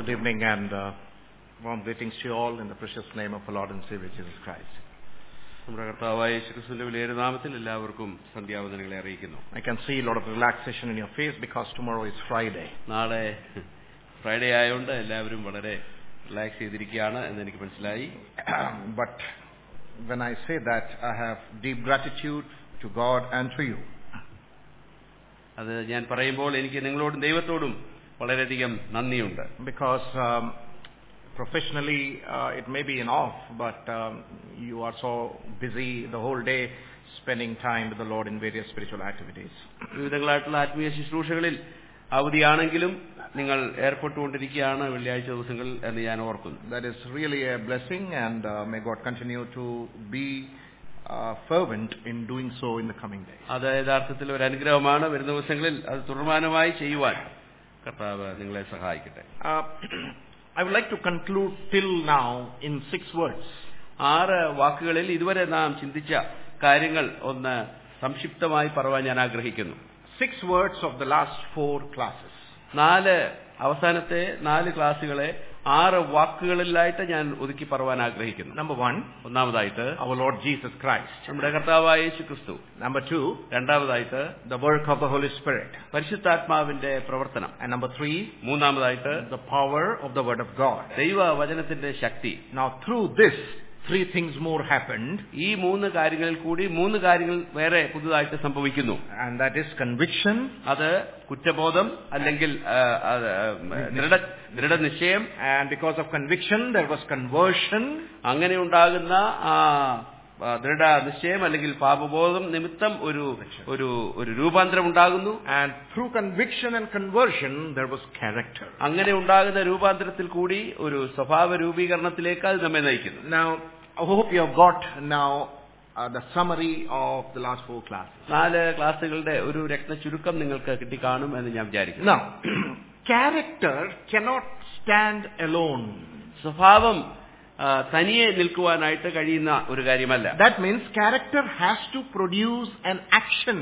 Good evening and warm greetings to you all in the precious name of our Lord and Savior Jesus Christ. നമ്മുടെ കർത്താവായ യേശുക്രിസ്തുവിന്റെ വിലയേറിയ നാമത്തിൽ എല്ലാവർക്കും സന്ധ്യാവന്ദനങ്ങളെ അറിയിക്കുന്നു. I can see a lot of relaxation in your face because tomorrow is Friday. നാളെ Friday ആയതുകൊണ്ട് എല്ലാവരും വളരെ റിലാക്സ് ചെയ്തിരിക്കുകയാണ് എന്ന് എനിക്ക് മനസ്സിലായി. But when I say that, I have deep gratitude to God and to you. അത് ഞാൻ പറയുമ്പോൾ എനിക്ക് നിങ്ങളോടും ദൈവത്തോടും വളരെയധികം നന്ദിയുണ്ട്. Because professionally it may be enough, but you are so busy the whole day spending time with the Lord in various spiritual activities. വിവിധങ്ങളായിട്ടുള്ള ആത്മീയ ശുശ്രൂഷകളിൽ അവധിയാണെങ്കിലും നിങ്ങൾ ഏർപ്പെട്ടുകൊണ്ടിരിക്കുകയാണ് വെള്ളിയാഴ്ച ദിവസങ്ങളിൽ എന്ന് ഞാൻ ഓർക്കുന്നു. That is really a blessing, and may God continue to be fervent in doing so in the coming days. അത് യഥാർത്ഥത്തിൽ ഒരു അനുഗ്രഹമാണ്. വരുന്ന ദിവസങ്ങളിൽ അത് തുടർമാനമായി ചെയ്യുവാൻ കർത്താവ് നിങ്ങളെ സഹായിക്കട്ടെ. I would like to conclude till now in 6 words. 6 വാക്കുകളിൽ ഇതുവരെ നാം ചിന്തിച്ച കാര്യങ്ങൾ ഒന്ന് സംക്ഷിപ്തമായി പറയാൻ ഞാൻ ആഗ്രഹിക്കുന്നു. 6 words of the last 4 classes. അവസാനത്തെ 4 ക്ലാസുകളെ 6 വാക്കുകളിലായിട്ട് ഞാൻ ഒതുക്കി പറയാൻ ആഗ്രഹിക്കുന്നു. Number 1, ഒന്നാമതായിട്ട് our Lord Jesus Christ. നമ്മുടെ കർത്താവായ യേശുക്രിസ്തു. Number 2, രണ്ടാമതായിട്ട് the work of the Holy Spirit. പരിശുദ്ധാത്മാവിന്റെ പ്രവർത്തനം. And number 3, മൂന്നാമതായിട്ട് the power of the Word of God. ദൈവവചനത്തിന്റെ ശക്തി. Now through this 3 things more happened. ഈ 3 കാര്യങ്ങളിൽ കൂടി 3 കാര്യങ്ങൾ വേറെ പുതുതായിട്ട് സംഭവിക്കുന്നു. And that is conviction. അത് കുറ്റബോധം അല്ലെങ്കിൽ ദൃഢനിശ്ചയം. And because of conviction there was conversion. അങ്ങനെ ഉണ്ടാകുന്ന ദൃഢനിശ്ചയം അല്ലെങ്കിൽ പാപബോധം നിമിത്തം ഒരു രൂപാന്തരം ഉണ്ടാകുന്നു. And through conviction and conversion there was character. അങ്ങനെ ഉണ്ടാകുന്ന രൂപാന്തരത്തിൽ കൂടി ഒരു സ്വഭാവ രൂപീകരണത്തിലേക്ക് അത് നമ്മെ നയിക്കുന്നു. Now I hope you have got now the summary of the last 4 classes. 4 ക്ലാസുകളുടെ ഒരു രത്ന ചുരുക്കം നിങ്ങൾക്ക് കിട്ടിക്കാണും എന്ന് ഞാൻ വിചാരിക്കുന്നു. Now character cannot stand alone. സ്വഭാവം തനിയെ നിൽക്കുവാനായിട്ട് കഴിയുന്ന ഒരു കാര്യമല്ല. That means character has to produce an action.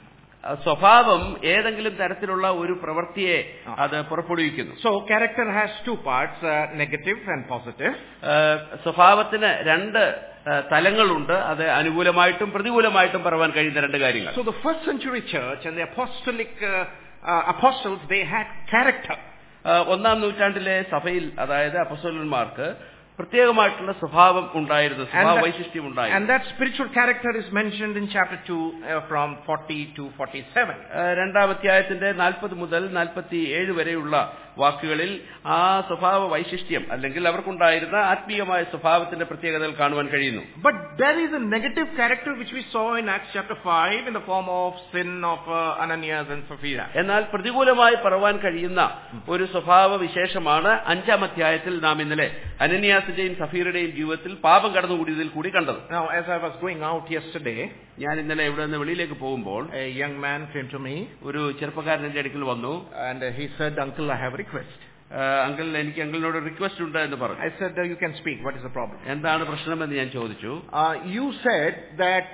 സ്വഭാവം ഏതെങ്കിലും തരത്തിലുള്ള ഒരു പ്രവൃത്തിയെ അത് പുറപ്പെടുവിക്കുന്നു. So character has 2 parts, negative and positive. സ്വഭാവത്തിന് 2 തലങ്ങളുണ്ട്. അത് അനുകൂലമായിട്ടും പ്രതികൂലമായിട്ടും പറയാൻ കഴിയുന്ന 2 കാര്യങ്ങൾ. So the first century church and the apostolic apostles, they had character. 1-ാം നൂറ്റാണ്ടിലെ സഭയിൽ അതായത് അപ്പോസ്തലന്മാർക്ക് പ്രത്യേകമായിട്ടുള്ള സ്വഭാവം ഉണ്ടായിരുന്നു, സ്വഭാവ വൈശിഷ്ട്യം ഉണ്ടായിരുന്നു. And that spiritual character is mentioned in chapter 2 from 40 to 47. 2-ാം അധ്യായത്തിന്റെ 40 മുതൽ 47 വരെയുള്ള വാക്കുകളിൽ ആ സ്വഭാവ വൈശിഷ്ട്യം അല്ലെങ്കിൽ അവർക്കുണ്ടായിരുന്ന ആത്മീയമായ സ്വഭാവത്തിന്റെ പ്രത്യേകതകൾ കാണുവാൻ കഴിയുന്നു. But there is a negative character which we saw in Acts chapter 5 in the form of sin of Ananias and Sapphira. എന്നാൽ പ്രതികൂലമായി പറയാൻ കഴിയുന്ന ഒരു സ്വഭാവ വിശേഷമാണ് 5-ാം അധ്യായത്തിൽ നാം ഇന്നലെ അനനിയാസിന്റെയും സഫീറയുടെയും ജീവിതത്തിൽ പാപം കടന്നുകൂടിയതിൽ കൂടി കണ്ടത്. Now as I was going out yesterday, ഞാൻ ഇന്നലെ ഇവിടെ നിന്ന് വെളിയിലേക്ക് പോകുമ്പോൾ a young man came to me. ഒരു ചെറുപ്പക്കാരൻ എന്റെ അടുക്കൽ വന്നു. And he said, "Uncle, I have a request." എനിക്ക് അങ്കിളിനോട് റിക്വസ്റ്റ് ഉണ്ട് എന്ന് പറഞ്ഞു. I said, "You can speak. What is the problem?" എന്താണ് പ്രശ്നമെന്ന് ഞാൻ ചോദിച്ചു. You said that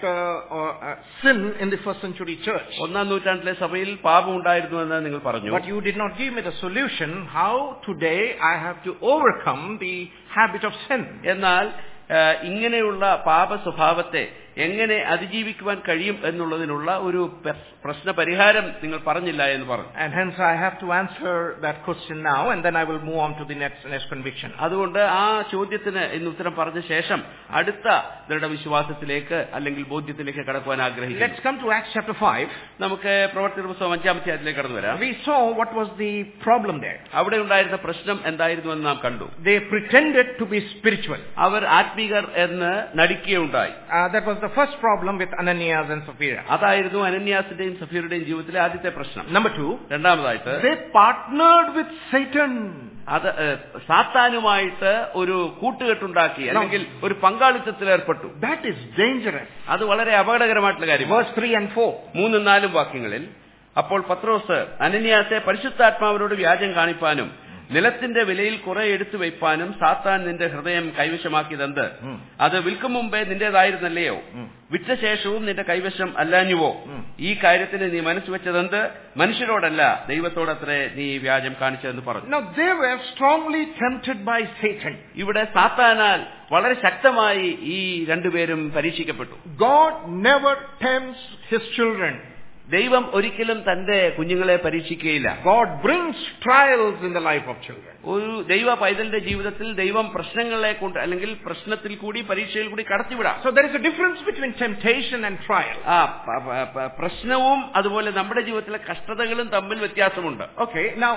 sin in the first century church. 1-ാം നൂറ്റാണ്ടിലെ സഭയിൽ പാപം ഉണ്ടായിരുന്നു എന്ന് നിങ്ങൾ പറഞ്ഞു. But you did not give me the solution how today I have to overcome the habit of sin. എന്നാൽ ഇങ്ങനെയുള്ള പാപ സ്വഭാവത്തെ എങ്ങനെ അതിജീവിക്കുവാൻ കഴിയും എന്നുള്ളതിനുള്ള ഒരു പ്രശ്ന പരിഹാരം നിങ്ങൾ പറഞ്ഞില്ല എന്ന് പറഞ്ഞു. And hence I have to answer that question now, and then I will move on to the next conviction. അതുകൊണ്ട് ആ ചോദ്യത്തിന് ഇന്ന് ഉത്തരം പറഞ്ഞ ശേഷം അടുത്ത ദൃഢവിശ്വാസത്തിലേക്ക് അല്ലെങ്കിൽ ബോധ്യത്തിലേക്ക് കടക്കുവാൻ ആഗ്രഹിക്കുന്നു. Let's come to Acts chapter 5. നമുക്ക് പ്രവർത്തന പുസ്തകം 5-ാം അധ്യായത്തിലേക്ക് കടന്നു വരാം. We saw what was the problem there. അവിടെ ഉണ്ടായിരുന്ന പ്രശ്നം എന്തായിരുന്നു എന്ന് നാം കണ്ടു. They pretended to be spiritual. അവർ ആത്മീകർ എന്ന് നടിക്കുകയുണ്ടായി. That was the first problem with Ananias and Sapphira. അതായിരുന്നു അനന്യാസിന്റെയും സഫീറയുടെയും ജീവിതത്തിലെ ആദ്യത്തെ പ്രശ്നം. Number 2, രണ്ടാമതായിട്ട് they partnered with Satan. അത് സാത്താനുമായിട്ട് ഒരു കൂട്ടുകെട്ടുണ്ടാക്കി അല്ലെങ്കിൽ ഒരു പങ്കാളിത്തത്തിൽ ഏർപ്പെട്ടു. That is dangerous. അത് വളരെ അപകടകരമായിട്ടുള്ള കാര്യമാണ്. Verse 3 and 4. 3-4 വാക്യങ്ങളിൽ അപ്പോൾ പത്രോസ് അനന്യാസെ പരിശുദ്ധാത്മാവിനോട് വ്യാജം കാണിപ്പാനും നിലത്തിന്റെ വിലയിൽ കുറെ എടുത്തു വയ്പ്പാനും സാത്താൻ നിന്റെ ഹൃദയം കൈവശമാക്കിയതെന്ത്? അത് വിൽക്കും മുമ്പേ നിന്റേതായിരുന്നല്ലയോ? വിറ്റ ശേഷവും നിന്റെ കൈവശം അല്ലാഞ്ഞുവോ? ഈ കാര്യത്തിന് നീ മനസ്സ് വെച്ചതെന്ത്? മനുഷ്യരോടല്ല, ദൈവത്തോടത്രേ നീ വ്യാജം കാണിച്ചതെന്ന് പറഞ്ഞു. Now they were strongly tempted by Satan. ഇവിടെ സാത്താനാൽ വളരെ ശക്തമായി ഈ രണ്ടുപേരും പരീക്ഷിക്കപ്പെട്ടു. God never tempts his children. ദൈവം ഒരിക്കലും തന്റെ കുഞ്ഞുങ്ങളെ പരീക്ഷിക്കുകയില്ല. God brings trials in the life of children. ഒരു ദൈവ പൈതലിന്റെ ജീവിതത്തിൽ ദൈവം പ്രശ്നങ്ങളെ കൊണ്ട് അല്ലെങ്കിൽ പ്രശ്നത്തിൽ കൂടി പരീക്ഷയിൽ കൂടി കടത്തിവിടാം. So there is a difference between temptation and trial. പ്രശ്നവും അതുപോലെ നമ്മുടെ ജീവിതത്തിലെ കഷ്ടതകളും തമ്മിൽ വ്യത്യാസമുണ്ട്. Okay, now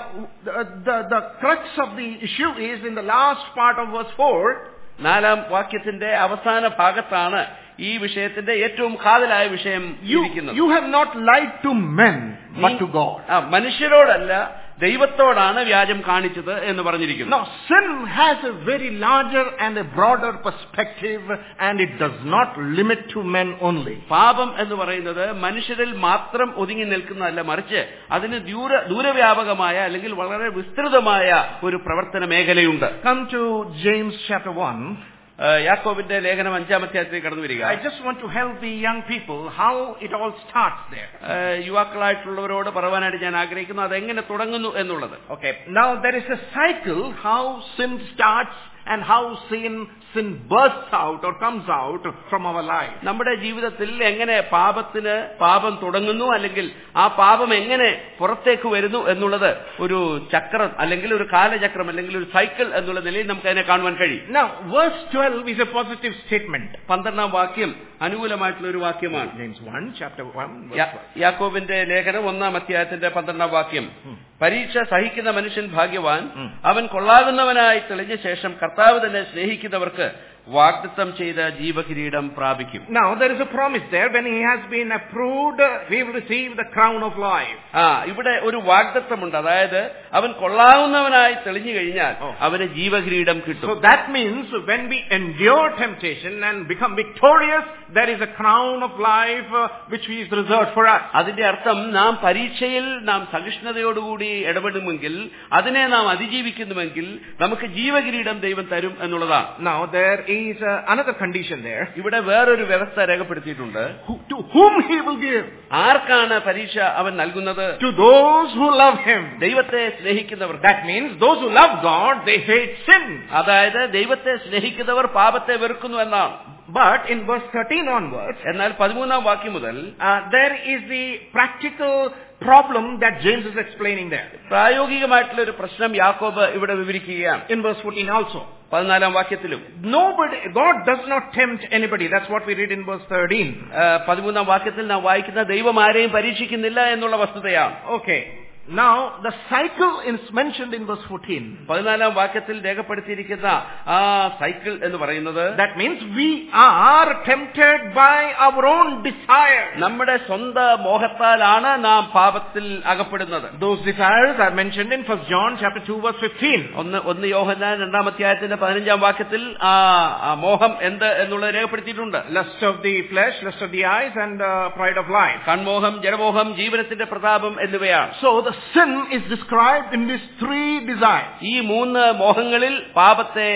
the crux of the issue is in the last part of verse 4. 4-ാം വാക്യത്തിന്റെ അവസാന ഭാഗത്താണ് ഈ വിഷയത്തിന്റെ ഏറ്റവും കാതലായ വിഷയം ഇരിക്കുന്നത്. You have not lied to men but to God. മനുഷ്യരോടല്ല ദൈവത്തോടാണ് വ്യാജം കാണിച്ചത് എന്ന് പറഞ്ഞിരിക്കുന്നു. Now sin has a very larger and a broader perspective and it does not limit to men only. പാപം എന്ന് പറയുന്നത് മനുഷ്യരിൽ മാത്രം ഒതുങ്ങി നിൽക്കുന്നതല്ല, മറിച്ച് അതിന് ദൂരവ്യാപകമായ അല്ലെങ്കിൽ വളരെ വിസ്തൃതമായ ഒരു പ്രവർത്തന മേഖലയുണ്ട്. Come to James chapter 1. യാക്കോബിന്റെ ലേഖനം 5-ാം അധ്യായത്തിൽ കടന്നു വരിക. I just want to help the young people how it all starts there. യുവാക്കളായിട്ടുള്ളവരോട് പറയാനായിട്ട് ഞാൻ ആഗ്രഹിക്കുന്നു അതെങ്ങനെ തുടങ്ങുന്നു എന്നുള്ളത്. Okay, now there is a cycle how sin starts and how sin bursts out or comes out from our life. നമ്മുടെ ജീവിതത്തിൽ എങ്ങനെ പാപം തുടങ്ങുന്നു അല്ലെങ്കിൽ ആ പാപം എങ്ങനെ പുറത്തേക്ക് വരുന്നു എന്നുള്ളത് ഒരു ചക്രം അല്ലെങ്കിൽ ഒരു കാലചക്രം അല്ലെങ്കിൽ ഒരു സൈക്കിൾ എന്നുള്ള നിലയിൽ നമുക്ക് അതിനെ കാണുവാൻ കഴിയും. Now verse 12 is a positive statement. 12-ാം വാക്യം അനുകൂലമായിട്ടുള്ള ഒരു വാക്യമാണ്. James 1 chapter 1 യാക്കോബിന്റെ ലേഖനം 1-ാം അധ്യായത്തിന്റെ 12-ാം വാക്യം. പരീക്ഷ സഹിക്കുന്ന മനുഷ്യൻ ഭാഗ്യവാൻ, അവൻ കൊള്ളാകുന്നവനായി തെളിഞ്ഞ ശേഷം കർത്താവ് തന്നെ സ്നേഹിക്കുന്നവർക്ക് വാഗ്ദത്തം ചെയ്ത ജീവകിരീടം പ്രാപിക്കും. Now there is a promise there. When he has been approved, we will receive the crown of life. ഇവിടെ ഒരു വാഗ്ദത്തമുണ്ട്. അതായത് അവൻ കൊള്ളാവുന്നവനായി തെളിഞ്ഞു കഴിഞ്ഞാൽ അവന് ജീവകിരീടം കിട്ടും. So that means when we endure temptation and become victorious, there is a crown of life which is reserved for us. അതിന്റെ അർത്ഥം നാം പരീക്ഷയിൽ നാം സഹിഷ്ണുതയോടുകൂടി ഇടപെടുമെങ്കിൽ, അതിനെ നാം അതിജീവിക്കുന്നുവെങ്കിൽ നമുക്ക് ജീവകിരീടം ദൈവം തരും എന്നുള്ളതാണ്. Now there is another condition there. ഇവിടെ വേറൊരു വ്യവസ്ഥ രേഖപ്പെടുത്തിയിട്ടുണ്ട്. To whom he will give. ആർക്കാണ് പരീക്ഷ അവൻ നൽകുന്നത്? To those who love him. ദൈവത്തെ സ്നേഹിക്കുന്നവർ. That means those who love God, they hate sin. അതായത് ദൈവത്തെ സ്നേഹിക്കുന്നവർ പാപത്തെ വെറുക്കുന്നു എന്നാണ്. But in verse 13 onwards, എന്നാൽ 13-ാം വാക്യം മുതൽ there is the practical problem that James is explaining there. പ്രായോഗികമായിട്ടുള്ള ഒരു പ്രശ്നം യാക്കോബ് ഇവിടെ വിവരിക്കുകയാണ്. In verse 14 also. 14-ാം വാക്യത്തിലും God does not tempt anybody. That's what we read in verse 13. 13-ാം വാക്യത്തിൽ നാം വായിക്കുന്ന ദൈവം ആരെയും പരീക്ഷിക്കുന്നില്ല എന്നുള്ള വസ്തുതയാണ്. Okay. Now the cycle is mentioned in verse 14. 14-ാം വാക്യത്തിൽ രേഖപ്പെടുത്തിയിരിക്കുന്ന ആ സൈക്കിൾ എന്ന് പറയുന്നത്, that means we are tempted by our own desire. നമ്മുടെ സ്വന്തം മോഹത്താലാണ് നാം പാപത്തിൽ അകപ്പെടുന്നത്. Those desires are mentioned in 1 John chapter 2 verse 15. 1 യോഹന്നാൻ 2-ാം അധ്യായത്തിന്റെ 15-ാം വാക്യത്തിൽ ആ മോഹം എന്ത് എന്നുള്ളത് രേഖപ്പെടുത്തിയിട്ടുണ്ട്. Lust of the flesh, lust of the eyes and pride of life. കൺമോഹം, ജഡമോഹം, ജീവനത്തിന്റെ പ്രതാപം എന്നിവയാണ്. So the sin is described in these three desires. ഈ 3 മോഹങ്ങളിൽ പാപത്തെ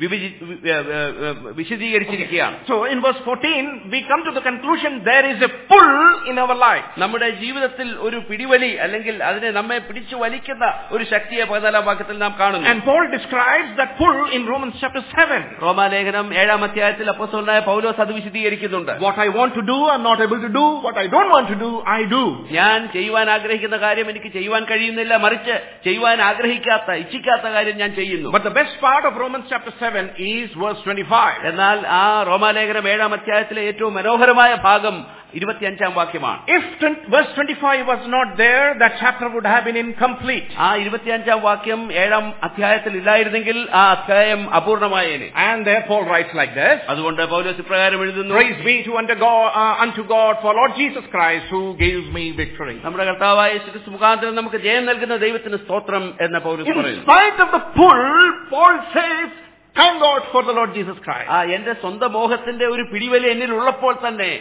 വിശദീകരിച്ചിരിക്കുകയാണ്. So in verse 14 we come to the conclusion there is a pull in our life. നമ്മുടെ ജീവിതത്തിൽ ഒരു പിടിവലി അല്ലെങ്കിൽ അതിനെ നമ്മെ പിടിച്ചു വലിക്കുന്ന ഒരു ശക്തിയെ 14-ാം വാക്യത്തിൽ നാം കാണുന്നു. And Paul describes that pull in Romans chapter 7. റോമാലേഖനം 7-ാം അധ്യായത്തിൽ അപ്പോസ്തലനായ പൗലോസ് അത് വിശദീകരിക്കുന്നുണ്ട്. What I want to do I'm not able to do, what I don't want to do I do. ഞാൻ ചെയ്യുവാൻ ആഗ്രഹിക്കുന്ന കാര്യം എനിക്ക് ചെയ്യുവാൻ കഴിയുന്നില്ല, മറിച്ച് ചെയ്യുവാൻ ഇച്ഛിക്കാത്ത കാര്യം ഞാൻ ചെയ്യുന്നു. But the best part of Romans chapter 7 is verse 25. എന്നാൽ ആ റോമാലേഖനം 7-ാം അധ്യായത്തിലെ ഏറ്റവും മനോഹരമായ ഭാഗം 25-ാം വാക്യമാണ്. If verse 25 was not there, that chapter would have been incomplete. ആ 25-ാം വാക്യം 7-ാം അധ്യായത്തിൽ ഇല്ലായിരുന്നെങ്കിൽ ആ അധ്യായം അപൂർണമായേനെ. And there Paul writes like this. അതുകൊണ്ട് പൗലോസ് ഇപ്രകാരം എഴുതുന്നു, Praise be unto God for Lord Jesus Christ who gives me victory. നമ്മുടെ കർത്താവായ യേശുക്രിസ്തു മുഖാന്തരം നമുക്ക് ജയം നൽകുന്ന ദൈവത്തിന് സ്തോത്രം എന്ന് പൗലോസ് പറയുന്നു. In spite of the pull, Paul says, thank God for the Lord Jesus Christ. എന്റെ സ്വന്തം മോഹത്തിന്റെ ഒരു പിടിവലി എന്നിൽ ഉള്ളപ്പോൾ തന്നെ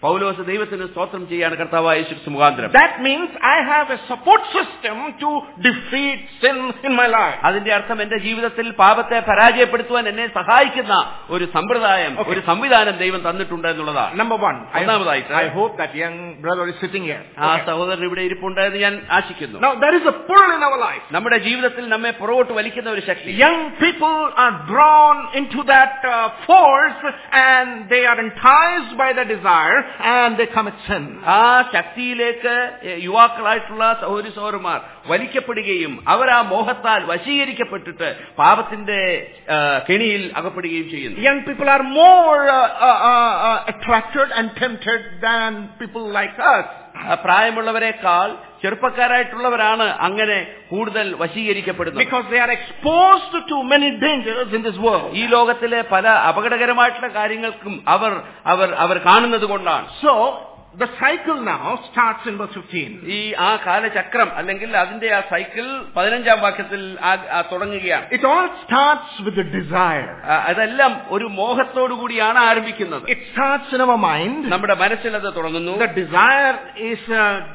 പൗലോസ് ദൈവത്തിന് സ്തോത്രം ചെയ്യാണ് കർത്താവായ യേശു മുഖാന്തരം. That means I have a support system to defeat sin in my life. അതിന്റെ അർത്ഥം എന്റെ ജീവിതത്തിൽ പാപത്തെ പരാജയപ്പെടുത്തുവാൻ എന്നെ സഹായിക്കുന്ന ഒരു സമ്പ്രദായം, ഒരു സംവിധാനം ദൈവം തന്നിട്ടുണ്ട് എന്നുള്ളതാണ്. Number one, ഒന്നാമതായിട്ട് I hope that young brother is sitting here. ആ സഹോദരൻ ഇവിടെ ഇരിപ്പുണ്ടെന്ന് ഞാൻ ആശിക്കുന്നു. Now there is a pull in our life. നമ്മുടെ ജീവിതത്തിൽ നമ്മെ പുറകോട്ട് വലിക്കുന്ന ഒരു ശക്തി. Young people are drawn into that force and they are enticed by the desire and they commit sin. ആ ശക്തിയിലേക്ക് യുവാക്കളായിട്ടുള്ള സഹോദരി സഹോദരന്മാർ വലിക്കപ്പെടുകയും അവർ ആ മോഹത്താൽ വശീകരിക്കപ്പെട്ടിട്ട് പാപത്തിന്റെ കെണിയിൽ അകപ്പെടുകയും ചെയ്യുന്നു. Young people are more attracted and tempted than people like us. പ്രായമുള്ളവരെക്കാൾ ചെറുപ്പക്കാരായിട്ടുള്ളവരാണ് അങ്ങനെ കൂടുതൽ വശീകരിക്കപ്പെടുന്നത്. Because they are exposed to many dangers in this world. ഈ ലോകത്തിലെ പല അപകടകരമായിട്ടുള്ള കാര്യങ്ങൾക്കും അവർ കാണുന്നത് കൊണ്ടാണ്. So the cycle now starts in verse 15. ഈ ആ കാലചക്രം അല്ലെങ്കിൽ അതിന്റെ ആ സൈക്കിൾ 15-ാം വാക്യത്തിൽ തുടങ്ങുകയാണ്. It all starts with a desire. അതെല്ലാം ഒരു മോഹത്തോടു കൂടിയാണ് ആരംഭിക്കുന്നത്. It starts in our mind. നമ്മുടെ മനസ്സിൽ അത് തുടങ്ങുന്നു. The desire is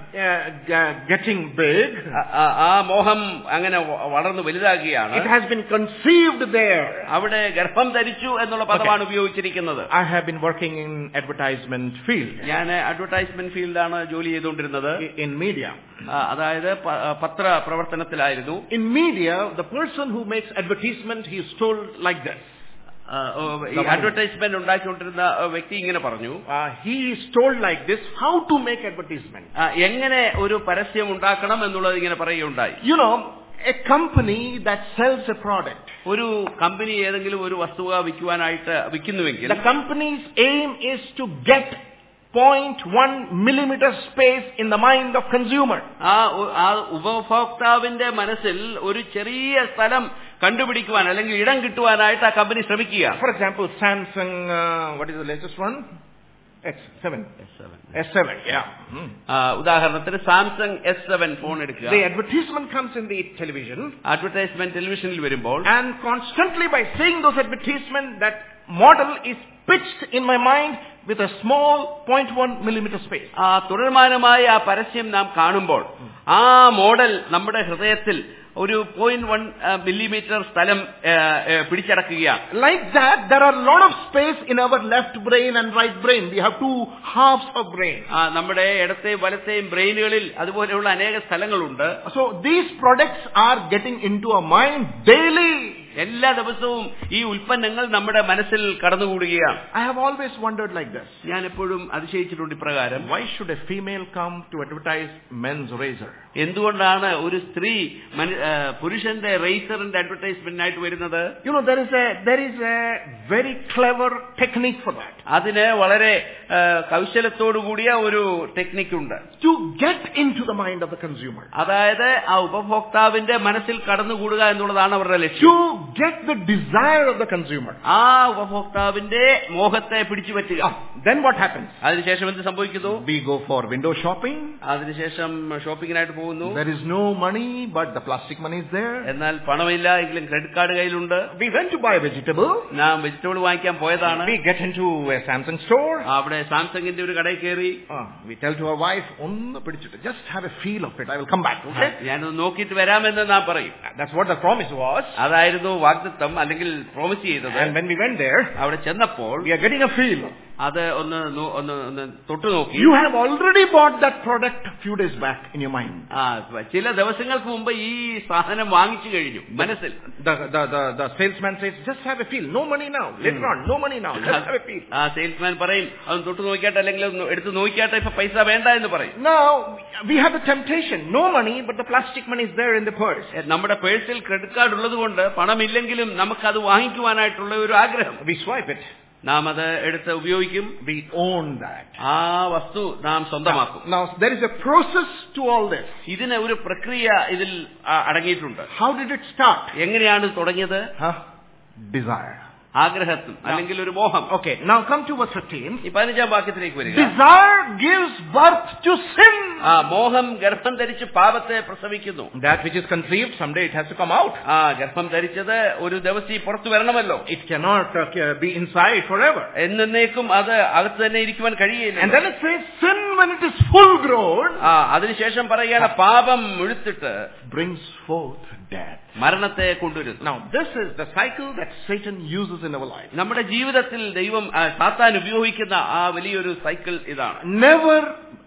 getting big. ആ മോഹം അങ്ങനെ വളർന്നു വലുതാകുകയാണ്. It has been conceived there. അവിടെ ഗർഭം ധരിച്ചു എന്നുള്ള പദമാണ് ഉപയോഗിച്ചിരിക്കുന്നത്. I have been working in advertisement field. ഞാൻ അഡ്വർടൈസ്മെന്റ് ഫീൽഡാണ് ജോലി ചെയ്തുകൊണ്ടിരുന്നത്. In media. അതായത് പത്ര പ്രവർത്തനത്തിലായിരുന്നു. In media, the person who makes advertisement, he is told like this. Advertisement ഉണ്ടാക്കിക്കൊണ്ടിരുന്ന വ്യക്തി ഇങ്ങനെ പറഞ്ഞു, he is told like this how to make advertisement. എങ്ങനെ ഒരു പരസ്യം ഉണ്ടാക്കണം എന്നുള്ളത് ഇങ്ങനെ പറയുകയുണ്ടായി. You know, a company that sells a product. ഒരു കമ്പനി ഏതെങ്കിലും ഒരു വസ്തുവ വിൽക്കുന്നുവെങ്കിൽ the company's aim is to get 0.1 millimeter space in the mind of consumer. ആ ഉപഭോക്താവിന്റെ മനസ്സിൽ ഒരു ചെറിയ സ്ഥലം കണ്ടുപിടിക്കുവാൻ അല്ലെങ്കിൽ ഇടം കിട്ടുവാനായിട്ട് ആ കമ്പനി ശ്രമിക്കുക. For example, Samsung, what is the latest one? S7. Yeah. ഉദാഹരണത്തിന് സാംസങ് S7 ഫോൺ എടുക്കുക. The advertisement comes in the television. Advertisement ടെലിവിഷനിൽ വരുമ്പോൾ and constantly by seeing those advertisement, that model is pitched in my mind with a small 0.1 millimeter space. തുടർമാനമായി ആ പരസ്യം നാം കാണുമ്പോൾ ആ model നമ്മുടെ ഹൃദയത്തിൽ ഒരു 0.1 millimeter സ്ഥലം പിടിച്ചടക്കുകയാണ്. Like that, there are a lot of space in our left brain and right brain. We have two halves of brain. നമ്മുടെ ഇടത്തെയും വലത്തെയും ബ്രെയിനുകളിൽ അതുപോലെയുള്ള അനേക സ്ഥലങ്ങളുണ്ട്. So these products are getting into our mind daily. എല്ലാ ദിവസവും ഈ ഉൽപ്പന്നങ്ങൾ നമ്മുടെ മനസ്സിൽ കടന്നുകൂടുകയാണ്. I have always wondered like this. ഞാൻ എപ്പോഴും അതിശയിച്ചിട്ടുണ്ട് ഇപ്രകാരം, why should a female come to advertise men's razor? എന്തുകൊണ്ടാണ് ഒരു സ്ത്രീ പുരുഷന്റെ റേസറിന്റെ അഡ്വർടൈസ്മെന്റിനായിട്ട് വരുന്നത്? You know, there is a very clever technique for that. അതിന് വളരെ കൗശലത്തോടു കൂടിയ ഒരു ടെക്നിക് ഉണ്ട്. To get into the mind of the consumer. അതായത് ആ ഉപഭോക്താവിന്റെ മനസ്സിൽ കടന്നുകൂടുക എന്നുള്ളതാണ് അവരുടെ ലക്ഷ്യം. To get the desire of the consumer. ആ ഉപഭോക്താവിന്റെ മോഹത്തെ പിടിച്ചു പറ്റുക. Then what happens? അതിനുശേഷം എന്ത് സംഭവിക്കുന്നു? We go for window shopping. അതിനുശേഷം ഷോപ്പിങ്ങിനായിട്ട് പോകുന്നു. There is no money, but the plastic money is there. എന്നാൽ പണമില്ല, എങ്കിലും ക്രെഡിറ്റ് കാർഡ് കയ്യിലുണ്ട്. We went to buy a vegetable. നാം വെജിറ്റബിൾ വാങ്ങിക്കാൻ പോയതാണ്. We get into a Samsung store. അവിടെ സാംസങ്ങിന്റെ ഒരു കടയിൽ കയറി. We tell to our wife, ഒന്ന് പിടിച്ചിട്ട്, just have a feel of it. I will come back. Okay? ഞാനൊന്ന് നോക്കിയിട്ട് വരാമെന്ന് നാം പറയും. That's what the promise was. അതായിരുന്നു വാഗ്ദത്തം അല്ലെങ്കിൽ പ്രോമിസ് ചെയ്തത്. And when we went there, അവിടെ ചെന്നപ്പോൾ we are getting a feel. അത് ഒന്ന് തൊട്ടു നോക്കി. You have already bought that product a few days back in your mind. ചില ദിവസങ്ങൾക്ക് മുമ്പ് ഈ സാധനം വാങ്ങിച്ചു കഴിഞ്ഞു മനസ്സിൽ. The salesman says, just have a feel. No money now. Later on, no money now. Just have a feel. Salesman പറയും, അത് തൊട്ടു നോക്കിയാട്ടെ അല്ലെങ്കിൽ എടുത്ത് നോക്കിയാട്ടെ, ഇപ്പൊ പൈസ വേണ്ട എന്ന് പറയും. Now we have the temptation. No money, but the plastic money is there in the purse. നമ്മുടെ പേഴ്സിൽ ക്രെഡിറ്റ് കാർഡ് ഉള്ളത് കൊണ്ട് പണമില്ലെങ്കിലും നമുക്കത് വാങ്ങിക്കുവാനായിട്ടുള്ള ഒരു ആഗ്രഹം. We swipe it. നാം അത് എടുത്ത് ഉപയോഗിക്കും. We own that. ആ വസ്തു നാം സ്വന്തമാക്കും. Now there is a process to all this. ഇതിന് ഒരു പ്രക്രിയ ഇതിൽ അടങ്ങിയിട്ടുണ്ട്. How did it start? എങ്ങനെയാണ് തുടങ്ങിയത്? Desire. ആഗ്രഹത്തിൽ അല്ലെങ്കിൽ ഒരു മോഹം. Okay, now come to verse 15. ഈ 15-ാം വാക്യത്തിലേക്ക് വരിക. Desire gives birth to sin. മോഹം ഗർഭം ധരിച്ച് പാപത്തെ പ്രസവിക്കുന്നു. That which is conceived, someday it has to come out. ഗർഭം ധരിച്ചത് ഒരു ദിവസം പുറത്തു വരണമല്ലോ. It cannot be inside forever. എന്നേക്കും അത് അകത്ത് തന്നെ ഇരിക്കുവാൻ കഴിയില്ല. And then it says sin when it is full grown. അതിനുശേഷം പറയുകയാണ് പാപം മുഴുത്തിട്ട് brings forth death. മരണത്തെ കൊണ്ടുവരുന്നു. Now this is the cycle that Satan uses in our life. നമ്മുടെ ജീവിതത്തിൽ ദൈവം സാത്താൻ ഉപയോഗിക്കുന്ന ആ വലിയൊരു സൈക്കിൾ ഇതാണ്. Never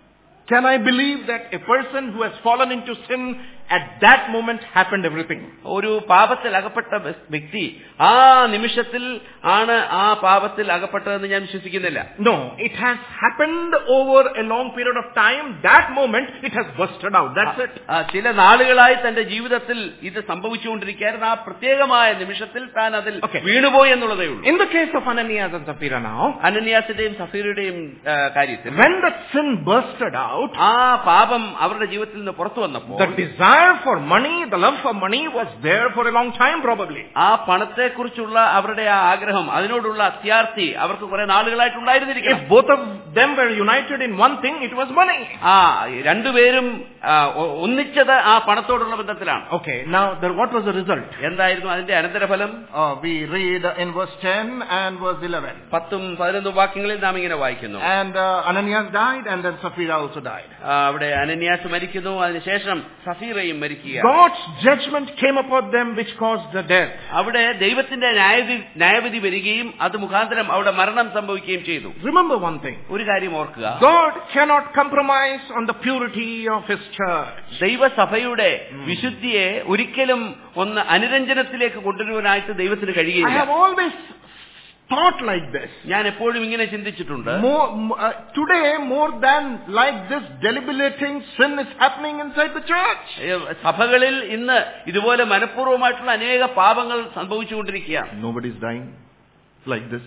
can I believe that a person who has fallen into sin at that moment happened everything. ഒരു പാപത്തിൽ അകപ്പെട്ട വ്യക്തി ആ നിമിഷത്തിൽ ആണ് ആ പാപത്തിൽ അകപ്പെട്ടതെന്ന് ഞാൻ വിശ്വസിക്കുന്നില്ല. No, it has happened over a long period of time. That moment it has busted out. That's it. ചില നാളുകളായി തന്റെ ജീവിതത്തിൽ ഇത് സംഭവിച്ചുകൊണ്ടിരിക്കുകയായിരുന്നു. ആ പ്രത്യേകമായ നിമിഷത്തിൽ താൻ അതിൽ വീണുപോയി എന്നുള്ളതേ ഉള്ളൂ. In the case of Ananias and Sapphira now, അനന്യാസിന്റെയും സഫീറയുടെയും കാര്യത്തിൽ when the sin busted out, ആ പാപം അവരുടെ ജീവിതത്തിൽ നിന്ന് പുറത്തു വന്നപ്പോൾ the desire for money, the love for money was there for a long time probably. ആ പണത്തെ കുറിച്ചുള്ള അവരുടെ ആ ആഗ്രഹം, അതിനോടുള്ള അത്യാർത്തി അവർക്ക് കുറെ നാളുകളായിട്ടുണ്ടായിരുന്നിരിക്കും. If both of them were united in one thing, it was money. രണ്ടുപേരും ഒന്നിച്ചത് ആ പണത്തോടുള്ള ബന്ധത്തിലാണ്. Okay, now what was the result? എന്തായിരുന്നു അതിന്റെ അനന്തരഫലം? We read in verse 10 and verse 11. 10-11 വാക്യങ്ങളിൽ നാം ഇങ്ങനെ വായിക്കുന്നു. And Ananias died and then Sapphira also died. അവിടെ അനന്യാസ് മരിക്കുന്നു, അതിനുശേഷം സഫീറയും മരിക്കുക. God's judgment came upon them which caused the death. അവിടെ ദൈവത്തിന്റെ ന്യായവിധി വരികയും അത് മുഖാന്തരം അവിടെ മരണം സംഭവിക്കുകയും ചെയ്തു. Remember one thing. ഒരു കാര്യം ഓർക്കുക. God cannot compromise on the purity of his church. ദൈവസഭയുടെ വിശുദ്ധിയെ ഒരിക്കലും ഒന്ന് അനുരഞ്ജനത്തിലേക്ക് കൊണ്ടുവരുവാനായിട്ട് ദൈവത്തിന് കഴിയില്ല. I have always thought like this. ഞാൻ എപ്പോഴും ഇങ്ങനെ ചിന്തിച്ചിട്ടുണ്ട്. Today more than like this deliberating sin is happening inside the church. സഭകളിൽ ഇന്ന് ഇതുപോലെ മനഃപൂർവ്വമായിട്ടുള്ള അനേക പാപങ്ങൾ സംഭവിച്ചുകൊണ്ടിരിക്കുകയാണ്. Nobody is dying like this.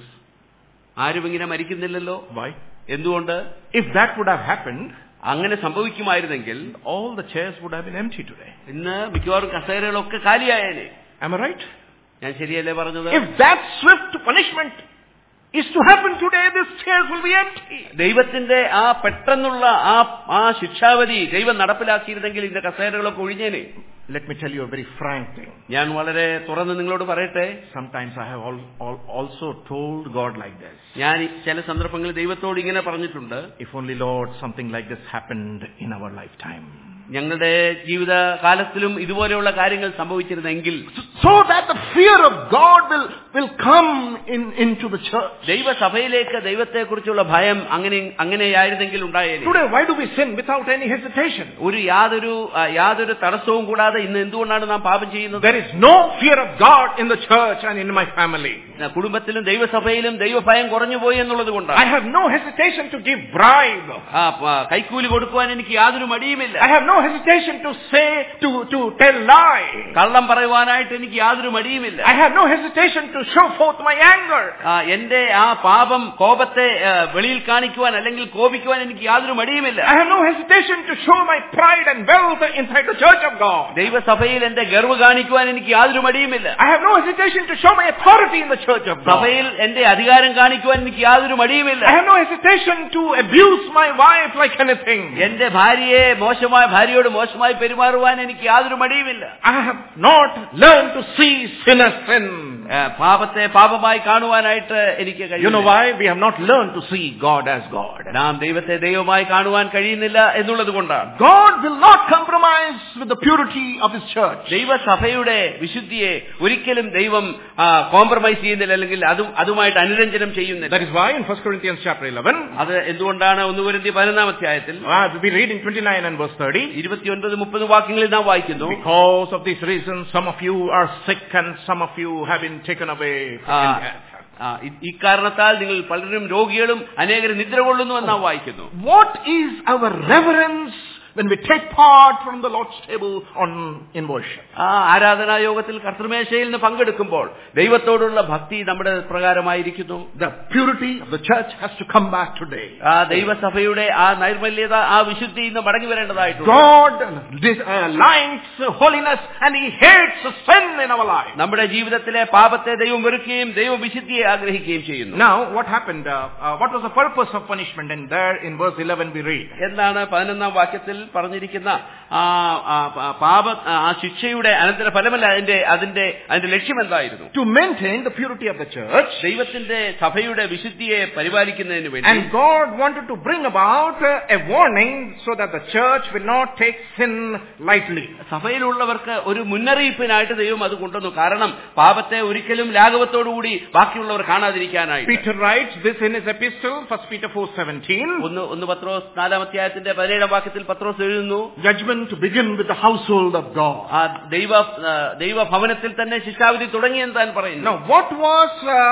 ആരും ഇങ്ങനെ മരിക്കുന്നില്ലല്ലോ. Why? എന്തുകൊണ്ട്? If that would have happened, അങ്ങനെ സംഭവിക്കുമായിരുന്നെങ്കിൽ all the chairs would have been empty today. ഇന്ന് മിക്കവാറും കസേരകളൊക്കെ കാലിയായേനെ. Am I right? ഞാൻ ശരിയല്ലേ പറഞ്ഞത്? If that swift punishment is to happen today, these chairs will be empty. ദൈവത്തിന്റെ ആ പെട്ടെന്നുള്ള ആ ശിക്ഷാവധി ദൈവം നടപ്പിലാക്കിയിരുന്നെങ്കിൽ ഇന്ന് കസേരകളൊക്കെ ഒഴിഞ്ഞേനെ. Let me tell you a very frank thing. ഞാൻ വളരെ തുറന്ന് നിങ്ങളോട് പറയട്ടെ. Sometimes I have also told God like this. ഞാൻ ചില സന്ദർഭങ്ങളിൽ ദൈവത്തോട് ഇങ്ങനെ പറഞ്ഞിട്ടുണ്ട്. If only Lord something like this happened in our lifetime. ഞങ്ങളുടെ ജീവിതകാലത്തിലും ഇതുപോലെയുള്ള കാര്യങ്ങൾ സംഭവിച്ചിരുന്നെങ്കിൽ, so that the fear of God will come into the church. ദൈവസഭയിലേക്ക് ദൈവത്തെക്കുറിച്ചുള്ള ഭയം അങ്ങനെയായിരുന്നെങ്കിൽ ഉണ്ടായേനെ. Today why do we sin without any hesitation? യാതൊരു തടസ്സവും കൂടാതെ ഇന്ന് എന്തുകൊണ്ടാണ് നാം പാപം ചെയ്യുന്നത്? There is no fear of God in the church and in my family. കുടുംബത്തിലും ദൈവസഭയിലും ദൈവഭയം കുറഞ്ഞുപോയി എന്നുള്ളത് കൊണ്ടാണ്. I have no hesitation to give bribe. കൈക്കൂലി കൊടുക്കുവാൻ എനിക്ക് യാതൊരു മടിയുമില്ല. I have no hesitation to say to tell lie. കള്ളം പറയുവാനായിട്ട് എനിക്ക് യാതൊരു മടിയുമില്ല. I have no hesitation to show forth my anger. എന്റെ ആ കോപത്തെ വെളിയിൽ കാണിക്കുവാൻ അല്ലെങ്കിൽ കോപിക്കുവാൻ എനിക്ക് യാതൊരു മടിയുമില്ല. I have no hesitation to show my pride and wealth inside the church of God. ദൈവസഭയിൽ എന്റെ ഗർവ് കാണിക്കുവാൻ എനിക്ക് യാതൊരു മടിയുമില്ല. I have no hesitation to show my authority in the church of God. സഭയിൽ എന്റെ അധികാരം കാണിക്കുവാൻ എനിക്ക് യാതൊരു മടിയുമില്ല. I have no hesitation to abuse my wife like anything. എന്റെ ഭാര്യയോട് മോശമായി പെരുമാറുവാൻ എനിക്ക് യാതൊരു മടിയുമില്ല. I have not learned to see sin as sin. പാപത്തെ പാപമായി കാണുവാനായിട്ട് എനിക്ക് കഴിയില്ല. You know why? We have not learned to see God as God. നാം ദൈവത്തെ ദൈവമായി കാണുവാൻ കഴിയുന്നില്ല എന്നുള്ളത് കൊണ്ടാണ്. God will not compromise with the purity of his church. ദൈവസഭയുടെ വിശുദ്ധിയെ ഒരിക്കലും ദൈവം കോംപ്രമൈസ് ചെയ്യുന്നില്ല, അല്ലെങ്കിൽ അതുമായിട്ട് അനുരഞ്ജനം ചെയ്യുന്നില്ല. That is why in 1 Corinthians chapter 11, അത് എന്തുകൊണ്ടാണ് 1 കൊരിന്ത്യർ 11-ാം അധ്യായത്തിൽ we read in 29 and verse 30, 29-30 വാക്യങ്ങളിൽ നാം വായിക്കുന്നു. Because of these reasons some of you are sick and some of you have been taken away from death. ഇക്കാരണത്താൽ നിങ്ങൾ പലരും രോഗികളും അനേകരും നിദ്ര കൊള്ളുന്നു എന്ന് നാം വായിക്കുന്നു. What is our reverence when we take part from the Lord's table in worship. ആ ആരാധനാ യോഗത്തിൽ കർത്തൃമേശയിൽ നിന്ന് പങ്കെടുക്കുമ്പോൾ ദൈവത്തോടുള്ള ഭക്തി നമ്മുടെ പ്രകാരമായിരിക്കുന്നു. The purity of the church has to come back today. ആ ദൈവസഭയുടെ ആ നൈർമല്യത, ആ വിശുദ്ധി ഇന്ന് മടങ്ങി വരേണ്ടതായിട്ടുണ്ട്. God likes holiness and He hates sin in our life. നമ്മുടെ ജീവിതത്തിലെ പാപത്തെ ദൈവം വെറുക്കുകയും ദൈവം വിശുദ്ധിയെ ആഗ്രഹിക്കുകയും ചെയ്യുന്നു. Now what happened? What was the purpose of punishment? And there in verse 11 we read. എന്താണ് 11ാം വാക്യത്തിൽ പറഞ്ഞിരിക്കുന്ന പാപ ആ ശിക്ഷയുടെ അനന്തര ഫലമല്ല, അതിന്റെ ലക്ഷ്യം എന്തായിരുന്നു? To maintain the purity of the church. ദൈവത്തിന്റെ സഭയുടെ വിശുദ്ധിയെ പരിപാലിക്കുന്നതിന് വേണ്ടി. And God wanted to bring about a warning so that the church will not take sin lightly. സഭയിലുള്ളവർക്ക് ഒരു മുന്നറിയിപ്പിനായിട്ട് ദൈവം അത് കൊണ്ടുവന്നു. കാരണം പാപത്തെ ഒരിക്കലും ലാഘവത്തോടുകൂടി ബാക്കിയുള്ളവർ കാണാതിരിക്കാനായി. Peter writes this in his epistle, 1 Peter 4:17. 1 പത്രോസ് 4-ാം അധ്യായത്തിന്റെ 17-ാം വാക്യത്തിൽ പത്രോസ് എഴുതുന്നു, Judgment to begin with the household of God. ആ ദൈവഭവനത്തിൽ തന്നെ ശിക്ഷാവിധി തുടങ്ങിയെന്ന് താൻ പറയുന്നു. Now what was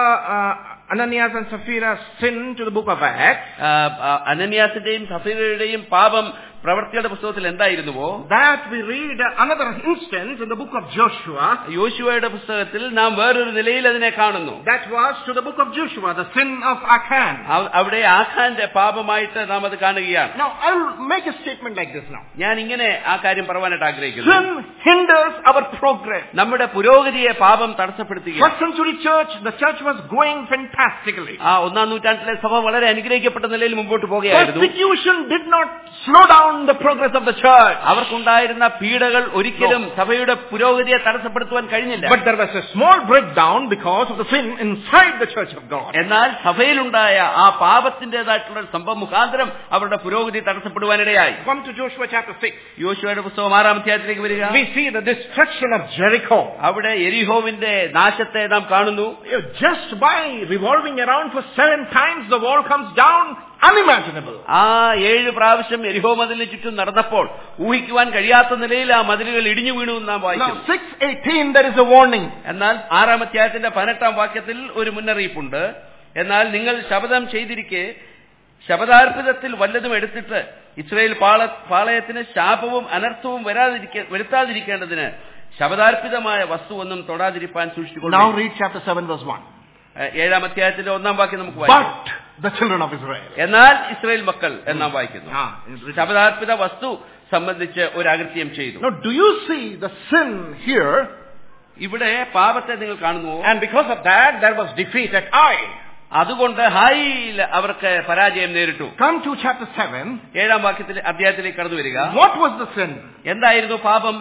Ananias and Sapphira's sin to the book of Acts? അനന്യാസിന്റെയും സഫീറയുടെയും പാപം പ്രവൃത്തിയുടെ പുസ്തകത്തിൽ എന്തായിരുന്നുവോ that we read another instance in the book of Joshua. യോശുവയുടെ പുസ്തകത്തിൽ നാം വേറൊരു നിലയിൽ അതിനെ കാണുന്നു. That was to the book of Joshua, the sin of Achan. അവിടെ ആഖാന്റെ പാപമായിട്ട് നാം അത് കാണുകയാണ്. Now I will make a statement like this now. ഞാൻ ഇങ്ങനെ ആ കാര്യം പറയാനായിട്ട് ആഗ്രഹിക്കുന്നു. Sin hinders our progress. നമ്മുടെ പുരോഗതിയെ പാപം തടസ്സപ്പെടുത്തുകയാണ്. First century church, the church was going fantastically. ആ 1-ാം നൂറ്റാണ്ടിലെ സഭ വളരെ അനുഗ്രഹിക്കപ്പെട്ട നിലയിൽ മുമ്പോട്ട് പോകുകയായിരുന്നു. Persecution did not slow down the progress of the church. അവർക്കുണ്ടായിരുന്ന പീഡകൾ ഒരിക്കലും സഭയുടെ പുരോഗതിയെ തടസ്സപ്പെടുത്തുവാൻ കഴിഞ്ഞില്ല. But there was a small breakdown because of the sin inside the church of God. എന്നാൽ സഭയിലുണ്ടായ ആ പാപത്തിന്റേതായിട്ടുള്ള സംഭവം മുഖാന്തരം അവരുടെ പുരോഗതി തടസ്സപ്പെടുവാനിടയായി. Come to Joshua chapter 6. യോശുവയുടെ പുസ്തകം 6-ാം അധ്യായത്തിലേക്ക് വരിക. We see the destruction of Jericho. അവിടെ യെരിഹോവിന്റെ നാശത്തെ നാം കാണുന്നു. Just by revolving around for 7 times the wall comes down. Unimaginable. ആ 7 പ്രാവശ്യം യെരിഹോ മതിലിന് ചുറ്റും നടന്നപ്പോൾ ഊഹിക്കുവാൻ കഴിയാത്ത നിലയിൽ ആ മതിലുകൾ ഇടിഞ്ഞു വീണു നാം വായിക്കുന്നു. 6:18 there is a warning. എന്നാൽ 6-ാം അധ്യായത്തിന്റെ 18-ാം വാക്യത്തിൽ ഒരു മുന്നറിയിപ്പുണ്ട്. എന്നാൽ നിങ്ങൾ ശപഥം ചെയ്തിരിക്കെ ശപഥാർപ്പിതത്തിൽ വല്ലതും എടുത്തിട്ട് ഇസ്രായേൽ പാളയത്തിന് ശാപവും അനർത്ഥവും വരുത്താതിരിക്കേണ്ടതിന് ശപഥാർപ്പിതമായ വസ്തുവൊന്നും തൊടാതിരിപ്പാൻ സൂക്ഷിച്ചുകൊള്ളു. Now read chapter 7 verse 1. 7-ാം അധ്യായത്തിന്റെ 1-ാം വാക്യം നമുക്ക് വായിക്കാം. But the children of Israel. എന്നാൽ ഇസ്രായേൽ മക്കൾ എന്നാം വായിക്കുന്നു. ശപഥാർപ്പിത വസ്തു സംബന്ധിച്ച് ഒരു അകൃത്യം ചെയ്തു. Now do you see the sin here? ഇവിടെ പാപത്തെ നിങ്ങൾ കാണുന്നു. And because of that there was defeat at Ai. അതുകൊണ്ട് ഹായിൽ അവർക്ക് പരാജയം നേരിട്ടു. Come to chapter 7. 7-ാം അധ്യായത്തിലേക്ക് കടന്നു വരിക. What was the sin? എന്തായിരുന്നു പാപം?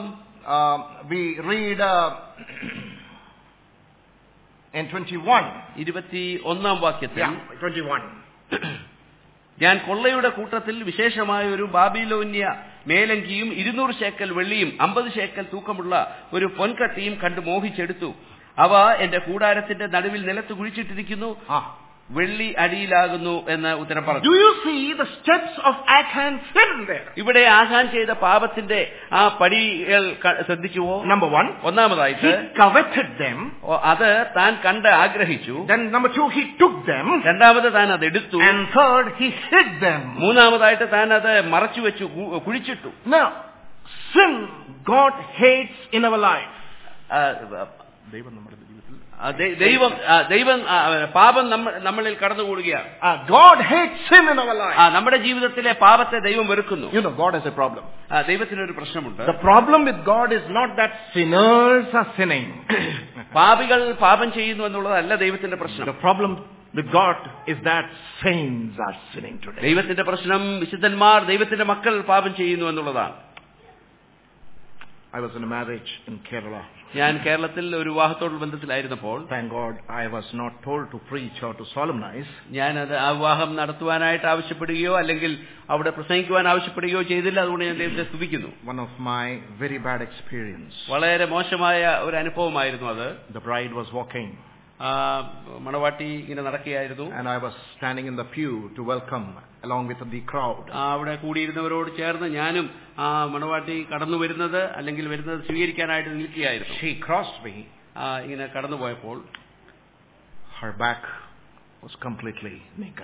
We read in 21. 21-ാം വാക്യത്തിൽ 21. ഞാൻ കൊള്ളയുടെ കൂട്ടത്തിൽ വിശേഷമായ ഒരു ബാബിലോന്യ മേലങ്കിയും 200 ശേക്കൽ വെള്ളിയും 50 ശേക്കൽ തൂക്കമുള്ള ഒരു പൊൻകട്ടിയും കണ്ടു മോഹിച്ചെടുത്തു. അവ എന്റെ കൂടാരത്തിന്റെ നടുവിൽ നിലത്ത് കുഴിച്ചിട്ടിരിക്കുന്നു. വെള്ളി അടിയിലാകുന്നു എന്ന് ഉത്തരം പറഞ്ഞു. Do you see the steps of Achan's sin there? ഇവിടെ ആഖാൻ ചെയ്ത പാപത്തിന്റെ ആ പടികൾ ശ്രദ്ധിച്ചുവോ? Number 1. ഒന്നാമതായിട്ട് he coveted them. അത് താൻ കണ്ട് ആഗ്രഹിച്ചു. Then number 2, he took them. രണ്ടാമത് താൻ അത് എടുത്തു. And third, he hid them. മൂന്നാമതായിട്ട് താൻ അത് മറച്ചു വെച്ചു, കുഴിച്ചിട്ടു. Now, sin God hates in our life. പാപം നമ്മളിൽ കടന്നുകൂടുകയാണ്. God hates sin in our life. നമ്മുടെ ജീവിതത്തിലെ പാപത്തെ ദൈവം വെറുക്കുന്നു. You know, God has a problem. ദൈവത്തിനൊരു പ്രശ്നമുണ്ട്. The problem with God is not that sinners are sinning. പാപികൾ പാപം ചെയ്യുന്നു എന്നുള്ളതല്ല ദൈവത്തിന്റെ പ്രശ്നം. The problem with God is that saints are sinning today. ദൈവത്തിന്റെ പ്രശ്നം വിശുദ്ധന്മാർ, ദൈവത്തിന്റെ മക്കൾ പാപം ചെയ്യുന്നു എന്നുള്ളതാണ്. I was in a marriage in Kerala. ഞാൻ കേരളത്തിൽ ഒരു വിവാഹത്തോടുള്ള ബന്ധത്തിലായിരുന്നപ്പോൾ, thank God I was not told to preach or to solemnize. ഞാനത് ആ വിവാഹം നടത്തുവാനായിട്ട് ആവശ്യപ്പെടുകയോ അല്ലെങ്കിൽ അവിടെ പ്രസംഗിക്കുവാൻ ആവശ്യപ്പെടുകയോ ചെയ്തില്ല. അതുകൊണ്ട് ഞാൻ ദൈവത്തെ സ്തുതിക്കുന്നു. One of my very bad experience. വളരെ മോശമായ ഒരു അനുഭവമായിരുന്നു അത്. The bride was walking. മണവാട്ടി ഇങ്ങനെ നടക്കുകയായിരുന്നു. And I was standing in the pew to welcome along with the crowd. അവിടെ കൂടിയിരുന്നവരോട് ചേർന്ന് ഞാനും ആ മണവാട്ടി കടന്നു വരുന്നത് അല്ലെങ്കിൽ വരുന്നത് സ്വീകരിക്കാനായിട്ട് നിൽക്കുകയായിരുന്നു. She crossed me. ഇങ്ങനെ കടന്നുപോയപ്പോൾ her back was completely naked.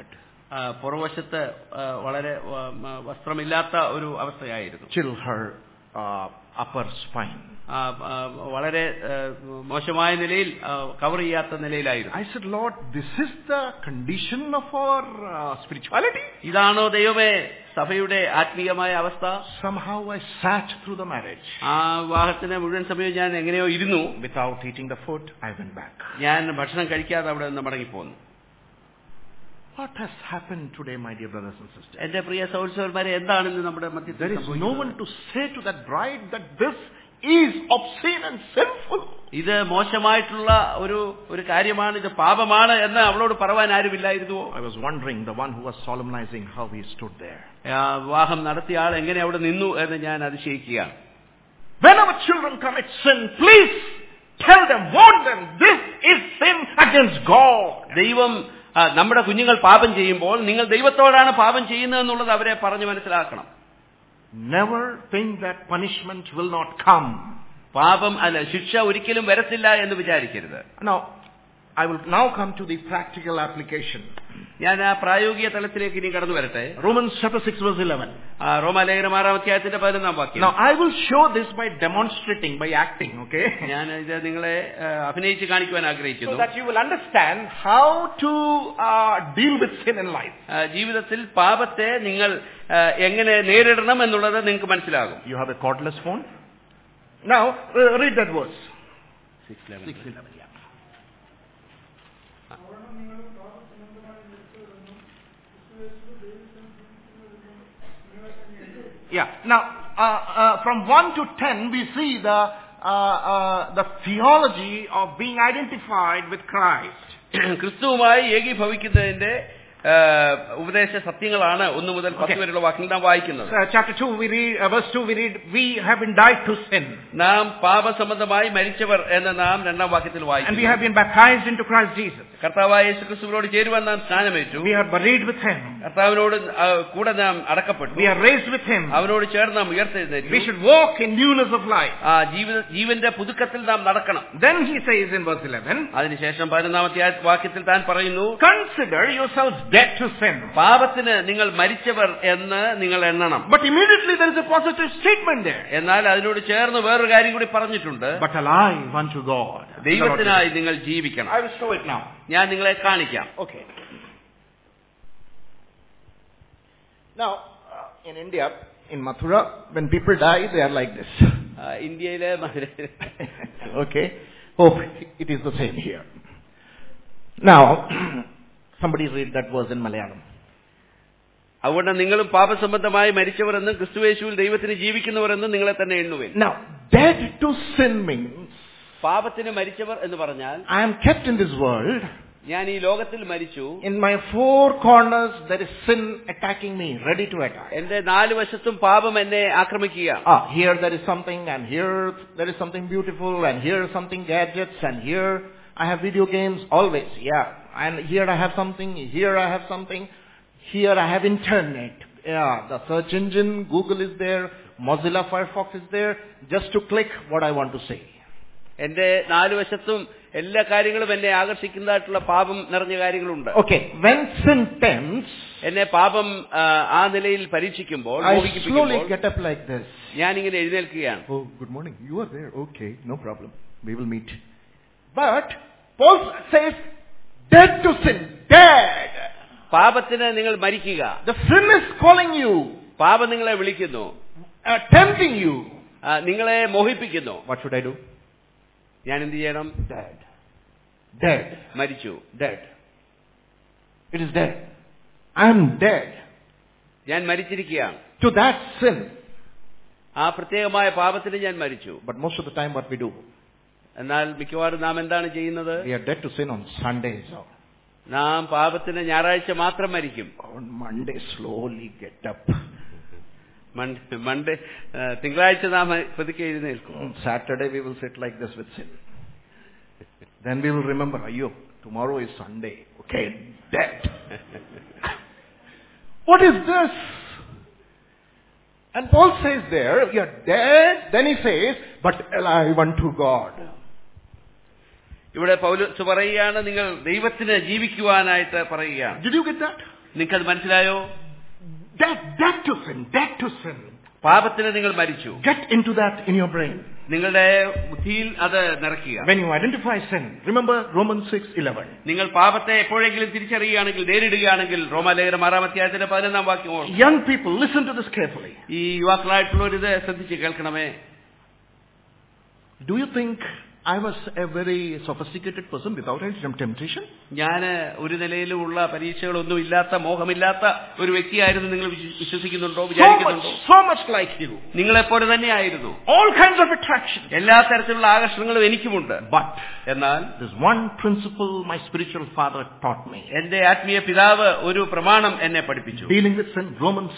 പുറവശത്ത് വളരെ വസ്ത്രമില്ലാത്ത ഒരു അവസ്ഥയായിരുന്നു. till her upper spine. വളരെ മോശമായ നിലയിൽ കവർ ചെയ്യാത്ത നിലയിലായിരുന്നു. I said, Lord, this is the condition of our spirituality. ഇതാണോ ദൈവമേ സഭയുടെ ആത്മീയമായ അവസ്ഥ? Somehow I sat through the marriage. ആ വിവാഹത്തിന് മുഴുവൻ സമയം ഞാൻ എങ്ങനെയോ ഇരുന്നു. Without eating the food, I went back. ഞാൻ ഭക്ഷണം കഴിക്കാതെ അവിടെ നിന്ന് മടങ്ങിപ്പോന്നു. What has happened today, my dear brothers and sisters? എന്റെ പ്രിയ സഹോദരന്മാരെ, എന്താണ് ഇന്ന് നമ്മുടെ മധ്യത്തിൽ There is സംഭവിക്കുന്നത്? no one to say to that bride that this is obscene and sinful. ഇത് മോശമായിട്ടുള്ള ഒരു കാര്യമാണ്, ഇത് പാപമാണ് എന്ന് അവളോട് പറയാൻ ആരുമില്ലായിരുന്നുവോ? I was wondering, the one who was solemnizing, how he stood there. വിവാഹം നടത്തിയ ആൾ എങ്ങനെ അവിടെ നിന്നു എന്ന് ഞാൻ അതിശയിക്കുകയാണ്. When our children commit sin, please tell them, warn them, this is sin against God. ദൈവം നമ്മുടെ കുഞ്ഞുങ്ങൾ പാപം ചെയ്യുമ്പോൾ നിങ്ങൾ ദൈവത്തോടാണ് പാപം ചെയ്യുന്നതെന്നുള്ളത് അവരെ പറഞ്ഞു മനസ്സിലാക്കണം. Never think that punishment will not come. പാപം അല്ല, ശിക്ഷ ഒരിക്കലും വരത്തില്ല എന്ന് വിചാരിക്കരുത്. Now, I will now come to the practical application. ഞാൻ ആ പ്രായോഗിക തലത്തിലേക്ക് ഇനി കടന്നു വരട്ടെ. Romans chapter 6 verse 11. റോമാലേഖനം 6-ാം 11-ാം വാക്യം. Now, I will show this by demonstrating, by acting, okay? ഞാൻ ഇത് നിങ്ങളെ അഭിനയിച്ച് കാണിക്കുവാൻ ആഗ്രഹിക്കുന്നു. So that you will understand how to deal with sin in life. ജീവിതത്തിൽ പാപത്തെ നിങ്ങൾ എങ്ങനെ നേരിടണം എന്നുള്ളത് നിങ്ങൾക്ക് മനസ്സിലാകും. You have a cordless phone? Now, read that verse. 6:11. Yeah. Now, from 1 to 10, we see the theology of being identified with Christ. ക്രിസ്തുവുമായി ഏകീഭവിക്കുന്നതിന്റെ ഉപദേശ സത്യങ്ങളാണ് 1 മുതൽ 10 വരെയുള്ള വാക്യങ്ങൾ നാം വായിക്കുന്നത്. Chapter 2, verse 2, we read, we have been died to sin. നാം പാപസംബന്ധമായി മരിച്ചവർ എന്ന് നാം 2-ാം വാക്യത്തിൽ വായിക്കുന്നു. And we have been baptized into Christ Jesus. കർത്താവായ യേശുക്രിസ്തുവിനോട് ചേരുവാൻ നാം സ്നാനമേറ്റു. We are buried with him. കർത്താവിനോട് കൂടെ നാം അടക്കപ്പെട്ടു. We are raised with him. അവനോട് ചേർന്ന് നാം ഉയർത്തെഴുന്നേറ്റു. We should walk in newness of life. ജീവന്റെ പുതുക്കത്തിൽ നാം നടക്കണം. Then he says in verse 11, അതിനുശേഷം 11-ാമത്തെ വാക്യത്തിൽ താൻ പറയുന്നു, consider yourselves dead to sin. പാപത്തിന് നിങ്ങൾ മരിച്ചവർ എന്ന് നിങ്ങൾ എണ്ണണം. But immediately there is a positive statement there. എന്നാൽ അതിനോട് ചേർന്ന് വേറൊരു കാര്യം കൂടി പറഞ്ഞിട്ടുണ്ട്. But alive unto God. ദൈവത്തിനായി നിങ്ങൾ ജീവിക്കണം. I will show it now. ഞാൻ നിങ്ങളെ കാണിക്കാം. Okay. Now, in India, in Mathura, when people die, they are like this. ഇന്ത്യയിലെ Okay. Hope it is the same here. Now, somebody read that verse in Malayalam. അതുകൊണ്ട് നിങ്ങളും പാപസംബന്ധമായി മരിച്ചവരെന്നും ക്രിസ്തുയേശുവിൽ ദൈവത്തിന് ജീവിക്കുന്നവരെന്നും നിങ്ങളെ തന്നെ എണ്ണുവിൻ. Now, dead to sin means പാപത്തിന് മരിച്ചവർ എന്ന് പറഞ്ഞാൽ I am kept in this world. ഞാൻ ഈ ലോകത്തിൽ മരിച്ചു. In my 4 corners there is sin attacking me, ready to attack. എന്റെ 4 വശത്തും പാപം എന്നെ ആക്രമിക്കുക. Here there is something, and here there is something beautiful, and here something gadgets, and here I have video games always. Yeah. And here I have something, here I have something, here I have internet. Yeah, the search engine, Google is there, Mozilla Firefox is there, just to click what I want to say. എന്റെ 4 വശത്തും എല്ലാ കാര്യങ്ങളും എന്നെ ആകർഷിക്കുന്നതായിട്ടുള്ള പാപം നിറഞ്ഞ കാര്യങ്ങളുണ്ട്. Okay, when sin tempts, എന്നെ പാപം ആ നിലയിൽ പരീക്ഷിക്കുമ്പോൾ I slowly get up like this. ഞാൻ ഇങ്ങനെ എഴുന്നേൽക്കുകയാണ്. Oh, good morning. You are there. Okay, no problem. We will meet. But Paul says, dead to sin, dead. പാപത്തിന് നിങ്ങൾ മരിക്കുക. The sin is calling you. പാപം നിങ്ങളെ വിളിക്കുന്നു. Tempting you. നിങ്ങളെ മോഹിപ്പിക്കുന്നു. What should I do? ഞാൻ എന്ത് ചെയ്യണം? Dead. Dead. മരിച്ചു. Dead. It is dead. I am dead. ഞാൻ മരിച്ചിരിക്കുകയാണ്. To that sin. ആ പ്രത്യേകമായ പാപത്തിന് ഞാൻ മരിച്ചു. But most of the time what we do? എന്നാൽ മിക്കവാറും നാം എന്താണ് ചെയ്യുന്നത്? We are dead to sin on Sundays. നാം പാപത്തിന് ഞായറാഴ്ച മാത്രം മരിക്കും. On Monday slowly get up. Monday തിങ്കളാഴ്ച നാം പതുക്കെ എഴുന്നേൽക്കും. Saturday we will sit like this with sin. Then we will remember, ayyo, tomorrow is Sunday. Okay, dead. What is this? And Paul says there, you are dead. Then he says, but alive unto God. ഇവിടെ പൗലോസ് പറയുകയാണ്, നിങ്ങൾ ദൈവത്തിന് ജീവിക്കുവാനായിട്ട് പറയുകയാണ്. Did you get that? നിങ്ങൾക്കത് മനസ്സിലായോ? Dead to sin, dead to sin. പാപത്തിന് നിങ്ങൾ മരിച്ചു. Get into that in your brain. നിങ്ങളുടെ ബുദ്ധിയിൽ അത് നിറയ്ക്കുക. When you identify sin, remember Romans 6:11. നിങ്ങൾ പാപത്തെ എപ്പോഴെങ്കിലും തിരിച്ചറിയുകയാണെങ്കിൽ, നേരിടുകയാണെങ്കിൽ റോമാലേഖനം 6-ാം വാക്യം ഓർക്കുക. Young people, listen to this carefully. ഈ യുവാക്കളായിട്ടുള്ളവരിത് ശ്രദ്ധിച്ച് കേൾക്കണമേ. Do you think I was a very sophisticated person without any temptation? ഞാൻ ഒരു നിലയിലുമുള്ള പരീക്ഷകളൊന്നും ഇല്ലാത്ത, മോഹമില്ലാത്ത ഒരു വ്യക്തിയായിരുന്നു നിങ്ങൾ വിശ്വസിക്കുന്നുണ്ടോ, വിചാരിക്കുന്നുണ്ടോ? So much like you. നിങ്ങളെപ്പോലെ തന്നെയായിരുന്നു. All kinds of attractions. എല്ലാ തരത്തിലുള്ള ആകർഷണങ്ങളും എനിക്കുമുണ്ട്. But എന്നാൽ there's one principle my spiritual father taught me. എന്റെ ആത്മീയ പിതാവ് ഒരു പ്രമാണം എന്നെ പഠിപ്പിച്ചു. Dealing with sin, Romans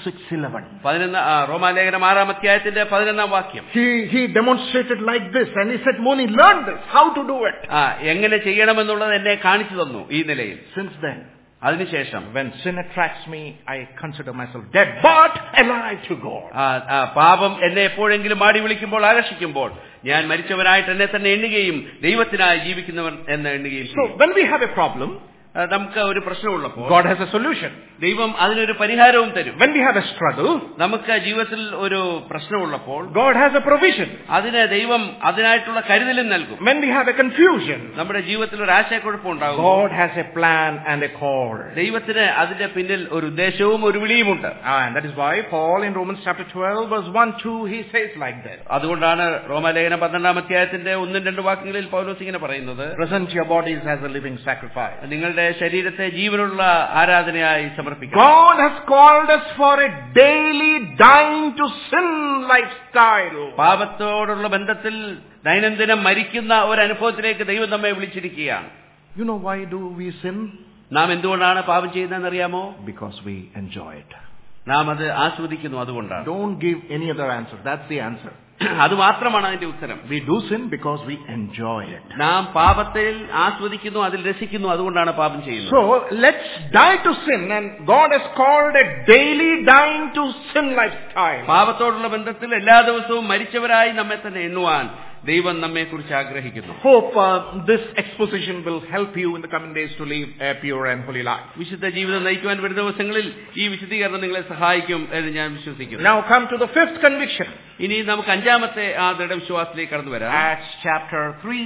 6:11. റോമാലേഖനം 6-ാം 11-ാം വാക്യം. He demonstrated like this and he said, Moni, learn this, how to do it. എങ്ങനെ ചെയ്യണമെന്നുള്ളത് എന്നെ കാണിച്ചു തന്നു ഈ നിലയിൽ. Since then, അതിനുശേഷം when sin attracts me, I consider myself dead but alive to God. പാപം എന്നെ എപ്പോഴെങ്കിലും മാടി വിളിക്കുമ്പോൾ, ആകർഷിക്കുമ്പോൾ ഞാൻ മരിച്ചവനായിട്ട് എന്നെ തന്നെ എണ്ണുകയും ദൈവത്തിനായി ജീവിക്കുന്നവൻ എന്ന് എണ്ണുകയും. So when we have a problem, നമുക്ക് ഒരു പ്രശ്നമുള്ളപ്പോൾ God has a solution. ദൈവം അതിനൊരു പരിഹാരവും തരും. When we have a struggle, നമുക്ക് ജീവിതത്തിൽ ഒരു പ്രശ്നമുള്ളപ്പോൾ God has a provision. അതിന് ദൈവം അതിനായിട്ടുള്ള കരുതലും നൽകും. When we have a confusion, നമ്മുടെ ജീവിതത്തിൽ ഒരു ആശയക്കുഴപ്പം ഉണ്ടാകും. God has a plan and a call. ദൈവത്തിന് അതിന്റെ പിന്നിൽ ഒരു ഉദ്ദേശവും ഒരു വിളിയുമുണ്ട്. And that is why Paul in Romans chapter 12 verse 1-2 he says like that. അതുകൊണ്ടാണ് റോമാലേഖനം 12-ാം അധ്യായത്തിന്റെ 1-2 വാക്യങ്ങളിൽ പൗലോസ് ഇങ്ങനെ പറയുന്നത്, present your bodies as a living sacrifice. നിങ്ങളുടെ ശരീരത്തെ ജീവനുള്ള ആരാധനയായി സമർപ്പിക്കുക. God has called us for a daily dying to sin lifestyle. പാപത്തോടുള്ള ബന്ധത്തിൽ ദൈനംദിനം മരിക്കുന്ന ഒരു അനുഭവത്തിലേക്ക് ദൈവം നമ്മെ വിളിച്ചിരിക്കുകയാണ്. You know why do we sin? നാം എന്തുകൊണ്ടാണ് പാപം ചെയ്യുന്നതെന്ന് അറിയാമോ? Because we enjoy it. നാം അത് ആസ്വദിക്കുന്നു, അതുകൊണ്ടാണ്. Don't give any other answer. That's the answer. അത് മാത്രമാണ് അതിന്റെ ഉത്തരം. We do sin because we enjoy it. നാം പാപത്തിൽ ആസ്വദിക്കുന്നു, അതിൽ രസിക്കുന്നു, അതുകൊണ്ടാണ് പാപം ചെയ്യുന്നത്. So let's die to sin, and God has called a daily dying to sin lifestyle. പാപത്തോടുള്ള ബന്ധത്തിൽ എല്ലാ ദിവസവും മരിച്ചവരായി നമ്മെ തന്നെ എണ്ണുവാൻ ദൈവം നമ്മെ കുറിച്ച് ആഗ്രഹിക്കുന്നു. Hope this exposition will help you in the coming days to live a pure and holy life. വിശുദ്ധ ജീവിതം നയിക്കുവാൻ വരുന്ന ദിവസങ്ങളിൽ ഈ വിശദീകരണം നിങ്ങളെ സഹായിക്കും എന്ന് ഞാൻ വിശ്വസിക്കുന്നു. Now come to the fifth conviction. ഇനി നമുക്ക് 5-ാമത്തെ ആ ദൃഢവിശ്വാസത്തിലേക്ക് കടന്നു വരാം. Acts chapter 3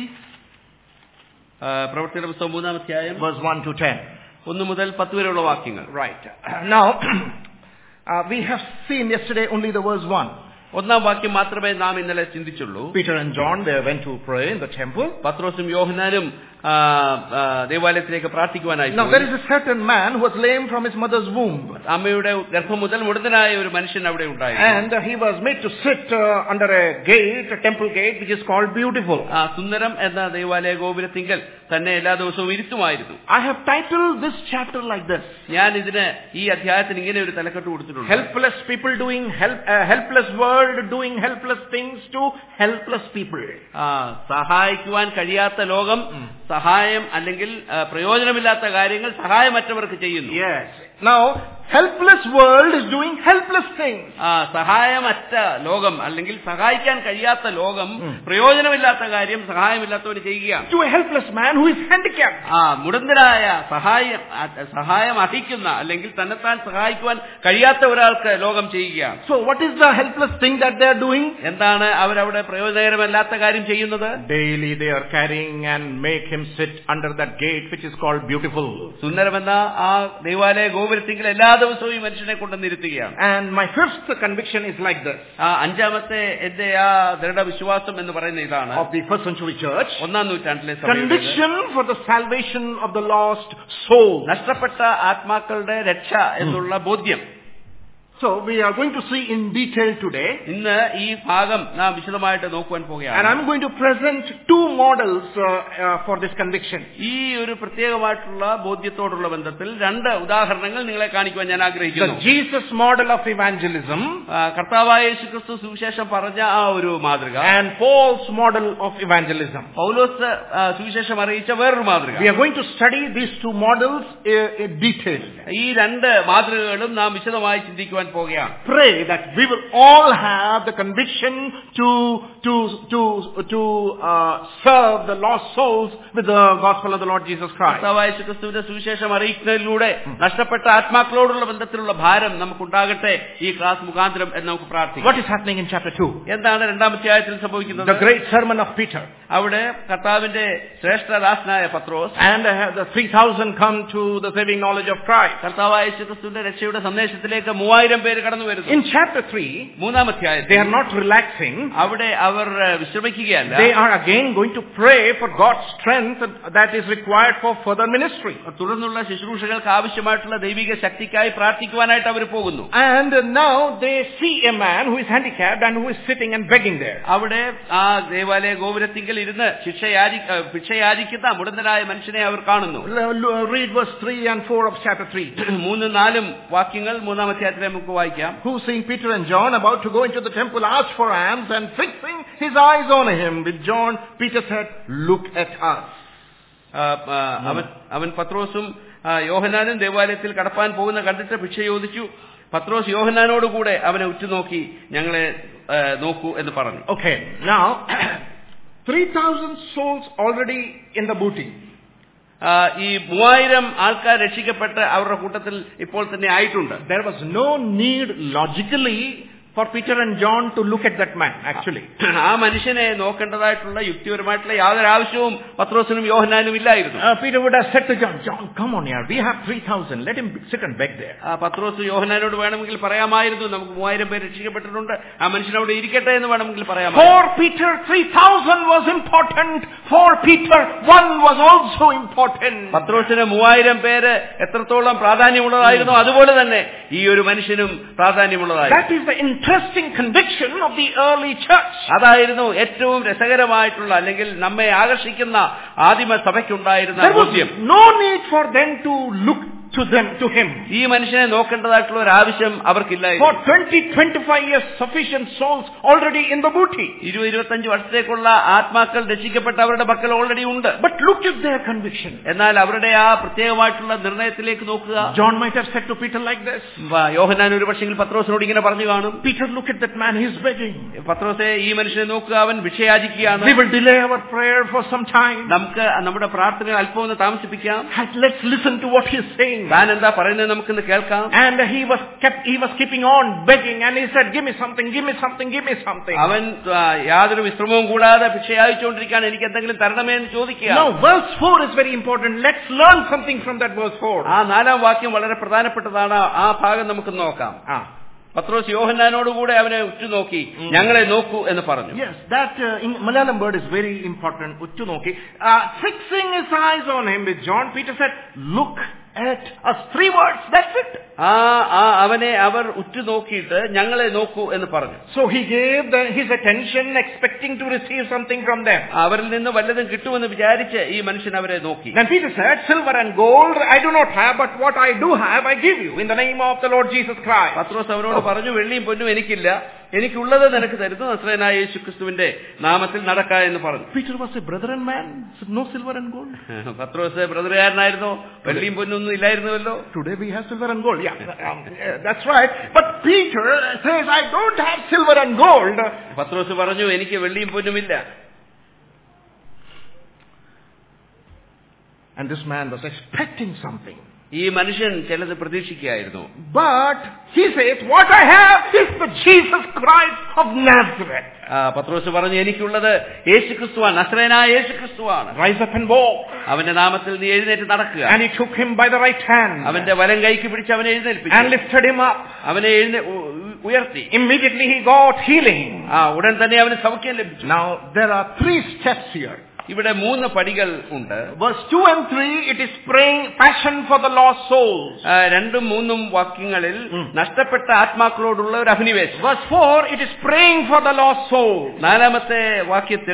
പ്രവൃത്തിയുടെ പുസ്തകം 3-ാം അധ്യായം verse 1 to 10. 1 മുതൽ 10 വരെയുള്ള വാക്യങ്ങൾ. Right. Now we have seen yesterday only the verse 1. 1-ാം വാക്യം മാത്രമേ നാം ഇന്നലെ ചിന്തിച്ചുള്ളൂ. Peter and John, they went to pray in the temple. പത്രോസും യോഹന്നാനും ദേവാലയത്തിലേക്ക് പ്രാർത്ഥിക്കുവാനായി. Now there is a certain man who was lame from his mother's womb. അമ്മയുടെ ഗർഭം മുതൽ മുടന്തനായ ഒരു മനുഷ്യൻ അവിടെ ഉണ്ടായിരുന്നു. And he was made to sit under a gate, a temple gate, which is called Beautiful. സുന്ദരം എന്ന ദേവാലയ ഗോപുരത്തിങ്കൽ തന്നെ എല്ലാ ദിവസവും ഇരുത്തുമായിരുന്നു. I have titled this chapter like this. ഞാൻ ഇതിന് ഈ അധ്യായത്തിന് ഇങ്ങനെ ഒരു തലക്കെട്ട് കൊടുത്തിട്ടുണ്ട്. Helpless people doing helpless world doing helpless things to helpless people. സഹായിക്കുവാൻ കഴിയാത്ത ലോകം സഹായം അല്ലെങ്കിൽ പ്രയോജനമില്ലാത്ത കാര്യങ്ങൾ സഹായമറ്റവർക്ക് ചെയ്യുന്നു. Yes. Now helpless world is doing helpless things. സഹായമറ്റ ലോകം അല്ലെങ്കിൽ സഹായിക്കാൻ കഴിയാത്ത ലോകം പ്രയോജനമില്ലാത്ത കാര്യം സഹായമില്ലാത്തവന് ചെയ്യുകയാണ്. To a helpless man who is handicapped. മുടന്തനായ സഹായം അർഹിക്കുന്ന അല്ലെങ്കിൽ തന്നെത്താൻ സഹായിക്കുവാൻ കഴിയാത്ത ഒരാൾക്ക് ലോകം ചെയ്യുകയാണ്. So what is the helpless thing that they are doing? എന്താണ് അവരവിടെ പ്രയോജനകരമല്ലാത്ത കാര്യം ചെയ്യുന്നത്? Daily they are carrying and make him sit under that gate which is called Beautiful. സുന്ദരമെന്ന ആ ദേവാലയ ഗോപുരത്തിങ്കിൽ എല്ലാ ദിവസവും ഈ മനുഷ്യനെ കൊണ്ടുവന്നിരുത്തുകയാണ്. And my fifth conviction is like this. 5-ാമത്തെ എന്റെ ആ ദൃഢവിശ്വാസം എന്ന് പറയുന്ന ഇതാണ്. Of the first century church. 1-ാം നൂറ്റാണ്ടിലെ conviction for the salvation of the lost soul. നഷ്ടപ്പെട്ട ആത്മാക്കളുടെ രക്ഷ എന്നുള്ള ബോധ്യം. So we are going to see in detail today. ഇന്ന് ഈ ഭാഗം നാം വിശദമായിട്ട് നോക്കുവാൻ പോകുകയാണ്. And I'm going to present two models for this conviction. ഈ ഒരു പ്രത്യേകമായിട്ടുള്ള ബോധ്യത്തോടുള്ള ബന്ധത്തിൽ 2 ഉദാഹരണങ്ങൾ നിങ്ങളെ കാണിക്കുവാൻ ഞാൻ ആഗ്രഹിക്കുന്നു. The Jesus model of evangelism, കർത്താവായ യേശുക്രിസ്തു സുവിശേഷം പറഞ്ഞ ആ ഒരു മാതൃക, and Paul's model of evangelism. പൗലോസ് സുവിശേഷം അറിയിച്ച വേറൊരു മാതൃക. We are going to study these two models in detail. ഈ 2 മാതൃകകളും നാം വിശദമായി ചിന്തിക്കുവാൻ പോകുകയാണ്. Pray that we will all have the conviction to serve the lost souls with the gospel of the Lord Jesus Christ. കർത്താവായ യേശുക്രിസ്തുവിന്റെ സുവിശേഷം അറിയിക്കുന്നതിലൂടെ നഷ്ടപ്പെട്ട ആത്മാക്കളോടുള്ള ബന്ധത്തിലുള്ള ഭാരം നമുക്കുണ്ടാകട്ടെ ഈ ക്ലാസ് മുഖാന്തരം എന്ന് നമുക്ക് പ്രാർത്ഥിക്കാം. What is happening in chapter 2? എന്താണ് രണ്ടാം അധ്യായത്തിൽ സംഭവിക്കുന്നത്? The great sermon of Peter. അവിടെ കർത്താവിന്റെ ശ്രേഷ്ഠദാസനായ പത്രോസ് And the 3,000 come to the saving knowledge of Christ. കർത്താവായ യേശുക്രിസ്തുവിന്റെ രക്ഷയുടെ സന്ദേശത്തിലേക്ക് 3,000 പേര് കടന്നു വരുന്നു. In chapter 3, മൂന്നാം അധ്യായത്തിൽ they are not relaxing. അവിടെ അവർ വിശ്രമിക്കുകയല്ല. They are again going to pray for God's strength that is required for further ministry. തുടർന്നുള്ള ശുശ്രൂഷകൾക്ക് ആവശ്യമായിട്ടുള്ള ദൈവിക ശക്തിക്കായി പ്രാർത്ഥിക്കുവാനായിട്ട് അവർ പോകുന്നു. And now they see a man who is handicapped and who is sitting and begging there. അവിടെ ആ ദേവാലയ ഗോപുരത്തിങ്കൽ ഇരുന്ന് ഭിക്ഷയാചിക്കുന്ന മുടന്തനായ മനുഷ്യനെ അവർ കാണുന്നു. Read verse 3 and 4 of chapter 3. 3-4 വാക്യങ്ങൾ മൂന്നാം അധ്യായത്തിലെ നമുക്ക് വായിക്കാം. Who, seeing Peter and John about to go into the temple, asked for alms, and fixing his eyes on him with John, Peter said, "Look at us." അവൻ പത്രോസും യോഹന്നാനും ദേവാലയത്തിൽ കടപ്പാൻ പോകുന്ന കണ്ടിട്ട് ഭിക്ഷ ചോദിച്ചു. പത്രോസ് യോഹന്നാനോടുകൂടെ അവനെ ഉറ്റുനോക്കി ഞങ്ങളെ നോക്കൂ എന്ന് പറഞ്ഞു. Okay, now 3,000 souls already in the booty. ഈ 3,000 ആൾക്കാർ രക്ഷിക്കപ്പെട്ട് അവരുടെ കൂട്ടത്തിൽ ഇപ്പോൾ തന്നെ ആയിട്ടുണ്ട്. There was no need logically for Peter and John to look at that man, actually. ആ മനുഷ്യനെ നോക്കേണ്ടതായിട്ടുള്ള യുക്തിപരമായിട്ടുള്ള യാതൊരു ആവശ്യവും പത്രോസിനും യോഹന്നാനും ഇല്ലായിരുന്നു. Peter would have said to John, "John, come on here. We have 3,000. Let him sit and beg there." പത്രോസ് യോഹന്നാനോട് വേണമെങ്കിൽ പറയാമായിരുന്നു, നമുക്ക് 3,000 പേര് രക്ഷിക്കപ്പെട്ടിട്ടുണ്ട്, ആ മനുഷ്യൻ അവിടെ ഇരിക്കട്ടെ എന്ന് വേണമെങ്കിൽ പറയാമായിരുന്നു. For Peter, 3,000 was important. For Peter, 1 was also important. പത്രോസിന് 3,000 പേര് എത്രത്തോളം പ്രാധാന്യമുള്ളതായിരുന്നു, അതുപോലെ തന്നെ ഈ ഒരു മനുഷ്യനും പ്രാധാന്യമുള്ളതായിരുന്നു. That is the interesting conviction of the early church. അതായിരുന്നു ഏറ്റവും രസകരമായിട്ടുള്ള അല്ലെങ്കിൽ നമ്മെ ആകർഷിക്കുന്ന ആദിമ സഭയ്ക്കുണ്ടായിരുന്ന ബോധ്യം. No need for them to look to him. ഈ മനുഷ്യനെ നോക്കേണ്ടതായിട്ടുള്ള ഒരു ആവശ്യം അവർക്കില്ലായിരുന്നു. For 20-25 years sufficient souls already in the booty. 20-25 വർഷത്തേക്കുള്ള ആത്മാക്കൾ രക്ഷിക്കപ്പെട്ട അവരുടെ പക്കൽ ഓൾറെഡി ഉണ്ട്. But look at their conviction. എന്നാൽ അവരുടെ ആ പ്രത്യേകമായിട്ടുള്ള നിർണയത്തിലേക്ക് നോക്കുക. John might have said to Peter like this. യോഹന്നാൻ ഒരു പക്ഷേ പത്രോസിനോട് ഇങ്ങനെ പറഞ്ഞു കാണും, Peter, look at that man, he is begging. പത്രോസേ, ഈ മനുഷ്യനെ നോക്കുക, അവൻ ഭിക്ഷയാചിക്കുകയാണ്. We will delay our prayer for some time. നമുക്ക് നമ്മുടെ പ്രാർത്ഥന അല്പം ഒന്ന് താമസിപ്പിക്കാം. Let's listen to what he is saying. താൻ എന്താ പറയുന്നത് നമുക്കിന്ന് കേൾക്കാം. And he was keeping on begging, and he said, "Give me something, give me something, give me something." അവൻ യാതൊരു വിശ്രമവും കൂടാതെ ഭിക്ഷയാചിച്ചുകൊണ്ടിരിക്കുകയാണ്, എനിക്ക് എന്തെങ്കിലും തരണമേ എന്ന് ചോദിക്കുക. Now verse 4 is very important. Let's learn something from that verse 4. ആ 4-ാം വാക്യം വളരെ പ്രധാനപ്പെട്ടതാണ്. ആ ഭാഗം നമുക്ക് നോക്കാം. പത്രോസ് യോഹന്നാനോടുകൂടെ അവനെ ഉറ്റുനോക്കി ഞങ്ങളെ നോക്കൂ എന്ന് പറഞ്ഞു. Yes, that in Malayalam word is very important. Uttunoki. Fixing his eyes on him with John, Peter said, "Look at us." 3 words, that's it. അവനെ അവർ ഉറ്റുനോക്കിയിട്ട് ഞങ്ങളെ നോക്കൂ എന്ന് പറഞ്ഞു. So he gave his attention expecting to receive something from them. അവരിൽ നിന്ന് വല്ലതും കിട്ടുമെന്ന് വിചാരിച്ച് ഈ മനുഷ്യൻ അവരെ നോക്കി. Then Peter said, "Silver and gold I do not have, but what I do have I give you in the name of the Lord Jesus Christ." പത്രോസ് അവനോട് പറഞ്ഞു, വെള്ളിയും പൊന്നും എനിക്കില്ല, എനിക്കുള്ളത് നിനക്ക് തരുന്നു, നസ്രയനായ യേശുക്രിസ്തുവിന്റെ നാമത്തിൽ നടക്ക എന്ന് പറഞ്ഞു. Peter was a brethren man, no silver and gold. പത്രോസ് ബ്രദറുകാരനായിരുന്നു, വെള്ളിയും പൊന്നൊന്നും ഇല്ലായിരുന്നുവല്ലോ. Today we have silver and gold. Yeah, that's right. But Peter says, "I don't have silver and gold." പത്രോസ് പറഞ്ഞു, എനിക്ക് വെള്ളിയും പൊന്നുമില്ല. And this man was expecting something. ഈ മനുഷ്യൻ ചിലത് പ്രതീക്ഷിക്കുകയായിരുന്നു. But he says, "What I have is the Jesus Christ of Nazareth." പത്രോസ് പറഞ്ഞു, എനിക്കുള്ളത് യേശുക്രിസ്തുവാണ്, നസ്രയനായ യേശുക്രിസ്തുവാണ്. Rise up and walk. അവന്റെ നാമത്തിൽ നീ എഴുന്നേറ്റ് നടക്കുക. And he took him by the right hand. അവന്റെ വലം കൈക്ക് പിടിച്ച് അവനെ എഴുന്നേൽപ്പിച്ചു. And lifted him up. അവനെ ഉയർത്തി. Immediately he got healing. ഉടൻ തന്നെ അവന് സൗഖ്യം ലഭിച്ചു. Now there are 3 steps here. ഇവിടെ 3 പടികൾ ഉണ്ട്. Verse 2 and 3, it is praying passion for the lost souls. 2ഉം 3ഉം വാക്യങ്ങളിൽ നഷ്ടപ്പെട്ട ആത്മാക്കളോടുള്ള ഒരു അഭിനിവേശം. Verse 4, it is praying for the lost souls. 4ാമത്തെ വാക്യത്തിൽ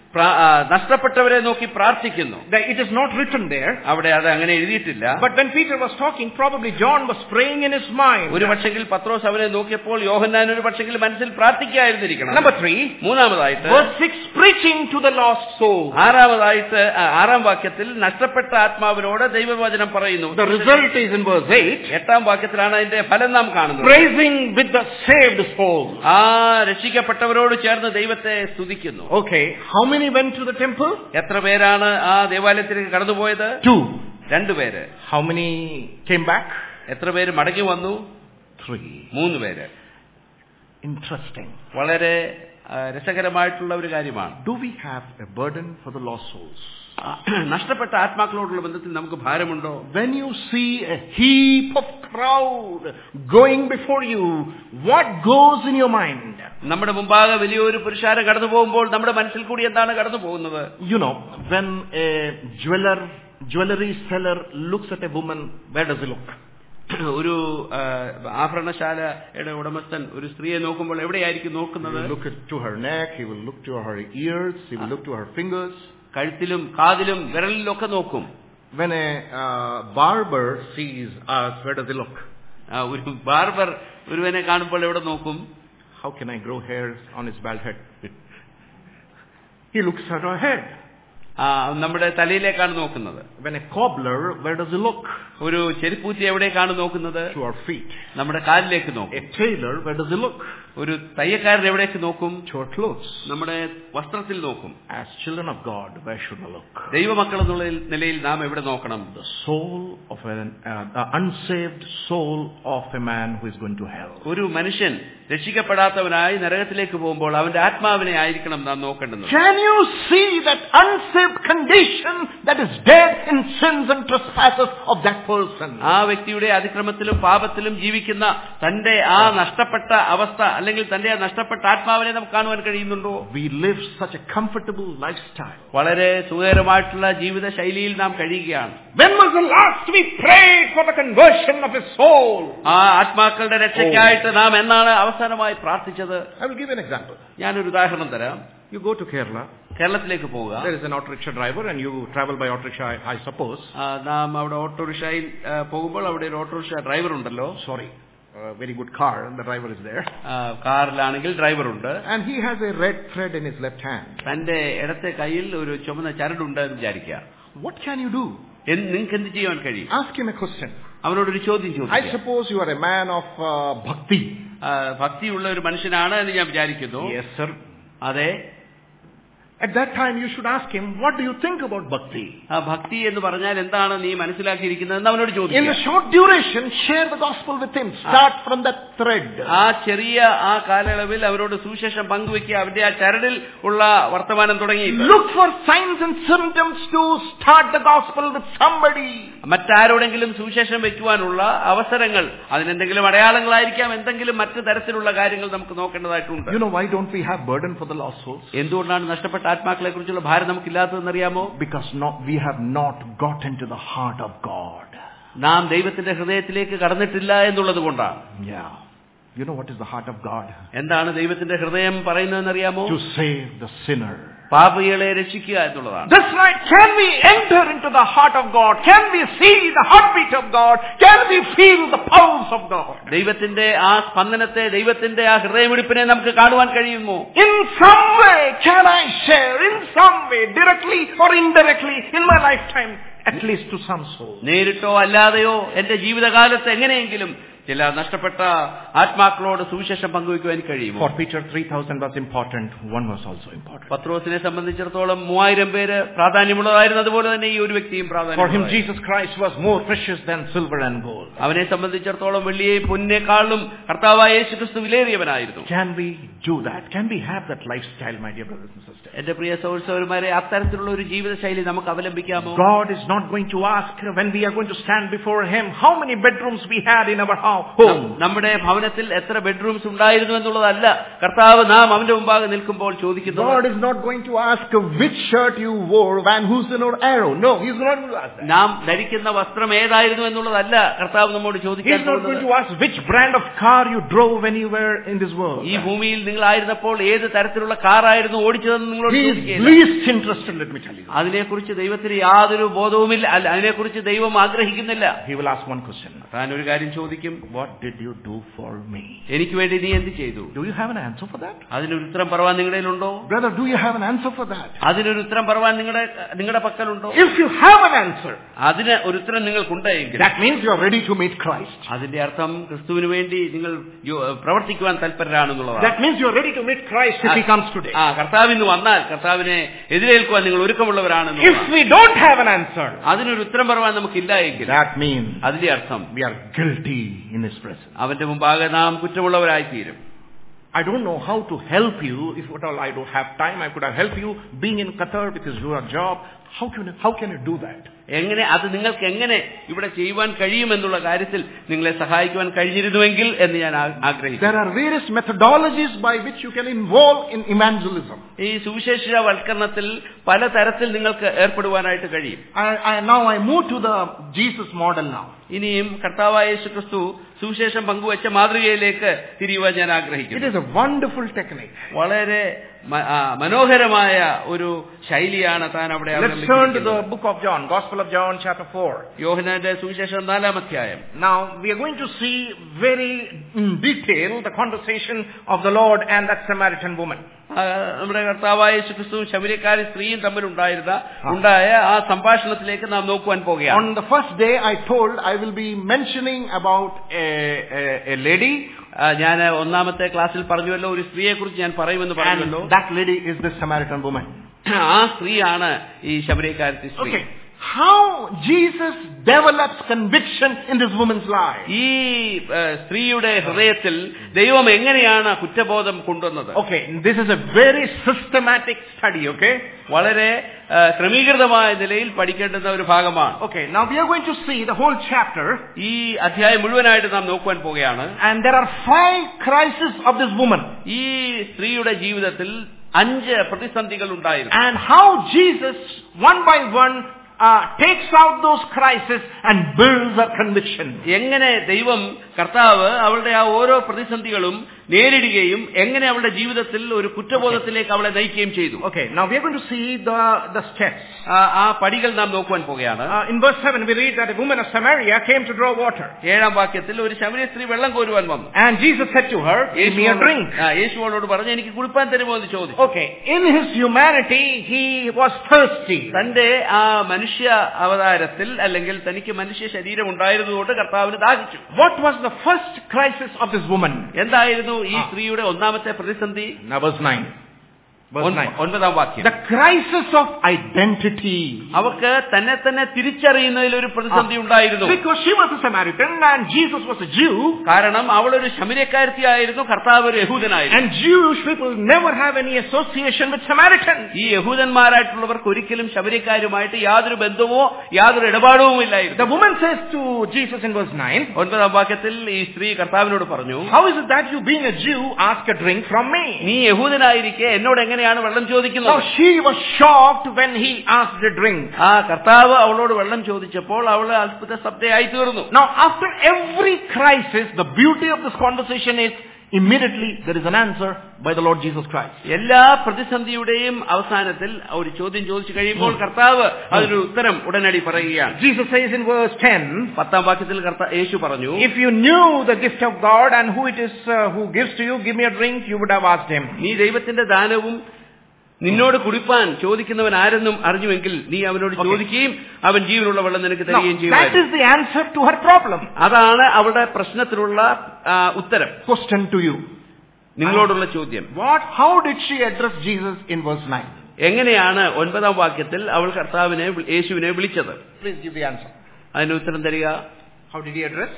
നഷ്ടപ്പെട്ടവരെ നോക്കി പ്രാർത്ഥിക്കുന്നു. It is not written there. അവിടെ അത് അങ്ങനെ എഴുതിയിട്ടില്ല. But when Peter was talking, probably John was praying in his mind. ഒരു പക്ഷെങ്കിൽ പത്രോസ് അവനെ നോക്കിയപ്പോൾ യോഹന്നാൻ ഒരു പക്ഷെങ്കിൽ മനസ്സിൽ പ്രാർത്ഥിക്കായിരുന്നിരിക്കണം. Number 3. മൂന്നാമതായിട്ട് verse 6, preaching to the lost soul. ആറാമതായിട്ട് 6ാം വാക്യത്തിൽ നഷ്ടപ്പെട്ട ആത്മാവിനോട് ദൈവവചനം പറയുന്നു. The result is in verse 8. 8ാം വാക്യത്തിലാണ് അതിന്റെ ഫലം നാം കാണുന്നത്. Praising with the saved soul. ആ രക്ഷിക്കപ്പെട്ടവരോട് ചേർന്ന് ദൈവത്തെ സ്തുതിക്കുന്നു. Okay, how many went to the temple? എത്ര പേരാണ് ആ ദേവാലയത്തിലേക്ക് കടന്നുപോയത്? 2. 2 പേര്. How many came back? എത്ര പേര് മടങ്ങി വന്നു? 3. 3 പേര്. Interesting. വളരെ രസകരമായിട്ടുള്ള ഒരു കാര്യമാണ്. Do we have a burden for the lost souls? നഷ്ടപ്പെട്ട ആത്മാക്കളോടുള്ള ബന്ധത്തിൽ നമുക്ക് ഭാരമുണ്ടോ? When you see a heap of crowd going before you, what goes in your mind? നമ്മുടെ മുമ്പാകെ വലിയൊരു പുരുഷാരം കടന്നു പോകുമ്പോൾ നമ്മുടെ മനസ്സിൽ കൂടി എന്താണ് കടന്നു പോകുന്നത്? You know, when a jewelry seller looks at a woman, where does he look? ഒരു ആഭരണശാലയുടെ ഉടമസ്ഥൻ ഒരു സ്ത്രീയെ നോക്കുമ്പോൾ എവിടെയായിരിക്കും നോക്കുന്നത്? He will look to her neck, he will look to her ears, he will look to her fingers. കഴുത്തിലും കാതിലും വിരലിലും ഒക്കെ നോക്കും. When a barber sees us, where does he look? ഒരു ബാർബർ ഒരുവനെ കാണുമ്പോൾ എവിടെ നോക്കും? How can I grow hairs on his bald head? He looks at our head. നമ്മുടെ തലയിലേക്കാണ് നോക്കുന്നത്. When a cobbler, where does he look? ഒരു ചെരുപ്പൂത്തി എവിടേക്കാണ് നോക്കുന്നത്? To our feet. നമ്മുടെ കാലിലേക്ക് നോക്കും. A tailor, where does he look? ഒരു തയ്യക്കാരൻ എവിടേക്ക് നോക്കും? To our clothes. നമ്മുടെ വസ്ത്രത്തിൽ നോക്കും. As children of God, where should we look? ദൈവമക്കൾ എന്നുള്ള നിലയിൽ നാം എവിടെ നോക്കണം? The soul of an unsaved soul of a man who is going to hell. ഒരു മനുഷ്യൻ രക്ഷിക്കപ്പെടാത്തവനായി നരകത്തിലേക്ക് പോകുമ്പോൾ അവന്റെ ആത്മാവിനെ ആയിരിക്കണം നാം നോക്കേണ്ടത്. Can you see that unsaved condition that is dead in sins and trespasses of that person? ആ വ്യക്തിയുടെ അതിക്രമത്തിലും പാപത്തിലും ജീവിക്കുന്ന തന്റെ ആ നഷ്ടപ്പെട്ട അവസ്ഥ അല്ലെങ്കിൽ തന്റെ ആ നഷ്ടപ്പെട്ട ആത്മാവിനെ നമുക്ക് കാണുവാൻ കഴിയുന്നുണ്ടോ? We live such a comfortable lifestyle. വളരെ സുഖകരമായിട്ടുള്ള ജീവിത ശൈലിയിൽ നാം കഴിയുകയാണ്. When was the last we prayed for the conversion of his soul? ആ ആത്മാക്കളുടെ രക്ഷയ്ക്കായിട്ട് നാം എന്നാണ് അവസാനമായി പ്രാർത്ഥിച്ചത്? I will give you an example. ഞാനൊരു ഉദാഹരണം തരാം. You go to Kerala. കേരളത്തിലേക്ക് പോവുക. There is an auto rickshaw driver and you travel by auto rickshaw, I suppose. നാം അവിടെ ഓട്ടോറിക്ഷയിൽ പോകുമ്പോൾ അവിടെ ഒരു ഓട്ടോറിക്ഷ ഡ്രൈവർ ഉണ്ടല്ലോ. Sorry. Very good car and the driver is there. കാറിലാണെങ്കിൽ ഡ്രൈവർ ഉണ്ട്. And he has a red thread in his left hand. തന്റെ ഇടത്തെ കയ്യിൽ ഒരു ചുമന്ന ചരടുണ്ട് എന്ന് വിചാരിക്കുക. What can you do? നിങ്ങൾക്ക് എന്ത് ചെയ്യാൻ കഴിയും? Ask him a question. അവനോടൊരു ചോദ്യം ചോദിക്കുക. I suppose you are a man of bhakti. ഭക്തിയുള്ള ഒരു മനുഷ്യനാണ് എന്ന് ഞാൻ വിചാരിക്കുന്നു. Yes, sir. അതെ. At that time you should ask him, what do you think about bhakti? ഭക്തി എന്ന് പറഞ്ഞാൽ എന്താണ് നീ മനസ്സിലാക്കിയിരിക്കുന്നതെന്ന് അവനോട് ചോദിക്കുക. In a short duration, share the gospel with him. Start from that thread. ആ ചെറിയ ആ കാലയളവിൽ അവരോട് സുവിശേഷം പങ്കുവെക്കുക. അവരുടെ ആ ചരടിൽ ഉള്ള വർത്തമാനം തുടങ്ങി. Look for signs and symptoms to start the gospel with somebody. മറ്റാരോടെങ്കിലും സുവിശേഷം വെക്കുവാനുള്ള അവസരങ്ങൾ, അതിനെന്തെങ്കിലും അടയാളങ്ങളായിരിക്കാം, എന്തെങ്കിലും മറ്റു തരത്തിലുള്ള കാര്യങ്ങൾ നമുക്ക് നോക്കേണ്ടതായിട്ടുണ്ട്. You know why don't we have burden for the lost souls? എന്തുകൊണ്ടാണ് നഷ്ടപ്പെട്ട ആത്മാക്കളെ കുറിച്ചുള്ള ഭാരം നമുക്കില്ലാത്തതെന്ന് അറിയാമോ? Because we have not got into the heart of God. നാം ദൈവത്തിന്റെ ഹൃദയത്തിലേക്ക് കടന്നിട്ടില്ല എന്നുള്ളത് കൊണ്ടാണ്. Yeah. You know what is the heart of God? എന്താണ് ദൈവത്തിന്റെ ഹൃദയം പറയുന്നതെന്ന് അറിയാമോ? To save the sinner. പാപികളെ രക്ഷിക്കുക എന്നുള്ളതാണ്. That's right. Can we enter into the heart of God? Can we see the heartbeat of God? Can we feel the pulse of God? ദൈവത്തിന്റെ ആ സ്പന്ദനത്തെ, ദൈവത്തിന്റെ ആ ഹൃദയമിടിപ്പിനെ നമുക്ക് കാണുവാൻ കഴിയുമോ? In some way can I share, in some way, directly or indirectly in my lifetime, at least to some soul. നേരിട്ടോ അല്ലാതെയോ എന്റെ ജീവിതകാലത്ത് എങ്ങനെയെങ്കിലും ചില നഷ്ടപ്പെട്ട ആത്മാക്കളോട് സുവിശേഷം പങ്കുവയ്ക്കുവാൻ കഴിയുമോ? For Peter 3,000 was important, one was also important. പത്രോസിനെ സംബന്ധിച്ചിടത്തോളം 3000 പേര് പ്രാധാന്യമുള്ളതായിരുന്നു, അതുപോലെ തന്നെ ഈ ഒരു വ്യക്തിയും പ്രാധാന്യം. For him Jesus Christ was more precious than silver and gold. അവനെ സംബന്ധിച്ചിടത്തോളം വെള്ളിയെയും പൊന്നിനേക്കാളും കർത്താവായ യേശുക്രിസ്തു വിലയേറിയവനായിരുന്നു. Can we do that? Can we have that lifestyle, my dear brothers and sisters? എന്റെ പ്രിയ സഹോദരന്മാരെ, അത്തരത്തിലുള്ള ഒരു ജീവിതശൈലി നമുക്ക് അവലംബിക്കാമോ? God is not going to ask when we are going to stand before him how many bedrooms we had in our house. home. നമ്മുടെ ഭവനത്തിൽ എത്ര bedrooms ഉണ്ടായിരുന്നു എന്നുള്ളതല്ല കർത്താവ് നാം അവന്റെ മുമ്പാകെ നിൽക്കുമ്പോൾ ചോദിക്കുന്നത്. God is not going to ask which shirt you wore, Van Heusen or Arrow. No, He's not going to ask that. നാം ധരിക്കുന്ന വസ്ത്രം ഏതായിരുന്നു എന്നുള്ളതല്ല കർത്താവ് നമ്മോട് ചോദിക്കാൻ He's not going to ask which brand of car you drove when you were in this world. ഈ ഭൂമിയിൽ നിങ്ങളായിരുന്നപ്പോൾ ഏത് തരത്തിലുള്ള കാറായിരുന്നു ഓടിച്ചതെന്ന് നിങ്ങളോട് He is ചോദിക്കുകയില്ല. least interested, let me tell you. അതിനെക്കുറിച്ച് ദൈവത്തിന് യാതൊരു ബോധവുമില്ല. അല്ല, അതിനെക്കുറിച്ച് ദൈവം ആഗ്രഹിക്കുന്നില്ല. He will ask one question. താൻ ഒരു കാര്യം ചോദിക്കും, What did you do for me? എനിക്ക് വേണ്ടി നീ എന്ത് ചെയ്തു? Do you have an answer for that? അതിനൊരു ഉത്തരം പറവാൻ നിങ്ങളുടെ ഉണ്ടോ? Brother, do you have an answer for that? അതിനൊരു ഉത്തരം പറവാൻ നിങ്ങളുടെ പക്കലുണ്ടോ? If you have an answer, അതിന് ഒരു ഉത്തരം നിങ്ങൾക്കുണ്ടെങ്കിൽ that means you are ready to meet Christ. അതിന്റെ അർത്ഥം ക്രിസ്തുവിന് വേണ്ടി നിങ്ങൾ പ്രവർത്തിക്കുവാൻ തൽപരരാണെന്നുള്ളതാണ്. That means you are ready to meet Christ if He comes today. കർത്താവിന് വന്നാൽ കർത്താവിനെ എതിരേൽക്കുവാൻ നിങ്ങൾ ഒരുക്കമുള്ളവരാണെന്ന്. If we don't have an answer, അതിനൊരു ഉത്തരം പറവാൻ നമുക്കില്ല എങ്കിൽ that means അതിന്റെ അർത്ഥം we are guilty in His presence. അവന്റെ മുമ്പാകെ നാം കുറ്റമുള്ളവരായി തീരും. I don't know how to help you. If at all I don't have time, I could have helped you being in Qatar because you are a job. How can you do that? എങ്ങനെ അത് നിങ്ങൾക്ക് എങ്ങനെ ഇവിടെ ചെയ്യുവാൻ കഴിയുമെന്നുള്ള കാര്യത്തിൽ നിങ്ങളെ സഹായിക്കുവാൻ കഴിഞ്ഞിരുന്നുവെങ്കിൽ എന്ന് ഞാൻ ആഗ്രഹിക്കുന്നു. There are various methodologies by which you can involve in evangelism. ഈ സുവിശേഷവൽക്കരണത്തിൽ പല തരത്തിൽ നിങ്ങൾക്ക് ഏർപ്പെടുവാനായിട്ട് കഴിയും. Now I move to the Jesus model now. ഇനിയും കർത്താവായ യേശുക്രിസ്തു സുവിശേഷം പങ്കുവച്ച മാതൃകയിലേക്ക് തിരിയുവാൻ ഞാൻ ആഗ്രഹിക്കുന്നു. It is a wonderful technique. വളരെ മനോഹരമായ ഒരു ശൈലിയാണ് താൻ അവിടെ. Let's turn to the book of John, Gospel of John, chapter 4. യോഹന്നാന്റെ സുവിശേഷം 4-ാം അധ്യായം. Now we are going to see very in detail the conversation of the Lord and that Samaritan woman. നമ്മുടെ കർത്താവായ യേശുക്രിസ്തുവും ശമര്യക്കാരി സ്ത്രീയും തമ്മിൽ ഉണ്ടായ ആ സംഭാഷണത്തിലേക്ക് നാം നോക്കുവാൻ പോകുകയാണ്. On the first day I told I will be mentioning about a lady. ഞാൻ ഒന്നാമത്തെ ക്ലാസ്സിൽ പറഞ്ഞുവല്ലോ, ഒരു സ്ത്രീയെ കുറിച്ച് ഞാൻ പറയുമെന്ന് പറഞ്ഞുവല്ലോ. That lady is the Samaritan woman. ആ സ്ത്രീയാണ് ഈ ശമര്യക്കാരത്തി സ്ത്രീ. Okay. How Jesus develops conviction in this woman's life? ഈ സ്ത്രീയുടെ ഹൃദയത്തിൽ ദൈവം എങ്ങനെയാണ് കുറ്റബോധം കൊണ്ടുവന്നത്? Okay, this is a very systematic study, okay? വളരെ ക്രമീകൃതമായ നിലയിൽ പഠിക്കേണ്ടുന്ന ഒരു ഭാഗമാണ്. Okay, now we are going to see the whole chapter. ഈ അധ്യായം മുഴുവനായിട്ട് നാം നോക്കുവാൻ പോകുകയാണ്. And there are 5 crises of this woman. ഈ സ്ത്രീയുടെ ജീവിതത്തിൽ 5 പ്രതിസന്ധികൾ ഉണ്ടായിരുന്നു. And how Jesus one by one takes out those crises and builds a conviction. എങ്ങനെ ദൈവം കർത്താവ് അവളുടെ ആ ഓരോ പ്രതിസന്ധികളും നേരിടുകയും എങ്ങനെ അവളുടെ ജീവിതത്തിൽ ഒരു കുറ്റബോധത്തിലേക്ക് അവളെ നയിക്കുകയും ചെയ്തു. Okay, now we are going to see the steps. ആ പടികൾ നാം നോക്കുവാൻ പോകുകയാണ്. In verse 7 we read that a woman of Samaria came to draw water. 7-ാം വാക്യത്തിൽ ഒരു ശമര്യ സ്ത്രീ വെള്ളം കോരുവാൻ വന്നു. And Jesus said to her, "Give me a drink." യേശുവോട് പറഞ്ഞു, എനിക്ക് കുടിപ്പാൻ തരുമോ എന്ന് ചോദിച്ചു. Okay, in his humanity he was thirsty. തന്റെ ആ മനുഷ്യ അവതാരത്തിൽ അല്ലെങ്കിൽ തനിക്ക് മനുഷ്യ ശരീരം ഉണ്ടായിരുന്നതുകൊണ്ട് കർത്താവിന് ദാഹിച്ചു. What was the first crisis of this woman? എന്തായിരുന്നു ഈ സ്ത്രീയുടെ ഒന്നാമത്തെ പ്രതിസന്ധി? Verse 9. 9-ാം വാക്യം. The crisis of identity. അവർക്ക് തന്നെ തിരിച്ചറിയുന്നതിൽ ഒരു പ്രതിസന്ധി ഉണ്ടായിരുന്നു. Because she was a Samaritan and Jesus was a Jew. കാരണം അവൾ ഒരു ശമര്യക്കാരത്തിയായിരുന്നു, കർത്താവ് ഒരു യഹൂദനായിരുന്നു. And Jewish people never have any association with Samaritans. ഈ യഹൂദന്മാരായിട്ടുള്ളവർക്ക് ഒരിക്കലും ശമര്യക്കാരുമായിട്ട് യാതൊരു ബന്ധമോ യാതൊരു ഇടപാടും ഇല്ലായിരുന്നു. The woman says to Jesus in verse 9. 9-ാം വാക്യത്തിൽ ഈ സ്ത്രീ കർത്താവിനോട് പറഞ്ഞു, How is it that you being a Jew ask a drink from me? നീ യഹൂദനായിരിക്കെ എന്നോട് എങ്ങനെയാണ് വെള്ളം ചോദിക്കുന്നത്? So she was shocked when he asked a drink. ആ കർത്താവ് അവളോട് വെള്ളം ചോദിച്ചപ്പോൾ അവൾ അത്ഭുത സ്തബ്ധയായി തീർന്നു. Now after every crisis, the beauty of this conversation is immediately there is an answer by the Lord Jesus Christ. എല്ലാ പ്രതിസന്ധിയുടെയും അവസാനത്തിൽ ഒരു ചോദ്യം ചോദിച്ചു കഴിയുമ്പോൾ കർത്താവ് അതിനൊരു ഉത്തരം ഉടനടി പറയുകയാണ്. Jesus says in verse 10, 10-ാം വാക്യത്തിൽ യേശു പറഞ്ഞു, If you knew the gift of God and who it is who gives to you, give me a drink, you would have asked him. നീ ദൈവത്തിന്റെ ദാനവും നിന്നോട് കുടിപ്പാൻ ചോദിക്കുന്നവൻ ആരെന്നും അറിഞ്ഞുവെങ്കിൽ നീ അവനോട് ചോദിക്കുകയും അവൻ ജീവനുള്ള വെള്ളം നിനക്ക് തരികയും ചെയ്യും. That is the answer to her problem. അതാണ് അവളുടെ പ്രശ്നത്തിനുള്ള ഉത്തരം. Question to you. നിങ്ങളോടുള്ള ചോദ്യം. How did she address Jesus in verse 9? എങ്ങനെയാണ് 9-ാം വാക്യത്തിൽ അവൾ യേശുവിനെ വിളിച്ചത്? Please give the answer. അതിന് ഉത്തരം തരിക. How did he address?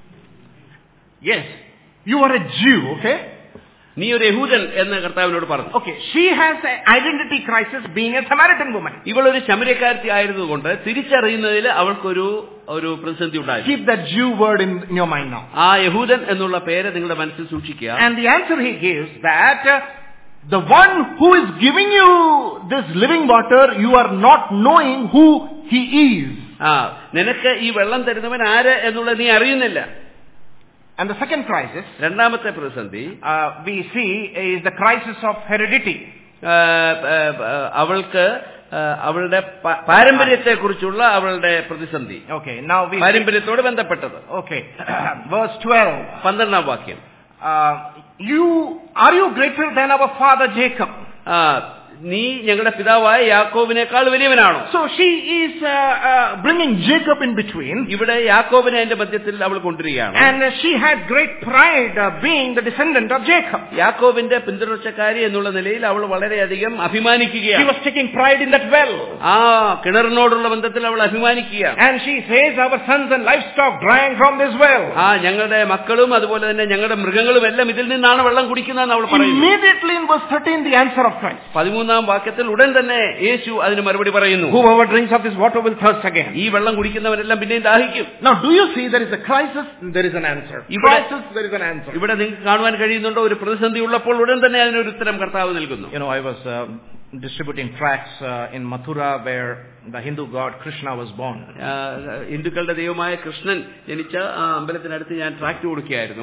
Yes, you are a Jew, okay? നീ ഒരു യഹൂദൻ എന്ന് കർത്താവിനോട് പറഞ്ഞു. Okay, she has an identity crisis being a Samaritan woman. ഇവളൊരു ശമര്യക്കാരത്തി ആയിരുന്നുകൊണ്ട് തിരിച്ചറിയുന്നതിൽ അവൾക്കൊരു ഒരു പ്രതിസന്ധി ഉണ്ടായിരുന്നു. Keep that Jew word in your mind now. ആ യഹൂദൻ എന്നുള്ള പേര് നിങ്ങളുടെ മനസ്സിൽ സൂക്ഷിക്കുക. And the answer he gives that the one who is giving you this living water, you are not knowing who he is. നിനക്ക് ഈ വെള്ളം തരുന്നവൻ ആര് എന്നുള്ളത് നീ അറിയുന്നില്ല. And the second crisis, രണ്ടാമത്തെ പ്രതിസന്ധി, we see is the crisis of heredity. അവൾക്ക് അവളുടെ പാരമ്പര്യത്തെക്കുറിച്ചുള്ള അവളുടെ പ്രതിസന്ധി. Okay, now we പാരമ്പര്യത്തോട് ബന്ധപ്പെട്ടത്. Okay, verse 12, 12ാം വാക്യം. Are you greater than our father Jacob? നീ ഞങ്ങളുടെ പിതാവായ യാക്കോബിനേക്കാൾ വലിയവനാണോ? So she is bringing Jacob in between. ഇവിടെ യാക്കോബിനെ അതിന്റെ മധ്യത്തിൽ അവൾ കൊണ്ടുവരികയാണ്. And she had great pride being the descendant of Jacob. യാക്കോബിന്റെ പിന്തുടർച്ചക്കാരി എന്നുള്ള നിലയിൽ അവൾ വളരെയധികം അഭിമാനിക്കുകയാണ്. She was taking pride in that well. ആ കിണറിനോടുള്ള ബന്ധത്തിൽ അവൾ അഭിമാനിക്കുകയാണ്. And she says our sons and livestock drank from this well. ഞങ്ങളുടെ മക്കളും അതുപോലെ തന്നെ ഞങ്ങളുടെ മൃഗങ്ങളും എല്ലാം ഇതിൽ നിന്നാണ് വെള്ളം കുടിക്കുന്നതെന്ന് അവൾ പറയുന്നു. Immediately in verse 13 the answer of Christ. 13ാം വാക്യത്തിൽ ഉടൻ തന്നെ യേശു അതിന് മറുപടി പറയുന്നു. Whoever drinks of this water will thirst again. ഈ വെള്ളം കുടിക്കുന്നവരെല്ലാം പിന്നെയും ദാഹിക്കും. Now do you see there is a crisis, there is an answer. Crisis, there is an answer. ഇവിടെ നിങ്ങൾക്ക് കാണുവാൻ കഴിയുന്നുണ്ടോ? ഒരു പ്രതിസന്ധി ഉള്ളപ്പോൾ ഉടൻ തന്നെ അതിനൊരു ഉത്തരം കർത്താവ് നൽകുന്നു. You know, I was distributing tracts in Mathura where the Hindu god Krishna was born. ഹിന്ദുക്കളുടെ ദൈവമായ കൃഷ്ണൻ ജനിച്ച അമ്പലത്തിനടുത്ത് ഞാൻ ട്രാക്ട് കൊടുക്കുകയായിരുന്നു.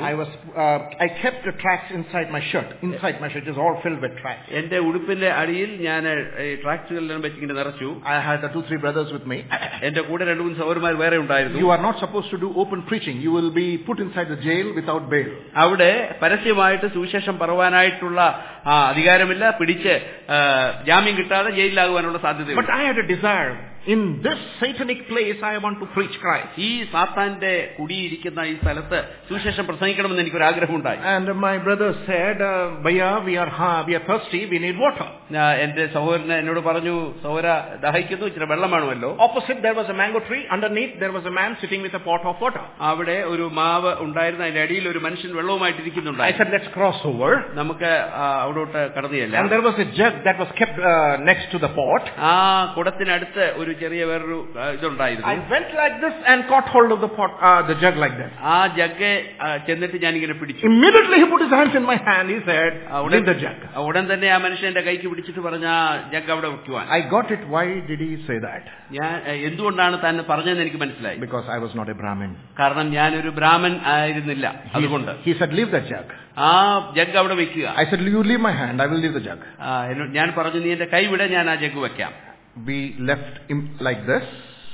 I kept the tracts inside my shirt. Inside my shirt is all filled with tracts. എന്റെ ഉടുപ്പിന്റെ അടിയിൽ ഞാൻ ട്രാക്റ്റുകളെല്ലാം വെച്ചിങ്ങനെ നിറച്ചു. I had 2-3 brothers with me. എന്റെ കൂടെ 2-3 സഹോദരന്മാർ വേറെ ഉണ്ടായിരുന്നു. You are not supposed to do open preaching. You will be put inside the jail without bail. അവിടെ പരസ്യമായിട്ട് സുവിശേഷം പറവാനായിട്ടുള്ള അധികാരമില്ല. പിടിച്ച് ജാമ്യം കിട്ടാതെ ജയിലിലാകുവാനുള്ള സാധ്യതയുണ്ട്. But I had a desire. In this satanic place I want to preach Christ. ഈ സാത്താന്റെ കുടിയിരിക്കുന്ന ഈ സ്ഥലത്ത് സുവിശേഷം പ്രസംഗിക്കണമെന്ന് എനിക്കൊരു ആഗ്രഹമുണ്ടായി. And my brother said, Bhaiya, we are thirsty, we need water. എന്റെ സഹോദരൻ എന്നോട് പറഞ്ഞു, സഹോദര ദാഹിക്കുന്നു, ഇച്ചിരി വെള്ളം വേണമല്ലോ. Opposite there was a mango tree. Underneath there was a man sitting with a pot of water. അവിടെ ഒരു മാവ് ഉണ്ടായിരുന്നു. അതിന്റെ അടിയിൽ ഒരു മനുഷ്യൻ വെള്ളവുമായിട്ട് ഇരിക്കുന്നുണ്ടായി. I said, let's cross over. നമുക്ക് അവിടോട്ട് കടന്നു ചെല്ലാം. And there was a jug that was kept next to the pot. ആ കുടത്തിനടുത്ത് ഒരു ചെറിയ വേറൊരു ഇതുണ്ടായിരുന്നു. I went like this and caught hold of the pot, the jug like that. ആ ജഗ് ചെന്നിട്ട് ഞാൻ ഇങ്ങനെ പിടിച്ചു. Immediately he put his hands in my hand. He said, "Leave the jug." ഉടൻ തന്നെ ആ മനുഷ്യൻ എന്റെ കൈക്ക് പിടിച്ചിട്ട് പറഞ്ഞ ജഗ് അവിടെ വെക്കുവാൻ. I got it. Why did he say that? ഞാൻ എന്തുകൊണ്ടാണ് താൻ പറഞ്ഞതെന്ന് എനിക്ക് മനസ്സിലായി. Because I was not a Brahmin. കാരണം ഞാനൊരു ബ്രാഹ്മൺ ആയിരുന്നില്ല. അതുകൊണ്ട് he said, "Leave the jug." ആ ജഗ് അവിടെ വെക്കുക. I said, "You leave my hand. I will leave the jug." ഞാൻ പറഞ്ഞു, നീ എന്റെ കൈ വിട, ഞാൻ ആ ജഗ് വെക്കാം. We left him like this.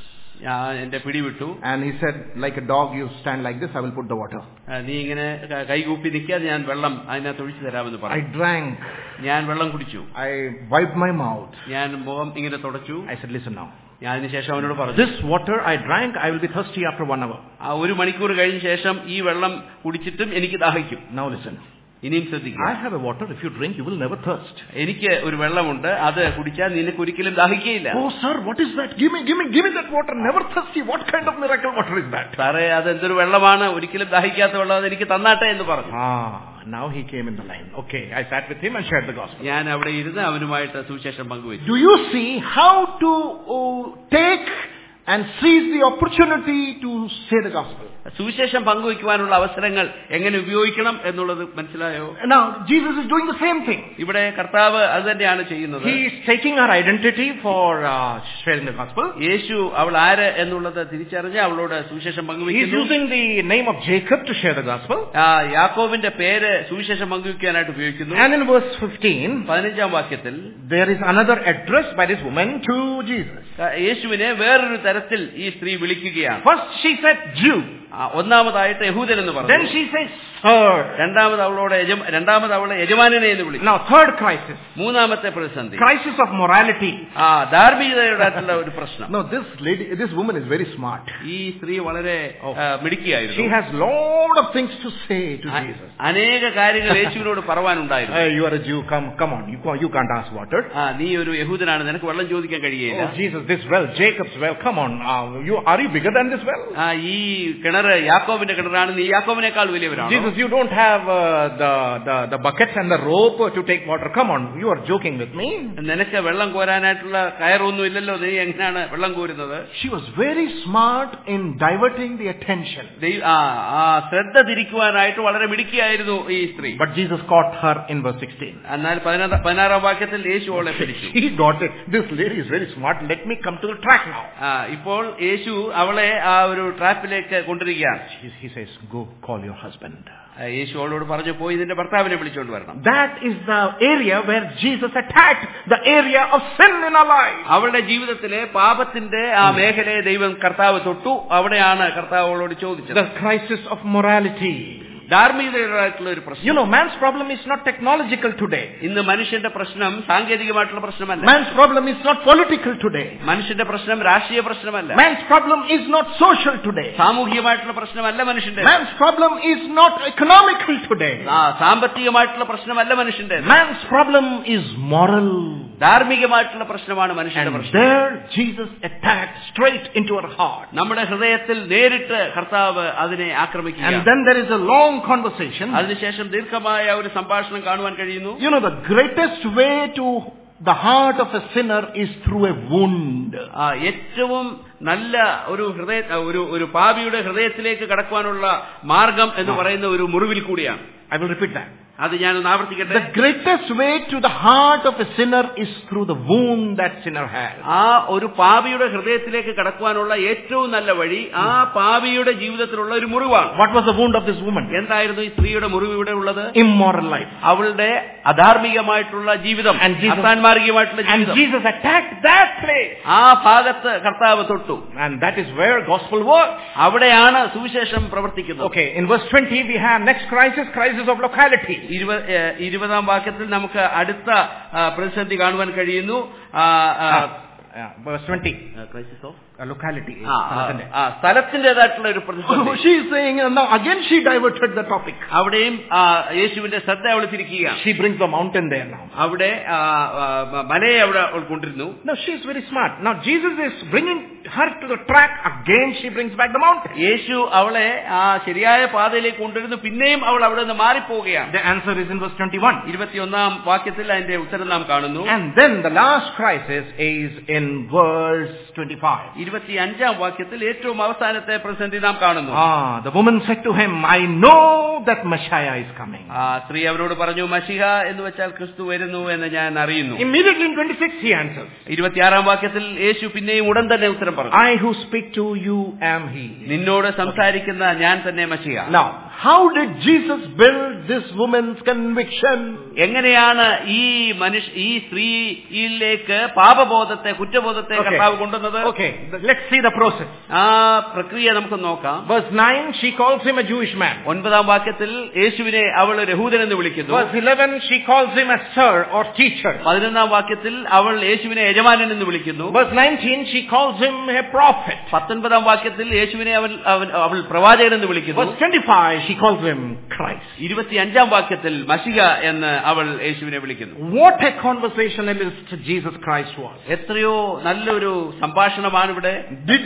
എന്റെ പിടിവിട്ടു. And he said, like a dog you stand like this, I will put the water. നീ ഇങ്ങനെ കൈകൂപ്പി നിൽക്കാതെ ഞാൻ വെള്ളം അതിനകത്ത് ഒഴിച്ചു തരാമെന്ന് പറഞ്ഞു. I drank. ഞാൻ വെള്ളം കുടിച്ചു. I wiped my mouth. ഞാൻ മുഖം ഇങ്ങനെ തുടച്ചു. I said, "Listen now." ഞാൻ അതിനുശേഷം അവനോട് പറഞ്ഞു, this water I drank, I will be thirsty after 1 hour. 1 മണിക്കൂർ കഴിഞ്ഞ ശേഷം ഈ വെള്ളം കുടിച്ചിട്ടും എനിക്ക് ദാഹിക്കും. Now listen. ഇനിയും ശ്രദ്ധിക്കുക. I have a water, if you drink you will never thirst. എനിക്ക് ഒരു വെള്ളമുണ്ട്, അത് കുടിച്ചാൽ നിനക്ക് ഒരിക്കലും ദാഹിക്കുകയില്ല. Oh sir, what is that? Give me that water, never thirsty. What kind of miracle water is that? സാറേ, അത് എന്തൊരു വെള്ളമാണ്, ഒരിക്കലും ദാഹിക്കാത്ത വെള്ളം, അത് എനിക്ക് തന്നാട്ടെ എന്ന് പറഞ്ഞു. Now he came in the line. Okay, I sat with him and shared the gospel. ഞാൻ അവിടെ ഇരുന്ന് അവനുമായിട്ട് സുവിശേഷം പങ്കുവച്ചു. Do you see how to take and seize the opportunity to say the gospel? സുവിശേഷം പങ്കുവയ്ക്കുവാനുള്ള അവസരങ്ങൾ എങ്ങനെ ഉപയോഗിക്കണം എന്നുള്ളത് മനസ്സിലായോ? Now Jesus is doing the same thing. ഇവിടെ കർത്താവ് അത് തന്നെയാണ് ചെയ്യുന്നത്. He is taking our identity for sharing the gospel. യേശു അവൾ ആര് എന്നുള്ളത് തിരിച്ചറിഞ്ഞ് അവളോട് സുവിശേഷം പങ്കുവയ്ക്കുന്നു. He is using the name of Jacob to share the gospel. യാക്കോബിന്റെ പേര് സുവിശേഷം പങ്കുവയ്ക്കാനായിട്ട് ഉപയോഗിക്കുന്നു. And in verse 15, 15ാം വാക്യത്തിൽ there is another address by this woman to Jesus. യേശുവിനെ വേറൊരു തരത്തിൽ ഈ സ്ത്രീ വിളിക്കുകയാണ്. First she said Jew. ഒന്നാമതായിട്ട് യഹൂദൻ എന്ന് പറഞ്ഞു. Then she says sir. രണ്ടാമത് അവളെ യജമാനനെ എന്ന് വിളിച്ചു. Now third crisis. മൂന്നാമത്തെ പ്രതിസന്ധി, crisis of morality. ധാർമ്മികതയുടെ ഒരു പ്രശ്നം. No, this woman is very smart. ഈ സ്ത്രീ വളരെ മിടുക്കിയായിരുന്നു. She has lot of things to say to Jesus. അനേക കാര്യങ്ങൾ യേശുവിനോട് പറയാനുണ്ടായിരുന്നു. You are a Jew, come on, you can't ask water. നീ ഒരു യഹൂദനാണ്, നിനക്ക് വെള്ളം ചോദിക്കാൻ കഴിയില്ല. Oh Jesus, this well, Jacob's well, come on, are you bigger than this well? ഈ കിണർ കിണറ് യാക്കോബിന്റെ കിണറാണ്, നീ യാക്കോബിനേക്കാൾ വലിയവരാണ്. Jesus, you don't have the bucket and the rope to take water. Come on, you are joking with me. നിനക്ക് വെള്ളം കോരാനായിട്ടുള്ള കയറൊന്നും ഇല്ലല്ലോ, നീ എങ്ങനെയാണ് വെള്ളം കോരുന്നത്? She was very smart in diverting the attention. ശ്രദ്ധ തിരിക്കുവാനായിട്ട് വളരെ മിടുക്കിയായിരുന്നു ഈ സ്ത്രീ. But Jesus caught her in verse 16. എന്നാൽ 16-ാം വാക്യത്തിൽ യേശു അവളെ പിടിച്ചു. He got it. This lady is very smart. Let me come to the track now. ഇപ്പോൾ യേശു അവളെ ആ ഒരു ട്രാപ്പിലേക്ക് കൊണ്ടിരിക്കുകയാണ്. He says, go call your husband. യേശു അവളോട് പറഞ്ഞു, പോയി നിന്റെ ഭർത്താവിനെ വിളിച്ചോണ്ട് വരണം. That is the area where Jesus attacked the area of sin in our life. അവളുടെ ജീവിതത്തിലെ പാപത്തിന്റെ ആ മേഖലയെ ദൈവം കർത്താവ് തൊട്ടു. അവിടെയാണ് കർത്താവ് അവളോട് ചോദിച്ചത്. The crisis of morality. ധാർമ്മികതയായിട്ടുള്ള ഒരു പ്രശ്നം. You know, man's problem is not technological today. ഇന്ന് മനുഷ്യന്റെ പ്രശ്നം സാങ്കേതികമായിട്ടുള്ള പ്രശ്നമല്ല. Man's problem is not political today. മനുഷ്യന്റെ പ്രശ്നം രാഷ്ട്രീയ പ്രശ്നമല്ല. Man's problem is not social today. സാമൂഹികമായിട്ടുള്ള പ്രശ്നമല്ല മനുഷ്യന്റെ. Man's problem is not economical today. സാമ്പത്തികമായിട്ടുള്ള പ്രശ്നമല്ല മനുഷ്യന്റെ. Man's problem is moral. ധാർമ്മികമായിട്ടുള്ള പ്രശ്നമാണ് മനുഷ്യന്റെ പ്രശ്നം. There Jesus attacked straight into our heart. നമ്മുടെ ഹൃദയത്തിൽ നേരിട്ട് കർത്താവ് അതിനെ ആക്രമിക്കുക. And then there is a long conversation. അതിനുശേഷം ദീർഘമായ ഒരു സംഭാഷണം കാണുവാൻ കഴിയുന്നു. You know, the greatest way to the heart of a sinner is through a wound. ഏറ്റവും നല്ല ഒരു പാപിയുടെ ഹൃദയത്തിലേക്ക് കടക്കുവാനുള്ള മാർഗം എന്ന് പറയുന്ന ഒരു മുറിവിൽ കൂടിയാണ്. I will repeat that. അത് ഞാനൊന്ന് ആവർത്തിക്കട്ടെ. The greatest way to the heart of a sinner is through the wound that sinner has. ആ ഒരു പാപിയുടെ ഹൃദയത്തിലേക്ക് കടക്കുവാനുള്ള ഏറ്റവും നല്ല വഴി ആ പാപിയുടെ ജീവിതത്തിലുള്ള ഒരു മുറിവാണ്. What was the wound of this woman? എന്തായിരുന്നു ഈ സ്ത്രീയുടെ മുറിവ് ഇവിടെ ഉള്ളത്? Immoral life. അവളുടെ അധാർമികമായിട്ടുള്ള ജീവിതം, അസാൻമാർഗികമായിട്ടുള്ള ജീവിതം. And Jesus attacked that place. ആ ഭാഗത്ത് കർത്താവ് തൊട്ടു. And that is where gospel works. അവിടെയാണ് സുവിശേഷം പ്രവർത്തിക്കുന്നത്. Okay, in verse 20 we have next crisis of locality. 20-ാം വാക്യത്തിൽ നമുക്ക് അടുത്ത പ്രതിസന്ധി കാണുവാൻ കഴിയുന്നു. Verse 20. Crisis of locality. സ്ഥലത്തിന്റേതായിട്ടുള്ള ഒരു പ്രതിസന്ധി. She is saying, now again she diverted the topic. അവിടെയും യേശുവിന്റെ ശ്രദ്ധ അവൾ തിരിക്കുകയാണ്. She brings the mountain there now. അവിടെ മലയെ അവിടെ കൊണ്ടിരുന്നു. No, she is very smart. Now Jesus is bringing her to the track. Again she brings back the mountain. യേശു അവളെ ആ ശരിയായ പാതയിലേക്ക് കൊണ്ടുവരുന്നു. പിന്നെയും അവൾ അവിടെ നിന്ന് മാറിപ്പോവുകയാണ്. The answer is in verse 21. 21-ാം വാക്യത്തിൽ അതിന്റെ ഉത്തരം നാം കാണുന്നു. And then the last crisis is in verse 25. 25-ാം വാക്യത്തിൽ ഏറ്റവും അവസാനത്തെ പ്രതിസന്ധി നാം കാണുന്നു. The woman said to him, I know that Messiah is coming. സ്ത്രീ അവരോട് പറഞ്ഞു, മശിഹ എന്ന് വെച്ചാൽ ക്രിസ്തു വരുന്നു എന്ന് ഞാൻ അറിയുന്നു. Immediately in 26 he answers. 26-ാം വാക്യത്തിൽ യേശു പിന്നെയും ഉടൻ തന്നെ ഉത്തരം പറഞ്ഞു. I who speak to you am he. നിന്നോട് സംസാരിക്കുന്ന ഞാൻ തന്നെ മശിഹ. Now, how did Jesus build this woman's conviction? എങ്ങനെയാണ് ഈ സ്ത്രീയിലേക്ക് പാപബോധത്തെ, കുറ്റബോധത്തെ കർത്താവ് കൊണ്ടുവന്നത്? Okay, let's see the process. ആ പ്രക്രിയ നമുക്ക് നോക്കാം. Verse 9, she calls him a Jewish man. 9-ാം വാക്യത്തിൽ യേശുവിനെ അവൾ ഒരു യഹൂദൻ എന്ന് വിളിക്കുന്നു. Verse 11, she calls him a sir or teacher. 11-ാം വാക്യത്തിൽ അവൾ യേശുവിനെ യജമാനൻ എന്ന് വിളിക്കുന്നു. Verse 19, she calls him a prophet. 19-ാം വാക്യത്തിൽ യേശുവിനെ അവൾ പ്രവാചകൻ എന്ന് വിളിക്കുന്നു. Verse 25, she calls him Christ. 25-ാം വാക്യത്തിൽ മശിഹ എന്ന് അവൾ യേശുവിനെ വിളിക്കുന്നു. What a conversationalist Jesus Christ was. എത്രയോ നല്ലൊരു സംഭാഷണമാണ് ഇവിടെ. Did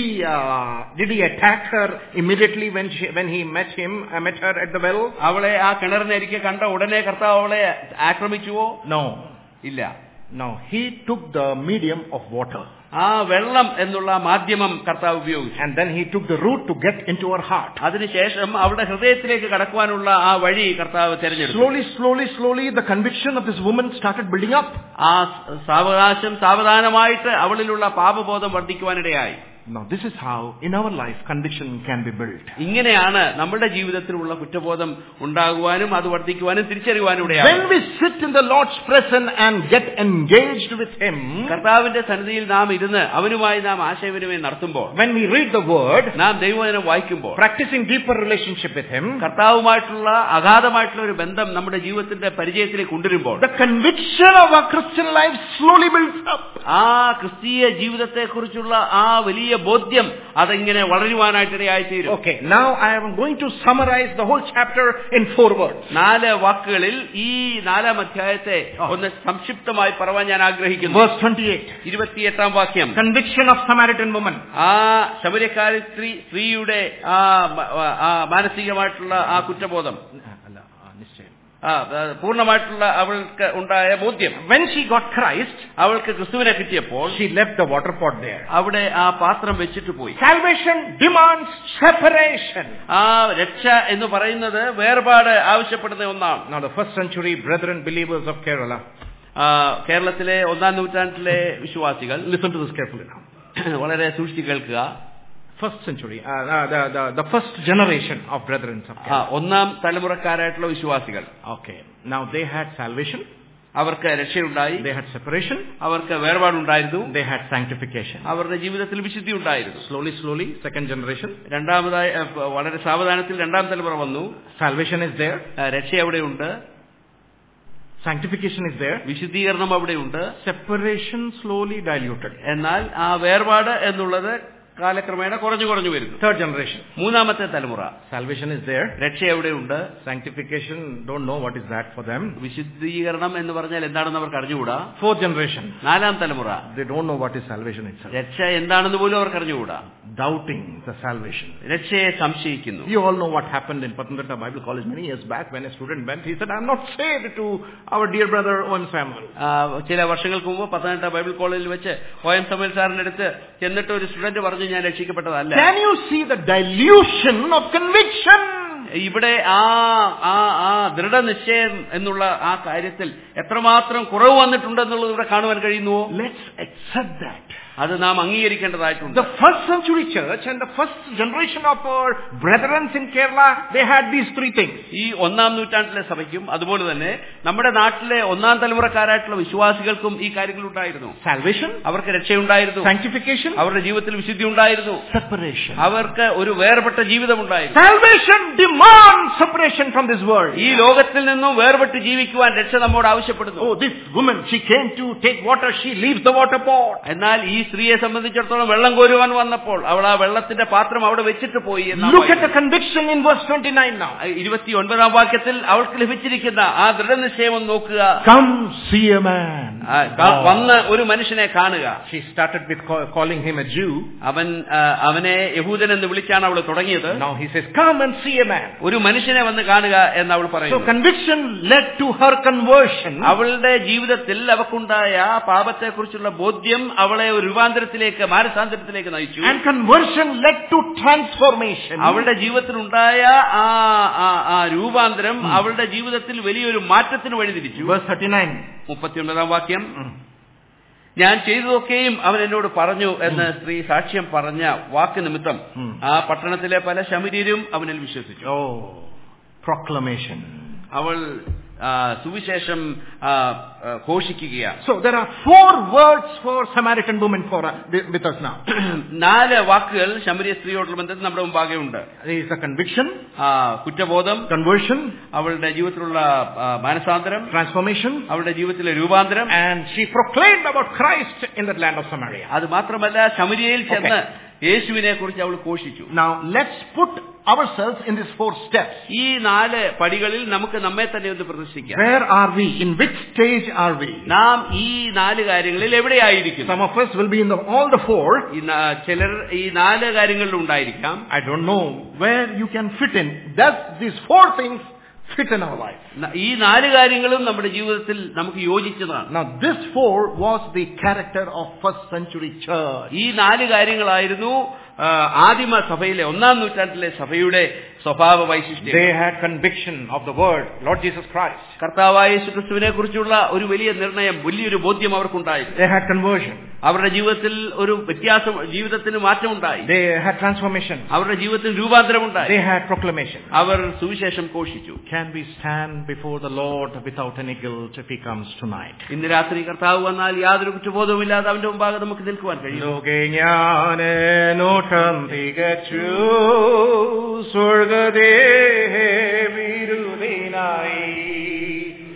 he attack her immediately when he met her at the well? അവളെ ആ കിണറിനരികെ കണ്ട ഉടനെ കർത്താവ് അവളെ ആക്രമിച്ചുവോ? No. ഇല്ല. No, he took the medium of water. ആ വെള്ളം എന്നുള്ള മാധ്യമം കർത്താവ് ഉപയോഗിച്ചു. And then he took the route to get into her heart. അതിനുശേഷം അവളുടെ ഹൃദയത്തിലേക്ക് കടക്കുവാനുള്ള ആ വഴി കർത്താവ് തിരഞ്ഞെടുത്തു. Slowly the conviction of this woman started building up. ആ സാവധാനമായിട്ട് അവളിലുള്ള പാപബോധം വർദ്ധിക്കുവാനിടയായി. Now this is how in our life conviction can be built. ഇങ്ങനെയാണ് നമ്മുടെ ജീവിതത്തിലുള്ള കുറ്റബോധം ഉണ്ടാകുവാനും അത് വർദ്ധിക്കുവാനും തിരിച്ചറിയുവാനും ഇടയാകും. When we sit in the Lord's presence and get engaged with him, കർത്താവിന്റെ സന്നിധിയിൽ നാം ഇരുന്ന് അവനുമായി നാം ആശയവിനിമയം നടത്തുമ്പോൾ, when we read the word, നാം ദൈവവചനം വായിക്കുമ്പോൾ, practicing deeper relationship with him, കർത്താവുമായിട്ടുള്ള അഗാധമായിട്ടുള്ള ഒരു ബന്ധം നമ്മുടെ ജീവിതത്തിന്റെ പരിചയത്തിലേക്ക് കൊണ്ടുവരുമ്പോൾ, the conviction of our Christian life slowly builds up. ആ ക്രിസ്തീയ ജീവിതത്തെക്കുറിച്ചുള്ള ആ വലിയ ബോധ്യം അതെങ്ങനെ വളരുവാനായിട്ടിടയായിത്തീരും. Okay, now I am going to summarize the whole chapter in 4 words. 4 വാക്കുകളിൽ ഈ 4-ാം അധ്യായത്തെ ഒന്ന് സംക്ഷിപ്തമായി പറയാൻ ഞാൻ ആഗ്രഹിക്കുന്നു. Verse 28. 28-ാം വാക്യം. Conviction of Samaritan woman. ആ ശമര്യക്കാരി സ്ത്രീയുടെ മാനസികമായിട്ടുള്ള ആ കുറ്റബോധം, പൂർണ്ണമായിട്ടുള്ള അവൾക്ക് ഉണ്ടായ ബോധ്യം. When she got Christ, അവൾക്ക് ക്രിസ്തുവിനെ കിട്ടിയപ്പോൾ she left the water pot there. അവിടെ ആ പാത്രം വെച്ചിട്ട് പോയി. Salvation demands separation. ആ രക്ഷ എന്ന് പറയുന്നത് വേർപാട് ആവശ്യപ്പെടുന്ന ഒന്നാണ്. Now the first century brethren believers of Kerala, കേരളത്തിലെ 1-ാം നൂറ്റാണ്ടിലെ വിശ്വാസികൾ, listen to this carefully now. വളരെ സൂക്ഷിച്ച് കേൾക്കുക. First century, the first generation of brethren of Kerala. 1-ാം തലമുറക്കാരായിട്ടുള്ള വിശ്വാസികൾ. Okay, now they had salvation, അവർക്ക് രക്ഷയുണ്ടായി. they had separation, അവർക്ക് വേർപാടുണ്ടായിരുന്നു. they had sanctification. അവരുടെ ജീവിതത്തിൽ വിശുദ്ധി ഉണ്ടായിരുന്നു. Slowly second generation, രണ്ടാമതായി വളരെ സാവധാനത്തിൽ 2-ാം തലമുറ വന്നു. salvation is there, രക്ഷ അവിടെയുണ്ട്. sanctification is there, വിശുദ്ധീകരണം അവിടെയുണ്ട്. separation slowly diluted. എന്നാൽ ആ വേർപാട് എന്നുള്ളത് കാലക്രമേണ കുറഞ്ഞു വരുന്നു. Third generation, 3-ാമത്തെ തലമുറ, salvation is there, രക്ഷ എവിടെയുണ്ട്. sanctification don't know what is that for them. വിശുദ്ധീകരണം എന്ന് പറഞ്ഞാൽ എന്താണെന്ന് അവർക്ക് അറിഞ്ഞുകൂടാ. Fourth generation, 4-ാം തലമുറ, they don't know what is salvation itself. രക്ഷ എന്താണെന്ന് പോലും അവർക്ക് അറിഞ്ഞുകൂടാ. Doubting the salvation. രക്ഷയെ സംശയിക്കുന്നു. You all know what happened in Pathanamthitta Bible College many years back when a student went. He said, I am not saved to our dear brother O.M. Samuel. ചില വർഷങ്ങൾക്ക് മുമ്പ് Pathanamthitta Bible കോളേജിൽ വെച്ച് O.M. Samuel സാറിന്റെ അടുത്ത് ചെന്നിട്ട് ഒരു student പറഞ്ഞു, ഞാൻ രക്ഷിക്കപ്പെട്ടതല്ല. Can you see the dilution of conviction? ഇവിടെ ആ ദൃഢനിശ്ചയം എന്നുള്ള ആ കാര്യത്തിൽ എത്രമാത്രം കുറവ് വന്നിട്ടുണ്ടെന്നുള്ളത് ഇവിടെ കാണുവാൻ കഴിയുന്നുവോ? Let's accept that. അത് നാം അംഗീകരിക്കേണ്ടതായിട്ടുണ്ട്. The first century church and the first generation of our brethren in Kerala, they had these 3 things. ഈ 1-ാം നൂറ്റാണ്ടിലെ സഭയ്ക്കും അതുപോലെ തന്നെ നമ്മുടെ നാട്ടിലെ 1-ാം തലമുറക്കാരായിട്ടുള്ള വിശ്വാസികൾക്കും ഈ കാര്യങ്ങൾ ഉണ്ടായിരുന്നു. Salvation, അവർക്ക് രക്ഷയുണ്ടായിരുന്നു. sanctification, അവരുടെ ജീവിതത്തിൽ വിശുദ്ധി ഉണ്ടായിരുന്നു. separation, അവർക്ക് ഒരു വേർപെട്ട ജീവിതം ഉണ്ടായിരുന്നു. Salvation demands separation from this world. ഈ ലോകത്തിൽ നിന്നും വേർപെട്ട് ജീവിക്കുവാൻ രക്ഷ നമ്മോട് ആവശ്യപ്പെടുന്നു. Oh, this woman, she came to take water, she leaves the water pot. എന്നാൽ ഈ സ്ത്രീയെ സംബന്ധിച്ചിടത്തോളം വെള്ളം കോരുവാൻ വന്നപ്പോൾ അവൾ ആ വെള്ളത്തിന്റെ പാത്രം അവിടെ വെച്ചിട്ട് പോയി. Look at the conviction in verse 29 now. 29-ാം വാക്യത്തിൽ അവൾക്ക് ലഭിച്ചിരിക്കുന്ന ആ ദൃഢനിശ്ചയം ഒന്ന് നോക്കുക. Come see a man. വന്ന് ഒരു മനുഷ്യനെ കാണുക. She started with calling him a Jew. അവനെ യഹൂദൻ എന്ന് വിളിച്ചാണ് അവൾ തുടങ്ങിയത്. Now he says, come and see a man. ഒരു മനുഷ്യനെ വന്ന് കാണുക എന്ന് അവൾ പറയുന്നു. So conviction led to her conversion. അവളുടെ ജീവിതത്തിൽ അവൾക്കുണ്ടായ പാപത്തെക്കുറിച്ചുള്ള ബോധ്യം അവളെ ഒരു രൂപാന്തരത്തിലേക്ക്, മാനസാന്തരത്തിലേക്ക് നയിച്ചു. And conversion led to transformation. അവളുടെ ജീവിതത്തിലുണ്ടായ ആ രൂപാന്തരം അവളുടെ ജീവിതത്തിൽ വലിയൊരു മാറ്റത്തിന് വഴിതിരിച്ചു. Verse 39. 39-ാം വാക്യം. ഞാൻ ചെയ്തതൊക്കെയും അവൻ എന്നോട് പറഞ്ഞു എന്ന് സ്ത്രീ സാക്ഷ്യം പറഞ്ഞ വാക്ക് നിമിത്തം ആ പട്ടണത്തിലെ പല ശമര്യരും അവനിൽ വിശ്വസിച്ചു. Proclamation. അവൾ സുവിശേഷം ഘോഷിക്കുകയാണ്. So there are 4 words for Samaritan woman with us now. 4 വാക്കുകൾ ശമരിയ സ്ത്രീയോടുള്ള ബന്ധത്തിൽ നമ്മുടെ മുമ്പാകെ ഉണ്ട്. There is a conviction, കുറ്റബോധം, conversion, അവളുടെ ജീവിതത്തിലുള്ള മാനസാന്തരം, transformation, അവളുടെ ജീവിതത്തിലെ രൂപാന്തരം, and she proclaimed about Christ in that land of Samaria. അത് മാത്രമല്ല ശമരിയയിൽ ചെന്ന് യേശുവിനെ കുറിച്ച് അവൾ ഘോഷിച്ചു. Now let's put ourselves in these 4 steps. ഈ 4 പടികളിൽ നമുക്ക് നമ്മെ തന്നെ ഒന്ന് പ്രതിഷ്ഠിക്കാം. Where are we? In which stage are we? നാം ഈ 4 കാര്യങ്ങളിൽ എവിടെയായിരിക്കും? Some of us will be in all the 4. ചിലർ ഈ 4 കാര്യങ്ങളിൽ ഉണ്ടായിരിക്കാം. I don't know where you can fit in. Does these 4 things fit in our life? ഈ 4 കാര്യങ്ങളും നമ്മുടെ ജീവിതത്തിൽ നമുക്ക് യോജിച്ചതാണ്. Now this 4 was the character of first century church. ഈ 4 കാര്യങ്ങളായിരുന്നു ആദിമ സഭയിലെ 1-ാം നൂറ്റാണ്ടിലെ സഭയുടെ സ്വഭാവ വൈശിഷ്ട്യം. They had conviction of the word Lord Jesus Christ. കർത്താവായ യേശുക്രിസ്തുവിനെ കുറിച്ചുള്ള ഒരു വലിയ നിർണയം, വലിയൊരു ബോധ്യം അവർക്കുണ്ടായിരുന്നു. They had conversion. അവരുടെ ജീവിതത്തിൽ ഒരു വ്യത്യാസം, ജീവിതത്തിന് മാറ്റമുണ്ടായി. They had transformation. അവരുടെ ജീവിതത്തിൽ രൂപാന്തരമുണ്ടായി. They had proclamation. അവർ സുവിശേഷം ഘോഷിച്ചു. Can we stand before the Lord without any guilt if he comes tonight? ഇന്ന് രാത്രി കർത്താവ് വന്നാൽ യാതൊരു കുറ്റബോധവുമില്ലാതെ അവന്റെ മുമ്പാകെ നമുക്ക് നിൽക്കുവാൻ കഴിയും.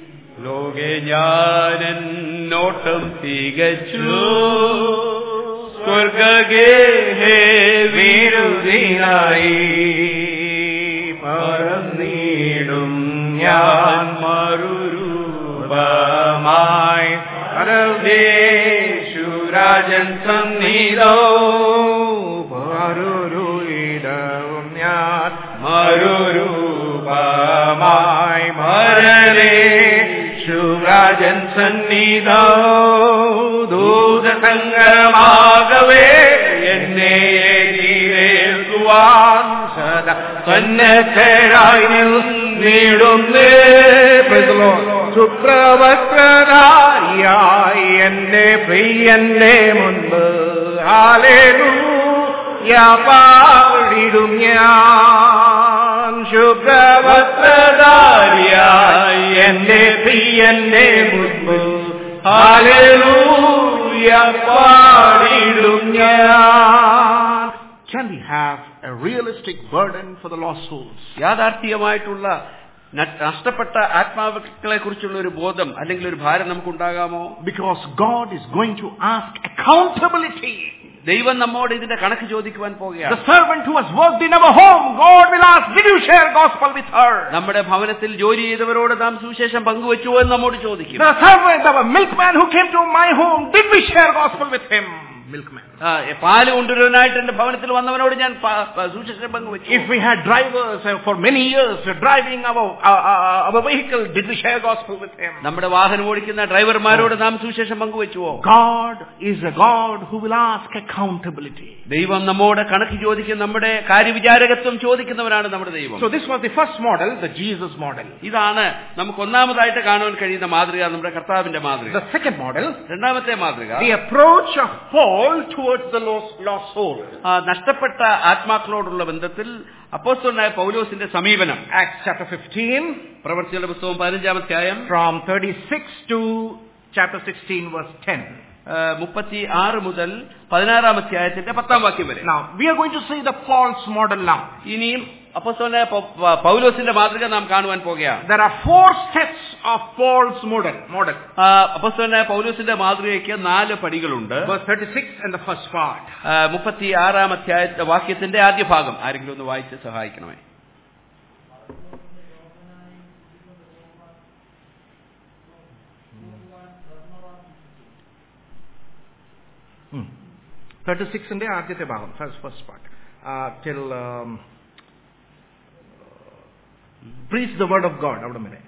ലോകെ ഞാനെന്നോട്ടം തികച്ചു, സ്വർഗഗേഹേ വിരുദിനായി പറന്നിടും ഞാൻ മറുരൂപമായി പരദേശുരാജൻ സന്നിധോ മറുരുയിടവും ഞാൻ മറുരൂപമായി പരദേശുരാജൻ സന്നിധോ ദൂതസംഗമാകവേ എന്നെ എതിരേൽക്കുവാൻ സദാ സന്നദ്ധരായി നിന്നിടുന്നേ. ശുഭ്രവസ്ത്രധാരിയായി എന്റെ പ്രിയന്റെ മുൻപ് ഹല്ലേലൂയ പാടിടും ഞാൻ. ശുഭ്രവസ്ത്രധാരിയായി എന്റെ പ്രിയന്റെ മുൻപ് ഹല്ലേലൂയ പാടിടും ഞാൻ. Can we have a realistic burden for the lost souls? യാഥാർത്ഥ്യമായിട്ടുള്ള നഷ്ടപ്പെട്ട ആത്മാക്കളെ കുറിച്ചുള്ള ഒരു ബോധം അല്ലെങ്കിൽ ഒരു ഭാരം നമുക്കുണ്ടാകാമോ? Because God is going to ask accountability. ദൈവം നമ്മോട് ഇതിന്റെ കണക്ക് ചോദിക്കുവാൻ പോകുകയാണ്. The servant who has worked in our home, God will ask, did you share gospel with her? നമ്മുടെ ഭവനത്തിൽ ജോലി ചെയ്തവരോട് നാം സുവിശേഷം പങ്കുവെച്ചുവോ എന്ന് നമ്മോട് ചോദിക്കും. The servant, the milkman who came to my home, did we share gospel with him? Milkman. പാല് കൊണ്ടുവരാനായിട്ട് എന്റെ ഭവനത്തിൽ വന്നവനോട് ഞാൻ സുവിശേഷം പങ്കുവെച്ചു. If we had drivers for many years driving our vehicle, did we share gospel with him? നമ്മുടെ വാഹനം ഓടിക്കുന്ന ഡ്രൈവർമാരോട് നാം സുവിശേഷം പങ്കുവെച്ചുവോ? God is a God who will ask accountability. ദൈവം നമ്മോട് കണക്ക് ചോദിക്കും, നമ്മുടെ കാര്യവിചാരകത്വം ചോദിക്കുന്നവരാണ് നമ്മുടെ ദൈവം. So this was the first model, the Jesus model. ഇതാണ് നമുക്ക് ഒന്നാമതായിട്ട് കാണുവാൻ കഴിയുന്ന മാതൃക, നമ്മുടെ കർത്താവിന്റെ മാതൃക. The second model, രണ്ടാമത്തെ മാതൃക, the approach of Paul towards the lost soul. നഷ്ടപ്പെട്ട ആത്മാക്കളോടുള്ള ബന്ധത്തിൽ അപ്പോസ്തലനായ പൗലോസിന്റെ സമീപനം. Acts chapter 15, പ്രവൃത്തികളുടെ പുസ്തകം 15-ാം അധ്യായം from 36 to chapter 16 verse 10. 36 മുതൽ 16-ാം അധ്യായത്തിന്റെ 10-ാം വാക്യം വരെ. Now we are going to see the Paul's model now. ഇനിയും അപ്പോസ്തലനായ പൗലോസിന്റെ മാതൃക നാം കാണുവാൻ പോകുകയാണ്. There are 4 steps of Paul's model. അപ്പോസ്തലനായ പൗലോസിന്റെ മാതൃകയ്ക്ക് 4 പടികളുണ്ട്. Verse 36 and the first part. 36-ാം അധ്യായത്തിന്റെ വാക്യത്തിന്റെ ആദ്യ ഭാഗം ആരെങ്കിലും ഒന്ന് വായിച്ച് സഹായിക്കണമേ. Hmm. 36ന്റെ ആദ്യത്തെ ഭാഗം, first part, till preach the word of God. അവിടെ വരെ.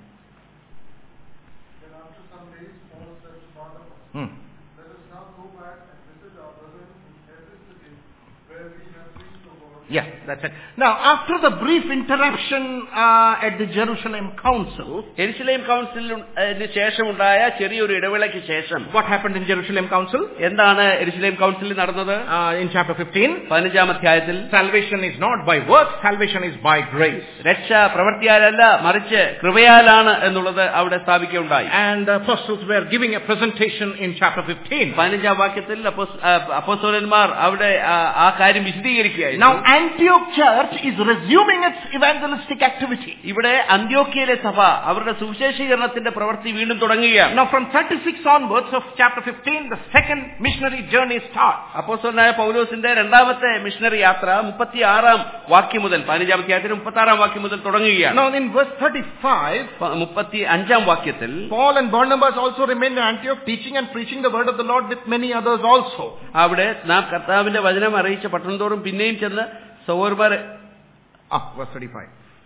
Let us now go back and visit our brethren in every city where we have preached the word. Yeah, that's it. Now, after the brief interruption at the Jerusalem Council, യെരുശലേം കൗൺസിലിന് ശേഷമുണ്ടായ ചെറിയൊരു ഇടവേളയ്ക്ക് ശേഷം what happened in Jerusalem Council? എന്താണ് യെരുശലേം കൗൺസിലിൽ നടന്നത്? In chapter 15, 15-ാം അധ്യായത്തിൽ salvation is not by works, salvation is by grace. രക്ഷ പ്രവൃത്തിയാലല്ല മറിച്ച് കൃപയാലാണ് എന്നുള്ളത് അവിടെ സ്ഥാപിക്കുകയുണ്ടായി. And the apostles were giving a presentation in chapter 15. 15-ാം വാക്യത്തിൽ അപ്പോസ്തലന്മാർ അവിടെ ആ കാര്യം വിശദീകരിക്കുകയായിരുന്നു. Now Antioch church is resuming its evangelistic activity. ഇവിടെ അന്ത്യോക്യയിലെ സഭ അവരുടെ സുവിശേഷീകരണത്തിന്റെ പ്രവൃത്തി വീണ്ടും തുടങ്ങുകയാണ്. Now from 36 onwards of chapter 15, the second missionary journey starts. അപ്പോസ്തലനായ പൗലോസിന്റെ രണ്ടാമത്തെ മിഷണറി യാത്ര 36-ാം വാക്യം മുതൽ 15-ാം അധ്യായത്തിൽ 36-ാം വാക്യം മുതൽ തുടങ്ങുകയാണ്. Now in verse 35, 35-ാം വാക്യത്തിൽ Paul and Barnabas also remained in Antioch, teaching and preaching the word of the Lord with many others also. അവിടെ നാം കർത്താവിന്റെ വചനം അറിയിച്ച പട്ടണത്തോറും പിന്നെയും ചെന്ന് സഹോദരന്മാരെ verse 35.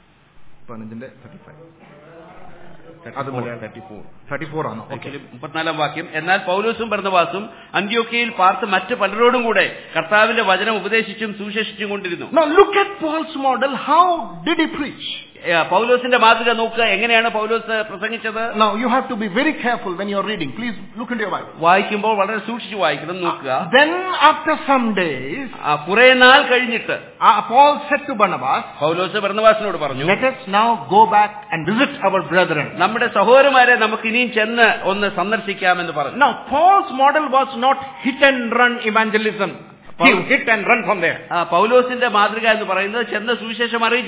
34 ആണ്. 34-ാം വാക്യം. എന്നാൽ പൗലോസും ബർന്നബാസും അന്ത്യോക്യയിൽ പാർത്ത് മറ്റ് പലരോടും കൂടെ കർത്താവിന്റെ വചനം ഉപദേശിച്ചും സുവിശേഷിച്ചും കൊണ്ടിരുന്നു. Now look at Paul's model. How did he preach? പൗലോസിന്റെ മാതൃക നോക്കുക, എങ്ങനെയാണ് പൗലോസ് പ്രസംഗിച്ചത്? Now you have to be very careful when you are reading. Please look into your Bible. വായിക്കുമ്പോൾ വളരെ സൂക്ഷിച്ചു വായിക്കണം, നോക്കുക. Then after some days, കുറെ നാൾ കഴിഞ്ഞിട്ട് Paul said to Barnabas, പൗലോസ് ബർന്നബാസിനോട് പറഞ്ഞു, let us now go back and visit our brethren. നമ്മുടെ സഹോദരന്മാരെ നമുക്ക് ഇനിയും ചെന്ന് ഒന്ന് സന്ദർശിക്കാമെന്ന് പറഞ്ഞു. Now Paul's model was not hit and run evangelism. He hit and run from there. പൗലോസിന്റെ മാതൃക എന്ന് പറയുന്നത് ചെന്ന് സുവിശേഷം അറിയിച്ചിട്ട്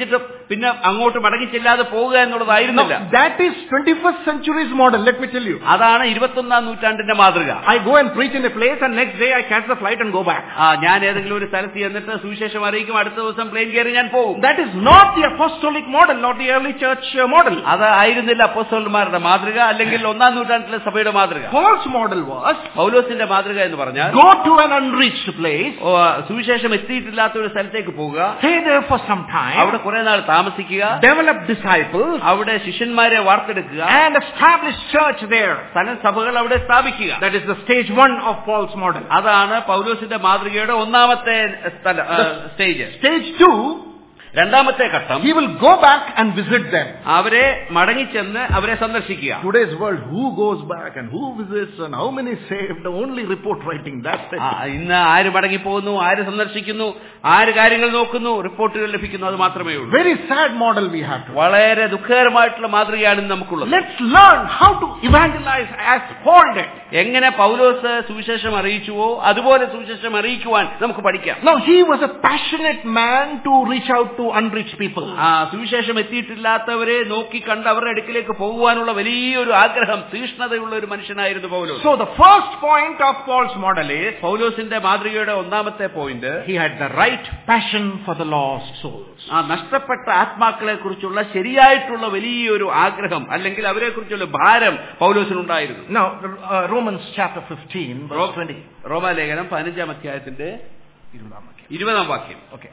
പിന്നെ അങ്ങോട്ട് മടങ്ങിച്ചെല്ലാതെ പോവുക എന്നുള്ളതായിരുന്നില്ല. That is 21st century's model, let me tell you. അതാണ് 21ാം നൂറ്റാണ്ടിന്റെ മാതൃക. I go and preach in a place and next day I catch the flight and go back. ഞാൻ ഏതെങ്കിലും ഒരു സ്ഥലത്ത് ചെന്നിട്ട് സുവിശേഷം അറിയിക്കും, അടുത്ത ദിവസം പ്ലെയിൻ കയറി ഞാൻ പോകും. That is not the apostolic model, not the early church model. അത് ആയിരുന്നില്ല അപ്പോസ്തലന്മാരുടെ മാതൃക, അല്ലെങ്കിൽ 1ാം നൂറ്റാണ്ടിലെ സഭയുടെ മാതൃക. Paul's model was പൗലോസിന്റെ മാതൃക എന്ന് പറഞ്ഞാൽ go to an unreached place, സുവിശേഷം എത്തിയിട്ടില്ലാത്ത ഒരു സ്ഥലത്തേക്ക് പോവുക, stay there for some time, അവിടെ കുറെ നാൾ താമസിക്കുക, develop disciples, അവിടെ ശിഷ്യന്മാരെ വാർത്തെടുക്കുക, and establish church there. സഭകൾ അവിടെ സ്ഥാപിക്കുക. That is the stage 1 of Paul's model. അതാണ് പൗലോസിന്റെ മാതൃകയുടെ ഒന്നാമത്തെ സ്റ്റേജ്. Stage 2, രണ്ടാമത്തെ ഘട്ടം, he will go back and visit them. അവരെ മടങ്ങിച്ചെന്ന് അവരെ സന്ദർശിക്കുക. Today's world, who goes back and who visits and how many saved, only report writing, that's it. ഇന്ന് ആര് മടങ്ങിപ്പോകുന്നു, ആര് സന്ദർശിക്കുന്നു, ആര് കാര്യങ്ങൾ നോക്കുന്നു, റിപ്പോർട്ടുകൾ ലഭിക്കുന്നു, അത് മാത്രമേ ഉള്ളൂ. Very sad model we have to. വളരെ ദുഃഖകരമായിട്ടുള്ള മാതൃകയാണ് നമുക്കുള്ളത്. Let's learn how to evangelize as Paul did. എങ്ങനെ പൗലോസ് സുവിശേഷം അറിയിച്ചുവോ അതുപോലെ സുവിശേഷം അറിയിക്കുവാൻ നമുക്ക് പഠിക്കാം. Now he was a passionate man to reach out to unreached people. സുവിശേഷം എത്തിയിട്ടില്ലാത്തവരെ നോക്കി കണ്ട് അവരുടെ അടുക്കിലേക്ക് പോകുവാനുള്ള വലിയൊരു ആഗ്രഹം, തീഷ്ണതയുള്ള ഒരു മനുഷ്യനായിരുന്നു പൗലോസ്. So the first point of Paul's model is പൗലോസിന്റെ മാതൃകയുടെ ഒന്നാമത്തെ point, he had the right passion for the lost souls. നഷ്ടപ്പെട്ട ആത്മാക്കളെ കുറിച്ചുള്ള ശരിയായിട്ടുള്ള വലിയൊരു ആഗ്രഹം, അല്ലെങ്കിൽ അവരെ കുറിച്ചുള്ള ഭാരം പൗലോസിനുണ്ടായിരുന്നു. Now Romans chapter 15 verse 20. റോമാലേഖനം 15ാം അധ്യായത്തിന്റെ 20ാം വാക്യം. Okay.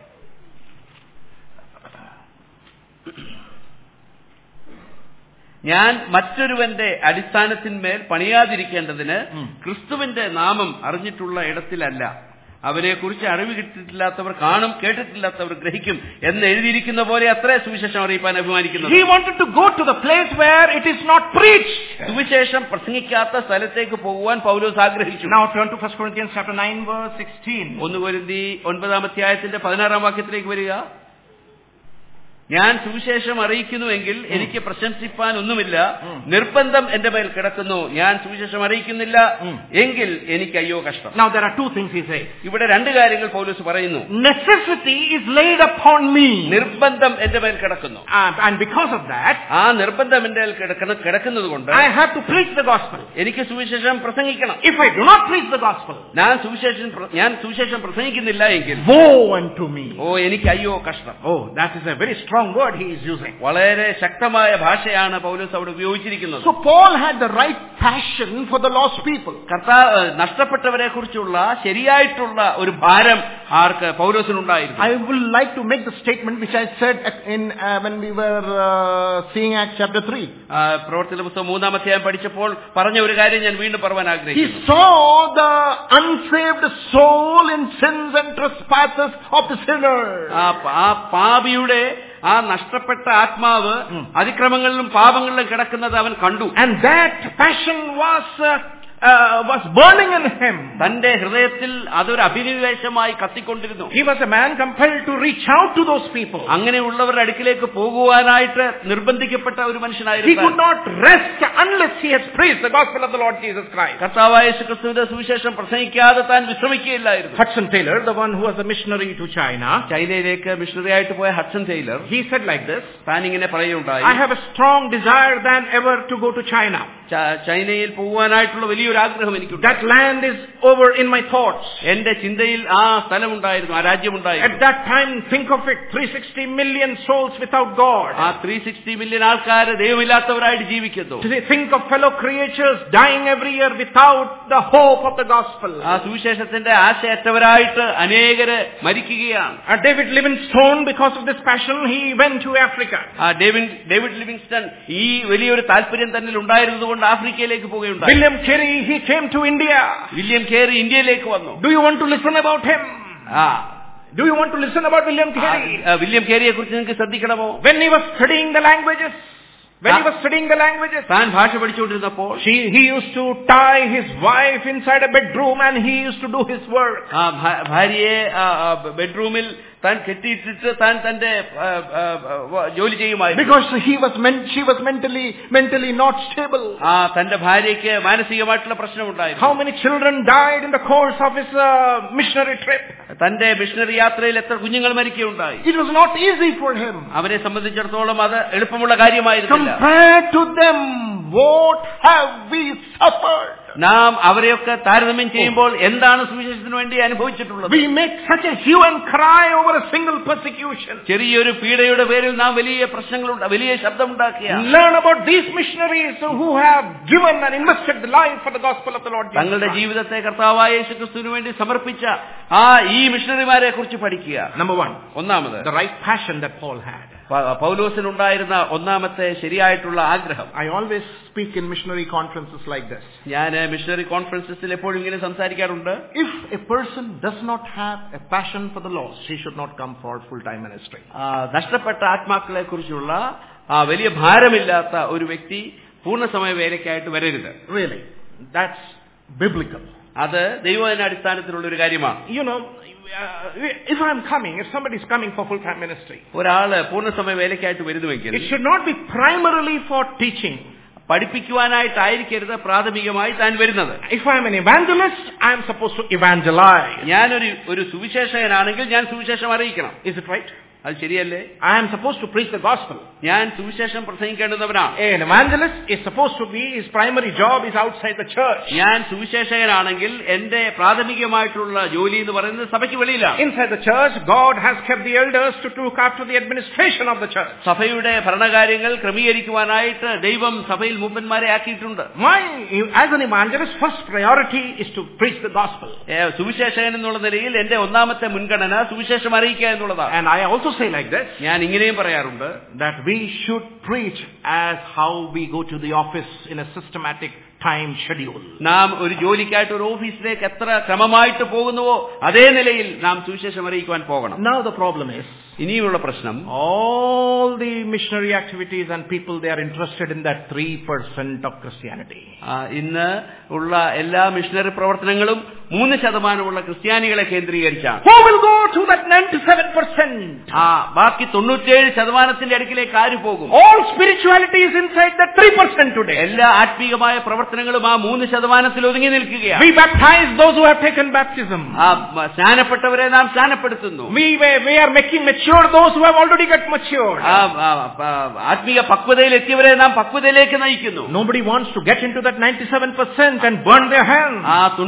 ഞാൻ മറ്റൊരുവന്റെ അടിസ്ഥാനത്തിന്മേൽ പണിയാതിരിക്കേണ്ടതിന് ക്രിസ്തുവിന്റെ നാമം അറിഞ്ഞിട്ടുള്ള ഇടത്തിലല്ല, അവനെക്കുറിച്ച് അറിവ് കിട്ടിയിട്ടില്ലാത്തവർ കാണും, കേട്ടിട്ടില്ലാത്തവർ ഗ്രഹിക്കും എന്ന് എഴുതിയിരിക്കുന്ന പോലെ അത്രേ സുവിശേഷം അറിയിപ്പാൻ അഭിമാനിക്കുന്നു. He wanted to go to the place where it is not preached. സുവിശേഷം പ്രസംഗിക്കാത്ത സ്ഥലത്തേക്ക് പോകുവാൻ പൗലോസ് ആഗ്രഹിച്ചു. Now turn to 1 Corinthians chapter 9 verse 16. 1 കൊരിന്തി 9ാം അധ്യായത്തിന്റെ 16ാം വാക്യത്തിലേക്ക് വരിക. ഞാൻ സുവിശേഷം അറിയിക്കുന്നുവെങ്കിൽ എനിക്ക് പ്രശംസിപ്പാൻ ഒന്നുമില്ല, നിർബന്ധം എന്റെ മേൽ കിടക്കുന്നു. ഞാൻ സുവിശേഷം അറിയിക്കുന്നില്ല എങ്കിൽ എനിക്ക് അയ്യോ കഷ്ടം. Now there are two things he says. ഇവിടെ രണ്ട് കാര്യങ്ങൾ പൗലോസ് പറയുന്നു. Necessity is laid upon me. നിർബന്ധം എന്റെ മേൽ കിടക്കുന്നു. And because of that, ആ നിർബന്ധം എന്റെ മേൽ കിടക്കുന്നത് കൊണ്ട് I have to preach the gospel. എനിക്ക് സുവിശേഷം പ്രസംഗിക്കണം. If I do not preach the gospel, ഞാൻ സുവിശേഷം പ്രസംഗിക്കുന്നില്ല എങ്കിൽ woe unto me. എനിക്ക് അയ്യോ കഷ്ടം. That is a very strong word he is using. വളരെ ശക്തമായ ഭാഷയാണ് പൗലോസ് അവിടെ ഉപയോഗിച്ചിരിക്കുന്നത്. So Paul had the right passion for the lost people. നഷ്ടപ്പെട്ടവരെ കുറിച്ചുള്ള ശരിയായിട്ടുള്ള ഒരു ഭാരം ആർക്ക് പൗലോസിനുണ്ടായിരുന്നു. I would like to make the statement which I said in when we were seeing Acts chapter 3. പ്രവർത്തന പുസ്തകം 3ാം അധ്യായം പഠിച്ചപ്പോൾ പറഞ്ഞ ഒരു കാര്യം ഞാൻ വീണ്ടും പറയാൻ ആഗ്രഹിക്കുന്നു. He saw the unsaved soul in sins and trespasses of the sinner. ആ പാപിയുടെ ആ നഷ്ടപ്പെട്ട ആത്മാവ് അതിക്രമങ്ങളിലും പാപങ്ങളിലും കിടക്കുന്നത് അവൻ കണ്ടു. And that passion was burning in him. തന്റെ ഹൃദയത്തിൽ അതൊരു അഭിനിവേശമായി കത്തിക്കൊണ്ടിരുന്നു. He was a man compelled to reach out to those people. അങ്ങനെയുള്ളവരുടെ അടുക്കിലേക്ക് പോകുവാനായിട്ട് നിർബന്ധിക്കപ്പെട്ട ഒരു മനുഷ്യനായിരുന്നു. He could not rest unless he has preached the gospel of the Lord Jesus Christ. കർത്താവായ യേശുക്രിസ്തുവിന്റെ സുവിശേഷം പ്രസംഗിക്കാതെ താൻ വിശ്രമിക്കുകയില്ലായിരുന്നു. Hudson Taylor, the one who was a missionary to China, ചൈനയിലേക്ക് മിഷണറി ആയിട്ട് പോയ Hudson Taylor, he said like this, താൻ ഇങ്ങനെ പറയുകയുണ്ടായി, I have a strong desire than ever to go to China. ചൈനയിൽ പോകുവാനായിട്ടുള്ള വലിയൊരു ആഗ്രഹം എനിക്കുണ്ട്. That land is over in my thoughts. എന്റെ ചിന്തയിൽ ആ സ്ഥലമുണ്ടായിരുന്നു, ആ രാജ്യമുണ്ടായിരുന്നു. At that time, think of it, 360 million souls without God. ആ 360 മില്യൺ ആൾക്കാർ ദൈവമില്ലാത്തവരായിട്ട് ജീവിക്കുന്നു. Think of fellow creatures dying every year without the hope of the gospel. ആ സുവിശേഷത്തിന്റെ ആശയറ്റവരായിട്ട് അനേകര് മരിക്കുകയാണ്. David Livingstone, because of this passion, he went to Africa. David Livingstone ഈ വലിയൊരു താല്പര്യം തന്നിൽ ഉണ്ടായിരുന്നതുകൊണ്ട് ആഫ്രിക്കയിലേക്ക് പോവുകയുണ്ടായി. William Carey, he came to India. William Carey ഇന്ത്യയിലേക്ക് വന്നു. Do you want to listen about him? Do you want to listen about William Carey? William കേരിയെ കുറിച്ച് നിങ്ങൾക്ക് ശ്രദ്ധിക്കണമോ? When he was studying the languages, താൻ ഭാഷ പഠിച്ചുകൊണ്ടിരുന്നപ്പോൾ he used to tie his wife inside a bedroom and he used to do his work. ഭാര്യയെ ബെഡ്റൂമിൽ താൻ കെട്ടിയിട്ടിട്ട് താൻ തന്റെ ജോലി ചെയ്യുമായിരുന്നു. Because she was mentally not stable. തന്റെ ഭാര്യയ്ക്ക് മാനസികമായിട്ടുള്ള പ്രശ്നമുണ്ടായിരുന്നു. How many children died in the course of his missionary trip? തന്റെ മിഷണറി യാത്രയിൽ എത്ര കുഞ്ഞുങ്ങൾ മരിക്കുകയുണ്ടായി. It was not easy for him. അവരെ സംബന്ധിച്ചിടത്തോളം അത് എളുപ്പമുള്ള കാര്യമായിരുന്നില്ല. Compared to them, what have we suffered? നാം അവരെയൊക്കെ താരതമ്യം ചെയ്യുമ്പോൾ എന്താണ് സുവിശേഷത്തിന് വേണ്ടി അനുഭവിച്ചിട്ടുള്ളത്? We make such a hue and cry over a single persecution. ചെറിയൊരു പീഡയുടെ പേരിൽ നാം വലിയ ശബ്ദമുണ്ടാക്കിയ. Learn about these missionaries who have given and invested the life for the gospel of the Lord Jesus. തങ്ങളുടെ ജീവിതത്തെ കർത്താവായ യേശുക്രിസ്തുവിന് വേണ്ടി സമർപ്പിച്ച ഈ മിഷണറിമാരെ കുറിച്ച് പഠിക്കുക. Number 1, ഒന്നാമത്, the right passion that Paul had. പൗലോസിനുണ്ടായിരുന്ന ഒന്നാമത്തെ ശരിയായിട്ടുള്ള ആഗ്രഹം. I always speak in missionary conferences like this. ഞാൻ മിഷണറി കോൺഫറൻസസിൽ എപ്പോഴും ഇങ്ങനെ സംസാരിക്കാറുണ്ട്. If a person does not have a passion for the lost, he should not come for full-time ministry. നഷ്ടപ്പെട്ട ആത്മാക്കളെ കുറിച്ചുള്ള വലിയ ഭാരമില്ലാത്ത ഒരു വ്യക്തി പൂർണ്ണസമയ വേലയ്ക്കായിട്ട് വരരുത്. Really, that's biblical. അത് ദൈവത്തിന്റെ അടിസ്ഥാനത്തിലുള്ള ഒരു കാര്യമാണ്. You know, if somebody is coming for full-time ministry, ഒരാള് പൂർണ്ണസമയ വേലയ്ക്കായിട്ട് വരുന്നുവെങ്കിൽ it should not be primarily for teaching. പഠിപ്പിക്കുവാനായിട്ടായിരിക്കരുത് പ്രാഥമികമായി താൻ വരുന്നത്. If I am an evangelist, I am supposed to evangelize. ഞാനൊരു സുവിശേഷകനാണെങ്കിൽ ഞാൻ സുവിശേഷം അറിയിക്കണം. Is it right? അത് ശരിയല്ലേ? I am supposed to preach the gospel. ഞാൻ സുവിശേഷം പ്രസംഗിക്കേണ്ടവനാണ്. An evangelist is supposed to be, his primary job is outside the church. ഞാൻ സുവിശേഷകനാണെങ്കിൽ എന്റെ പ്രാഥമികമായിട്ടുള്ള ജോലി എന്ന് പറയുന്നത് സഭയ്ക്ക് വെളിയിലാണ്. Inside the church, God has kept the elders to look after the administration of the church. സഭയുടെ ഭരണകാര്യങ്ങൾ ക്രമീകരിക്കുവാനായിട്ട് ദൈവം സഭയിൽ മൂപ്പന്മാരെ ആക്കിയിട്ടുണ്ട്. Why, as an evangelist, first priority is to preach the gospel. Suviseshakan എന്നുള്ള നിലയിൽ എന്റെ ഒന്നാമത്തെ മുൻഗണന സുവിശേഷം അറിയിക്കുക എന്നുള്ളതാണ്. And I also say like this, ഞാൻ ഇങ്ങനെയും പറയാറുണ്ട്, that we should preach as how we go to the office in a systematic time schedule. നാം ഒരു ജോലിക്കായിട്ട് ഒരു ഓഫീസിലേക്ക് എത്ര ക്രമമായിട്ട് പോകുന്നുവോ അതേ നിലയിൽ നാം സുവിശേഷം അറിയിക്കുവാൻ പോകണം. Now the problem is, ഇനിയുള്ള പ്രശ്നം, all the missionary activities and people, they are interested in that 3% of Christianity. ഇന്ന് ഉള്ള എല്ലാ മിഷണറി പ്രവർത്തനങ്ങളും 3% ക്രിസ്ത്യാനികളെ കേന്ദ്രീകരിച്ചാണ്. Who will go to that 97%? ബാക്കി 97% അടുക്കിലേക്ക് ആര് പോകും? All spirituality is inside that 3% today. എല്ലാ ആത്മീയമായ പ്രവർത്തനങ്ങളും 3% ഒതുങ്ങി നിൽക്കുകയാണ്. We baptize those who have taken baptism. സ്നാനപ്പെട്ടവരെ നാം സ്നാനപ്പെടുത്തുന്നു. We are making mature those who have already got matured. ആത്മീയ പക്വതയിൽ എത്തിയവരെ നാം പക്വതയിലേക്ക് നയിക്കുന്നു. Nobody wants to get into that 97% and burn their hands.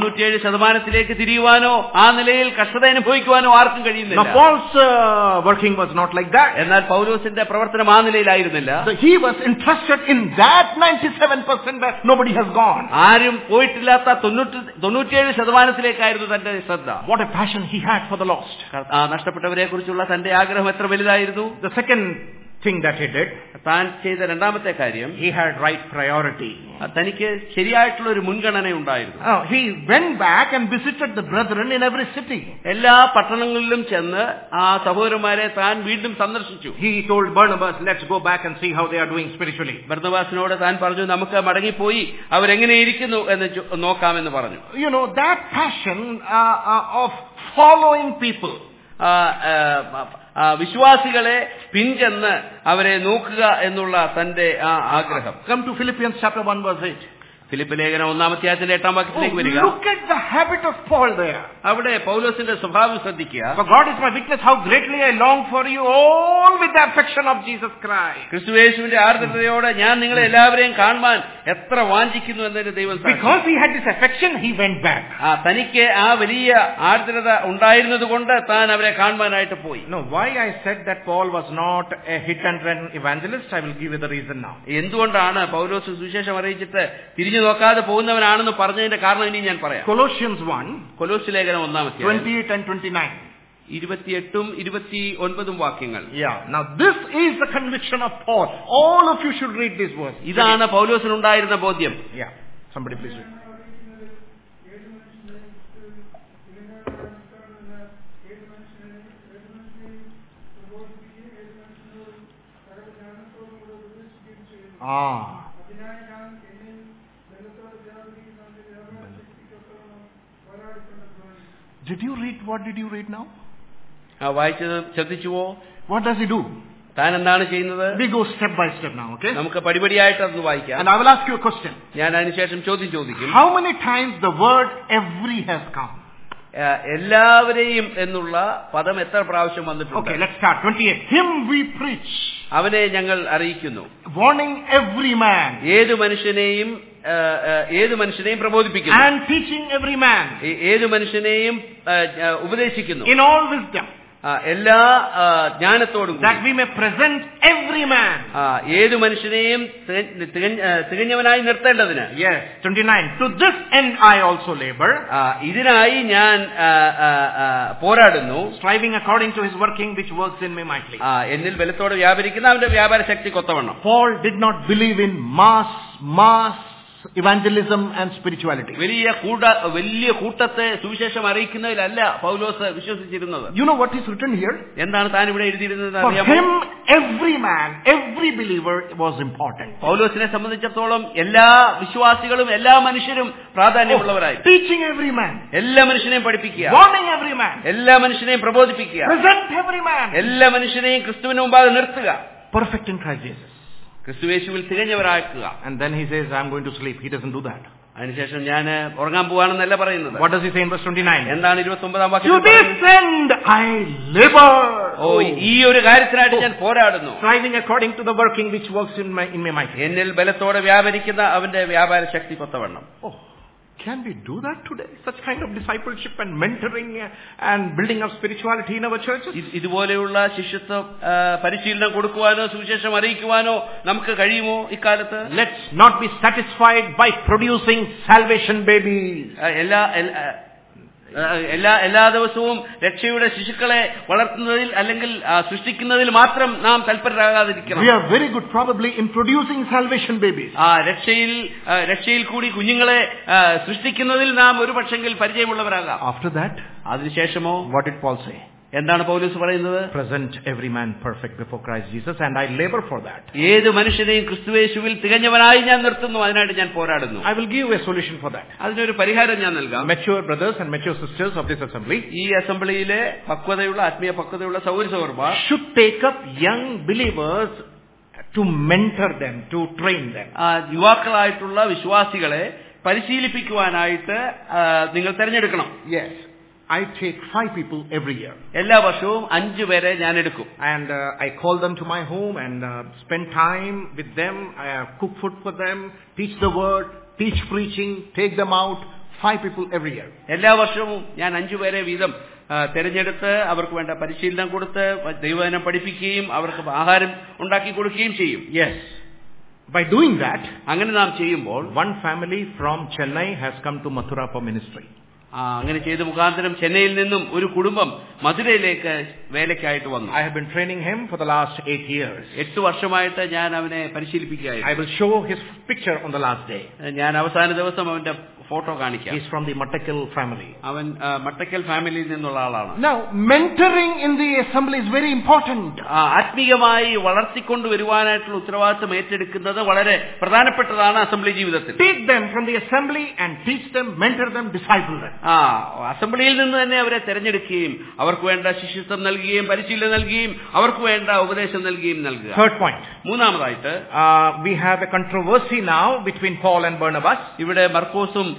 97% തിരിയുവാനോ ആ നിലയിൽ കഷ്ടത അനുഭവിക്കുവാനോ ആർക്കും കഴിയുന്നില്ല. Now Paul's working was not like that. എന്നാൽ പൗലോസിന്റെ പ്രവർത്തനം ആ നിലയിലായിരുന്നില്ല. So he was interested in that 97% where nobody has gone. ആരും പോയിട്ടില്ലാത്ത 97%ത്തിലേക്കായിരുന്നു തന്റെ ശ്രദ്ധ. What a passion he had for the lost. നഷ്ടപ്പെട്ടവരെ കുറിച്ചുള്ള തന്റെ ആഗ്രഹം എത്ര വലുതായിരുന്നു. The second thing that he did, താൻ ചെയ്ത രണ്ടാമത്തെ കാര്യം, he had right priority. തനിക്ക് ശരിയായിട്ടുള്ള ഒരു മുൻഗണന ഉണ്ടായിരുന്നു. He went back and visited the brethren in every city. എല്ലാ പട്ടണങ്ങളിലും ചെന്ന് ആ സഹോദരന്മാരെ താൻ വീണ്ടും സന്ദർശിച്ചു. He told Barnabas, let's go back and see how they are doing spiritually. ബർന്നബാസിനോട് താൻ പറഞ്ഞു, നമുക്ക് മടങ്ങിപ്പോയി അവരെങ്ങനെ ഇരിക്കുന്നു എന്ന് നോക്കാമെന്ന് പറഞ്ഞു. You know, that passion of following people, വിശ്വാസികളെ പിൻചെന്ന് അവരെ നോക്കുക എന്നുള്ള തന്റെ ആഗ്രഹം. Come to Philippians chapter 1 verse 8. Philip ലേഖനം 1:8 വരിക. Look at the habit of Paul there. അവിടെ പൗലോസിന്റെ സ്വഭാവം ശ്രദ്ധിക്കുക. For God is my witness how greatly I long for you all with the affection of Jesus Christ. ക്രിസ്തുയേശുവിന്റെ ആർദ്രതയോടെ ഞാൻ നിങ്ങളെ എല്ലാവരെയും കാണുവാൻ എത്ര വാഞ്ചിക്കുന്നു എന്നതിന് ദൈവം സാക്ഷി. Because he had this affection, he went back. തനിക്ക് ആ വലിയ ആർദ്രത ഉണ്ടായിരുന്നതുകൊണ്ട് താൻ അവരെ കാണുവാനായിട്ട് പോയി. No, why I said that Paul was not a hit and run evangelist, I will give you the reason now. എന്തുകൊണ്ടാണ് പൗലോസ് സുവിശേഷം അറിയിച്ചിട്ട് തിരിഞ്ഞു നോക്കാതെ പോകുന്നവനാണെന്ന് പറഞ്ഞതിന്റെ കാരണം ഇനി ഞാൻ പറയാം. Colossians 1, കൊലോസ്യ ലേഖനം 28 and 29. 28 29 വാക്യങ്ങൾ. Yeah. Now this is the conviction of Paul. All of you should read this verse. ഇതാണ് പൗലോസിനുണ്ടായിരുന്ന ബോധ്യം. Yeah. Somebody please read. Did you read? What did you read now? വായിച്ചത് ശ്രദ്ധിച്ചുവോ? What does he do? താൻ എന്താണ് ചെയ്യുന്നത്? We go step by step now, okay? നമുക്ക് പടിപടിയായിട്ട് അതൊന്ന് വായിക്കാം. And I will ask you a question. ഞാൻ അതിനുശേഷം ചോദ്യം ചോദിക്കും. How many times the word every has come? എല്ലാവരെയും എന്നുള്ള പദം എത്ര പ്രാവശ്യം വന്നിട്ടുണ്ട്? Okay, let's start. 28. Him we preach. അവനെ ഞങ്ങൾ അറിയിക്കുന്നു. Warning every man. ഏതു മനുഷ്യനെയും പ്രബോധിപ്പിക്കുന്നു. And teaching every man. ഏതു മനുഷ്യനെയും ഉപദേശിക്കുന്നു. In all wisdom. എല്ലാ ജ്ഞാനത്തോടും. That we may present every man. ഏതു മനുഷ്യനെയും തികഞ്ഞവനായി നിർത്തേണ്ടതിന്. Yes. 29. To this end I also labor. ഇതിനായി ഞാൻ പോരാടുന്നു. Striving according to his working which works in me mightily. എന്നിൽ ബലത്തോടെ വ്യാപരിക്കുന്ന അവന്റെ വ്യാപാര ശക്തി കൊത്തവണ്ണം. Paul did not believe in mass evangelism and spirituality. വലിയ കൂട്ടത്തെ സുവിശേഷം അറിയിക്കുന്നതിലല്ല പൗലോസ് വിശ്വസിച്ചിരുന്നത്. You know what is written here? എന്താണ് താൻ ഇവിടെ എഴുതിയിരുന്നത് For അറിയാമോ? him every man, every believer was important. പൗലോസിനെ സംബന്ധിച്ചിടത്തോളം എല്ലാ വിശ്വാസികളും എല്ലാ മനുഷ്യരും പ്രാധാന്യമുള്ളവരായി. Teaching every man. എല്ലാ മനുഷ്യനെയും പഠിപ്പിക്കുക. Warning every man. എല്ലാ മനുഷ്യനെയും പ്രബോധിപ്പിക്കുക. Present every man. എല്ലാ മനുഷ്യനെയും ക്രിസ്തുവിന് മുമ്പാകെ നിർത്തുക. Perfect in Christ Jesus. ക്രിസ്തുയേശുവിൽ തികഞ്ഞവരാക്കുക. And then he says, I'm going to sleep. He doesn't do that. അതിനുശേഷം ഞാൻ ഉറങ്ങാൻ പോവാണെന്നല്ല പറയുന്നത്. What does he say in verse 29? എന്താണ് 29-ാം വാക്യം? To this end I labor. ഈ ഒരു കാര്യത്തിനായിട്ട് ഞാൻ പോരാടുന്നു. Striving according to the working which works in me mightily. എന്നിൽ ബലത്തോടെ വ്യാപരിക്കുന്ന അവന്റെ വ്യാപാര ശക്തി കൊത്തവണ്ണം. Can we do that today? Such kind of discipleship and mentoring and building up spirituality in our churches? ഇതുപോലെയുള്ള ശിഷ്യത്വ പരിശീലനം കൊടുക്കുവാനോ സുവിശേഷം അറിയിക്കുവാനോ നമുക്ക് കഴിയുമോ ഇക്കാലത്ത്? Let's not be satisfied by producing salvation babies. എല്ലാ ദിവസവും രക്ഷയുടെ ശിശുക്കളെ വളർത്തുന്നതിൽ അല്ലെങ്കിൽ സൃഷ്ടിക്കുന്നതിൽ മാത്രം നാം തൽപരരാകാതിരിക്കണം. We are very good probably in producing salvation babies. രക്ഷയിൽ കൂടി കുഞ്ഞുങ്ങളെ സൃഷ്ടിക്കുന്നതിൽ നാം ഒരു പക്ഷെങ്കിൽ പരിചയമുള്ളവരാകാം. After that, അതിനുശേഷമോ what did Paul say? എന്താണ് പൗലോസ് പറയുന്നത്? Present every man perfect before Christ Jesus and I labor for that. ഏതു മനുഷ്യനെയും ക്രിസ്തുയേശുവിൽ തികഞ്ഞവനായി ഞാൻ നിർത്തുന്നു. അതിനായിട്ട് ഞാൻ പോരാടുന്നു. I will give a solution for that. അതിനൊരു പരിഹാരം ഞാൻ നൽകാം. Mature brothers and mature sisters of this assembly, ഈ അസംബ്ലിയിലെ ആത്മീയ പക്വതയുള്ള സഹോദരന്മാർ should take up young believers to mentor them, to train them. യുവാക്കളായിട്ടുള്ള വിശ്വാസികളെ പരിശീലിപ്പിക്കുവാനായിട്ട് നിങ്ങൾ തിരഞ്ഞെടുക്കണം. Yes. I take 5 people every year. എല്ലാ വർഷവും 5 പേരെ ഞാൻ എടുക്കും. And I call them to my home and spend time with them. I cook food for them, teach the word, teach preaching, take them out. 5 people every year. എല്ലാ വർഷവും ഞാൻ 5 പേരെ വീതം തിരഞ്ഞെടുത്ത് അവർക്ക് വേണ്ട പരിശീലനം കൊടുത്ത് ദൈവവചനം പഠിപ്പിക്കുകയും അവർക്ക് ആഹാരം ഉണ്ടാക്കി കൊടുക്കുകയും ചെയ്യും. Yes. By doing that, അങ്ങനെ നാം ചെയ്യുമ്പോൾ one family from Chennai has come to Mathura for ministry. അങ്ങനെ ചെയ്ത മുഖാന്തരം ചെന്നൈയിൽ നിന്നും ഒരു കുടുംബം മധുരയിലേക്ക് വേലയ്ക്കായിട്ട് വന്നു. I have been training him for the last 8 years. 8 വർഷമായിട്ട് ഞാൻ അവനെ പരിശീലിപ്പിക്കുകയായിരുന്നു. I will show his picture on the last day. ഞാൻ അവസാന ദിവസം അവന്റെ ഫോട്ടോ കാണിക്കാം. He is from the Mattakil family. അവൻ മട്ടക്കൽ ഫാമിലിയിൽ നിന്നുള്ള ആളാണ്. Now, mentoring in the assembly is very important. ആത്മീയമായി വളർത്തിക്കൊണ്ടുവരുവാനായിട്ടുള്ള ഉത്തരവാദിത്വം ഏറ്റെടുക്കുന്നത് വളരെ പ്രധാനപ്പെട്ടതാണ് അസംബ്ലി ജീവിതത്തിൽ. Take them from the assembly and teach them, mentor them, disciple them. അസംബ്ലിയിൽ നിന്ന് തന്നെ അവരെ തെരഞ്ഞെടുക്കുകയും അവർക്ക് വേണ്ട ശിഷ്യത്വം നൽകുകയും പരിശീലനം നൽകുകയും അവർക്ക് വേണ്ട ഉപദേശം നൽകുകയും നൽകുക. Third point. മൂന്നാമതായിട്ട് we have a controversy now between Paul and Barnabas. ഇവിടെ മർക്കോസും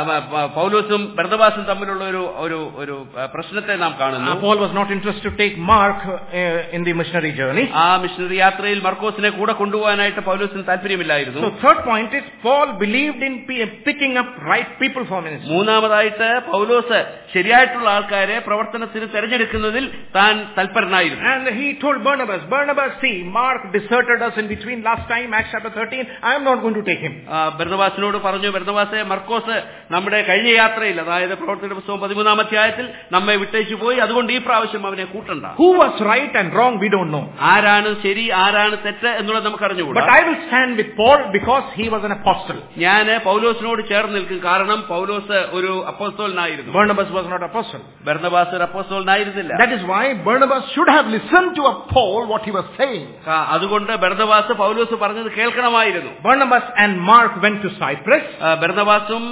പൗലോസും ബർന്നബാസും തമ്മിലുള്ള ഒരു പ്രശ്നത്തെ നാം കാണുന്നു. Paul was not interested to take Mark in the missionary journey. Missionary യാത്രയിൽ മർക്കോസിനെ കൂടെ കൊണ്ടുപോകാനായിട്ട് പൗലോസിന് താല്പര്യമില്ലായിരുന്നു. So third point is Paul believed in picking up right people for ministry. മൂന്നാമതായിട്ട് പൗലോസ് ശരിയായിട്ടുള്ള ആൾക്കാരെ പ്രവർത്തനത്തിന് തെരഞ്ഞെടുക്കുന്നതിൽ താൻ തൽപരനായിരുന്നു. And he told Barnabas, see, Mark deserted us in between last time, Acts chapter 13. I am not going to take him. ബർന്നബാസിനോട് പറഞ്ഞു, ബർന്നബാസെ, മർക്കോസ് നമ്മുടെ കഴിഞ്ഞ യാത്രയിൽ, അതായത് പ്രവർത്തന പുസ്തകം 13-ാം അധ്യായത്തിൽ നമ്മെ വിട്ടേച്ചു പോയി, അതുകൊണ്ട് ഈ പ്രാവശ്യം അവനെ കൂട്ടണ്ട. Who was right and wrong we don't know. ആരാണ് ശരി ആരാണ് തെറ്റ് എന്നുള്ളത് നമുക്ക് അറിഞ്ഞുകൂടാ. But I will stand with Paul because he was an apostle. ഞാൻ പൗലോസിനോട് ചേർന്ന് നിൽക്കും, കാരണം പൗലോസ് ഒരു അപ്പോസ്തലനായിരുന്നു. Barnabas was not apostle. Barnabas ഒരു അപ്പോസ്തലനായിരുന്നില്ല. That is why Barnabas should have listened to Paul what he was saying. അതുകൊണ്ട് ബർന്നബാസ് പൗലോസ് പറഞ്ഞത് കേൾക്കണമായിരുന്നു. Barnabas and Mark went to Cyprus. ബർന്നബാസും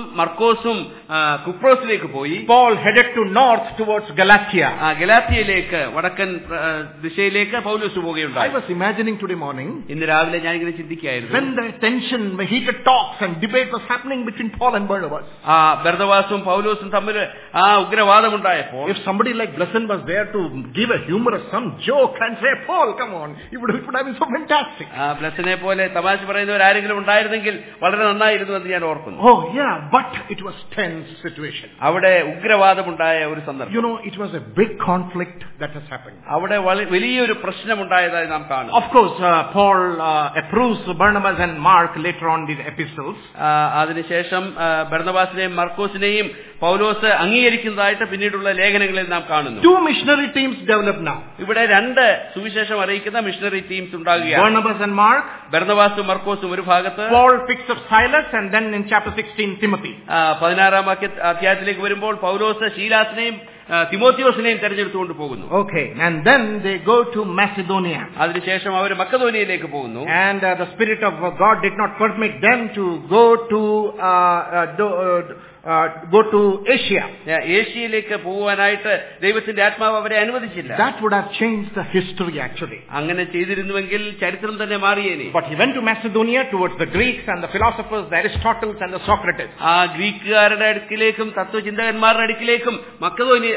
മർക്കോസും കുപ്രോസിലേക്ക് പോയി. Paul headed to north towards Galatia. ഗലാത്യയിലേക്ക് വടക്കൻ ദിശയിലേക്ക് പൗലോസ് പോവുകയുണ്ടായി. I was imagining today morning, ഇന്ന് രാവിലെ ഞാൻ ഇങ്ങനെ ചിന്തിക്കുകയായിരുന്നു, when the tension, the heated talks and debate was happening between Paul and Barnabas. ബർന്നബാസും പൗലോസും തമ്മിൽ ഉഗ്രവാദമുണ്ടായപ്പോൾ, if somebody like Blessing was there to give a humorous some joke and say, Paul, come on, it would have been so fantastic. ബ്ലസ്സിനെ പോലെ തമാശ പറയുന്നവരാരെങ്കിലും ഉണ്ടായിരുന്നെങ്കിൽ വളരെ നന്നായിരുന്നു എന്ന് ഞാൻ ഓർക്കുന്നു. Oh yeah, but it was tense situation. അവിടെ ഉഗ്രവാദമുണ്ടായ ഒരു സന്ദർഭം. You know, it was a big conflict that has happened. അവിടെ വലിയൊരു പ്രശ്നമുണ്ടായതായി നാം കാണുന്നു. Of course, Paul approves Barnabas and Mark later on in the epistles. അതിനുശേഷം ബർന്നബാസിനെയും മർക്കോസിനെയും പൗലോസ് അംഗീകരിക്കുന്നതായിട്ട് പിന്നീടുള്ള ലേഖനങ്ങളിൽ നാം കാണുന്നു. Two missionary teams develop now. ഇവിടെ രണ്ട് സുവിശേഷം അറിയിക്കുന്ന മിഷണറി ടീംസ് ഉണ്ടാകുകയാണ്. Barnabas and Mark. ബർന്നബാസും മർക്കോസും ഒരു ഭാഗത്ത്. Paul picks up Silas and then in chapter 16 Timothy. 16-ാം അധ്യായത്തിലേക്ക് വരുമ്പോൾ പൗലോസ് ശീലാസിനെയും തിമോത്തിയോസിനെയും തെരഞ്ഞെടുത്തുകൊണ്ട് പോകുന്നു. Okay, and then they go to Macedonia. അതിനുശേഷം അവർ മക്കദോനിയയിലേക്ക് പോകുന്നു. And the Spirit of God did not permit them to go to Asia. ഏഷ്യയിലേക്ക് പോകാനായിട്ട് ദൈവത്തിന്റെ ആത്മാവ് അവരെ അനുവദിച്ചില്ല. That would have changed the history actually. അങ്ങനെ ചെയ്തിരുന്നുവെങ്കിൽ ചരിത്രം തന്നെ മാറിയേനെ. But he went to Macedonia towards the Greeks and the philosophers, the Aristotle and the Socrates. ഗ്രീക്കുകാരുടെ അടുക്കിലേക്കും തത്വചിന്തകന്മാരുടെ അടുക്കിലേക്കും മക്കദോനിയ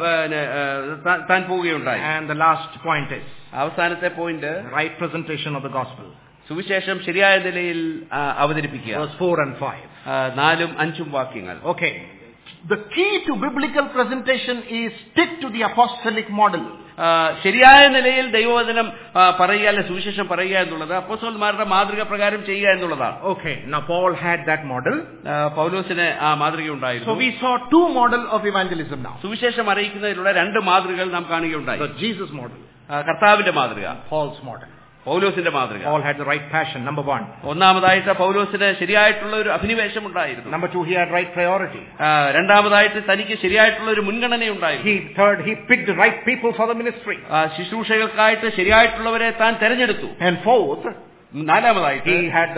താൻ പോവുകയുണ്ടായി. And the last point is, അവസാനത്തെ point, right presentation of the gospel. സുവിശേഷം ശരിയായ നിലയിൽ അവതരിപ്പിക്കുക. Verse 4 and 5. 4ഉം 5ഉം വാക്യങ്ങൾ. Okay. The key to biblical presentation is stick to the apostolic model. ശരിയായ നിലയിൽ ദൈവവചനം പറയുക, അല്ലെ സുവിശേഷം പറയുക എന്നുള്ളത് അപ്പോസ്തലന്മാരുടെ മാതൃക പ്രകാരം ചെയ്യുക എന്നുള്ളതാണ്. Okay, now Paul had that model. പൗലോസിന് ആ മാതൃക ഉണ്ടായിരുന്നു. So we saw two models of evangelism now. സുവിശേഷം അറിയിക്കുന്നതിലുള്ള രണ്ട് മാതൃകകൾ നാം കാണുകയുണ്ടായി. The Jesus model. കർത്താവിന്റെ മാതൃക. Paul's model. പൗലോസിന്റെ മാതൃക. Paul had the right passion, number 1. ഒന്നാമതായിട്ട് പൗലോസിന് ശരിയായിട്ടുള്ള ഒരു അഭിനിവേശം ഉണ്ടായിരുന്നു. Number 2, he had right priority. രണ്ടാമതായിട്ട് തനിക്ക് ശരിയായിട്ടുള്ള ഒരു മുൻഗണനയുണ്ടായിരുന്നു. Third, he picked the right people for the ministry. ശുശ്രൂഷകൾക്കായിട്ട് ശരിയായിട്ടുള്ളവരെ താൻ തെരഞ്ഞെടുത്തു. And fourth, നാലാമതായിട്ട്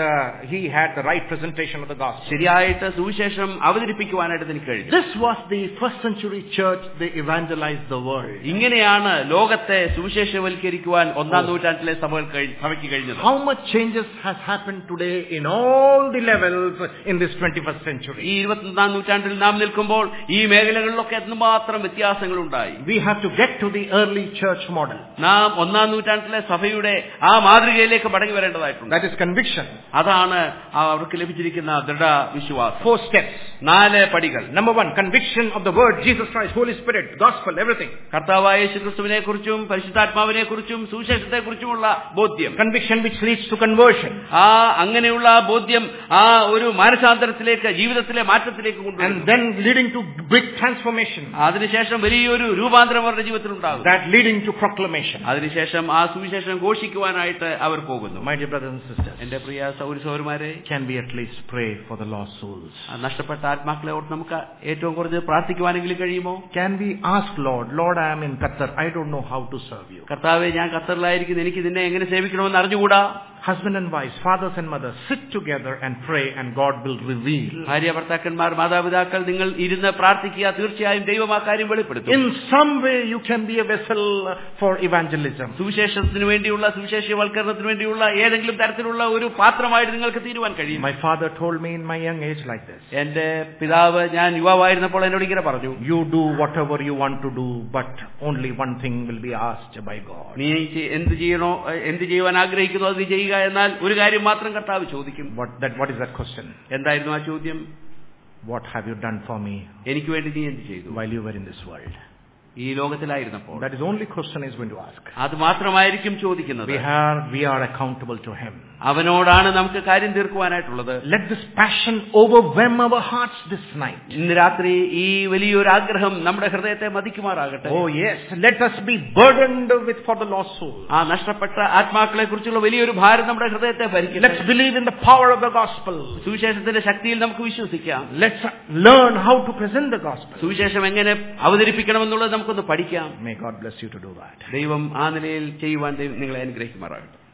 he had the right presentation of the gospel. ശരിയായിട്ട് സുവിശേഷം അവതരിപ്പിക്കുവാനായിട്ട് എനിക്ക് കഴിഞ്ഞു. This was the first century church. They evangelized the world. ഇങ്ങനെയാണ് ലോകത്തെ സുവിശേഷവൽക്കരിക്കുവാൻ ഒന്നാം നൂറ്റാണ്ടിലെ സഭയ്ക്ക് കഴിഞ്ഞത്. How much changes has happened today in all the levels in this 21st century? ഈ 21ാം നൂറ്റാണ്ടിൽ നാം നിൽക്കുമ്പോൾ ഈ മേഖലകളിലൊക്കെ എന്തുമാത്രം വ്യത്യാസങ്ങൾ ഉണ്ടായി. We have to get to the early church model. നാം ഒന്നാം നൂറ്റാണ്ടിലെ സഭയുടെ ആ മാതൃകയിലേക്ക് മടങ്ങി വരേണ്ടതായിട്ടുണ്ട്. That is conviction. അതാണ് അവർക്ക് ലഭിച്ചിരിക്കുന്ന ദൃഢവിശ്വാസം. 4 steps. 4 പടികൾ. Number 1, conviction of the word Jesus Christ, Holy Spirit, gospel, everything. കർത്താവായ യേശുക്രിസ്തുവിനെ കുറിച്ചും പരിശുദ്ധാത്മാവിനെ കുറിച്ചും സുവിശേഷത്തെ കുറിച്ചുമുള്ള ബോധ്യം. Conviction which leads to conversion. അങ്ങനെയുള്ള ബോധ്യം ഒരു മാനസാന്തരത്തിലേക്ക്, ജീവിതത്തിലെ മാറ്റത്തിലേക്ക് കൊണ്ടുവരും. And then leading to big transformation. അതിനുശേഷം വലിയൊരു രൂപാന്തരം അവരുടെ ജീവിതത്തിൽ ഉണ്ടാകും. That leading to proclamation. അതിനുശേഷം ആ സുവിശേഷം ഘോഷിക്കുവാനായിട്ട് അവർ പോകുന്നു. My dear brothers and sisters, എന്റെ പ്രിയ സഹോദരന്മാരെ, can we at least pray for the lost souls? നഷ്ടപ്പെട്ട ആത്മാക്കളെ ഓർത്ത് നമുക്ക് ഏറ്റവും കുറഞ്ഞ് പ്രാർത്ഥിക്കുവാനെങ്കിലും കഴിയുമോ? Can we ask Lord, I am in Qatar, I don't know how to serve you. കർത്താവേ, ഞാൻ ഖത്തറിലായിരിക്കുന്നു, എനിക്ക് നിന്നെ എങ്ങനെ സേവിക്കണമെന്ന് അറിഞ്ഞുകൂടാ. Husband and wives, fathers and mothers, sit together and pray and God will reveal. ഭാര്യ ഭർത്താക്കന്മാർ, മാതാപിതാക്കൾ, നിങ്ങൾ ഇരുന്ന് പ്രാർത്ഥിക്കുക, തീർച്ചയായും ദൈവം ആ കാര്യം വെളിപ്പെടുത്തും. In some way you can be a vessel for evangelism. സുവിശേഷത്തിന് വേണ്ടിയുള്ള, സുവിശേഷവൽക്കരണത്തിന് വേണ്ടിയുള്ള ഏതെങ്കിലും തരത്തിലുള്ള ഒരു പാത്രമായിട്ട് നിങ്ങൾക്ക് തീരുവാൻ കഴിയും. My father told me in my young age like this. എന്റെ പിതാവ് ഞാൻ യുവാവായിരുന്നപ്പോൾ എന്നോട് ഇങ്ങനെ പറഞ്ഞു, you do whatever you want to do, but only one thing will be asked by God. നീ എന്ത് ചെയ്യുവാൻ ആഗ്രഹിക്കുന്നു അത് ചെയ്യുക, എന്നാൽ ഒരു കാര്യം മാത്രം കർത്താവ് ചോദിക്കും. What is that question? എന്തായിരുന്നു ആ ചോദ്യം? What have you done for me? എനിക്ക് വേണ്ടി നീ എന്ത് ചെയ്തു while you were in this world? ഈ ലോകത്തിലായിരുന്നപ്പോൾ. That is the only question he is going to ask. അത് മാത്രമായിരിക്കും ചോദിക്കുന്നത്. We are accountable to him. അവനോടാണ് നമുക്ക് കാര്യം തീർക്കുവാനായിട്ടുള്ളത്. Let this passion overwhelm our hearts this night. ഇന്ന് രാത്രി ഈ വലിയൊരു ആഗ്രഹം നമ്മുടെ ഹൃദയത്തെ മതിക്കുമാറാകട്ടെ. Oh yes, let us be burdened for the lost soul. ആ നഷ്ടപ്പെട്ട ആത്മാക്കളെ കുറിച്ചുള്ള വലിയൊരു ഭാരം നമ്മുടെ ഹൃദയത്തെ ഭരിക്കട്ടെ. Let's believe in the power of the gospel. സുവിശേഷത്തിന്റെ ശക്തിയിൽ നമുക്ക് വിശ്വസിക്കാം. Let's learn how to present the gospel. സുവിശേഷം എങ്ങനെ അവതരിപ്പിക്കണമെന്നുള്ളത് നമുക്കൊന്ന് പഠിക്കാം. May God bless you to do that. ദൈവം ആ നിലയിൽ ചെയ്യുവാൻ നിങ്ങളെ അനുഗ്രഹിക്കുമാറാകട്ടെ.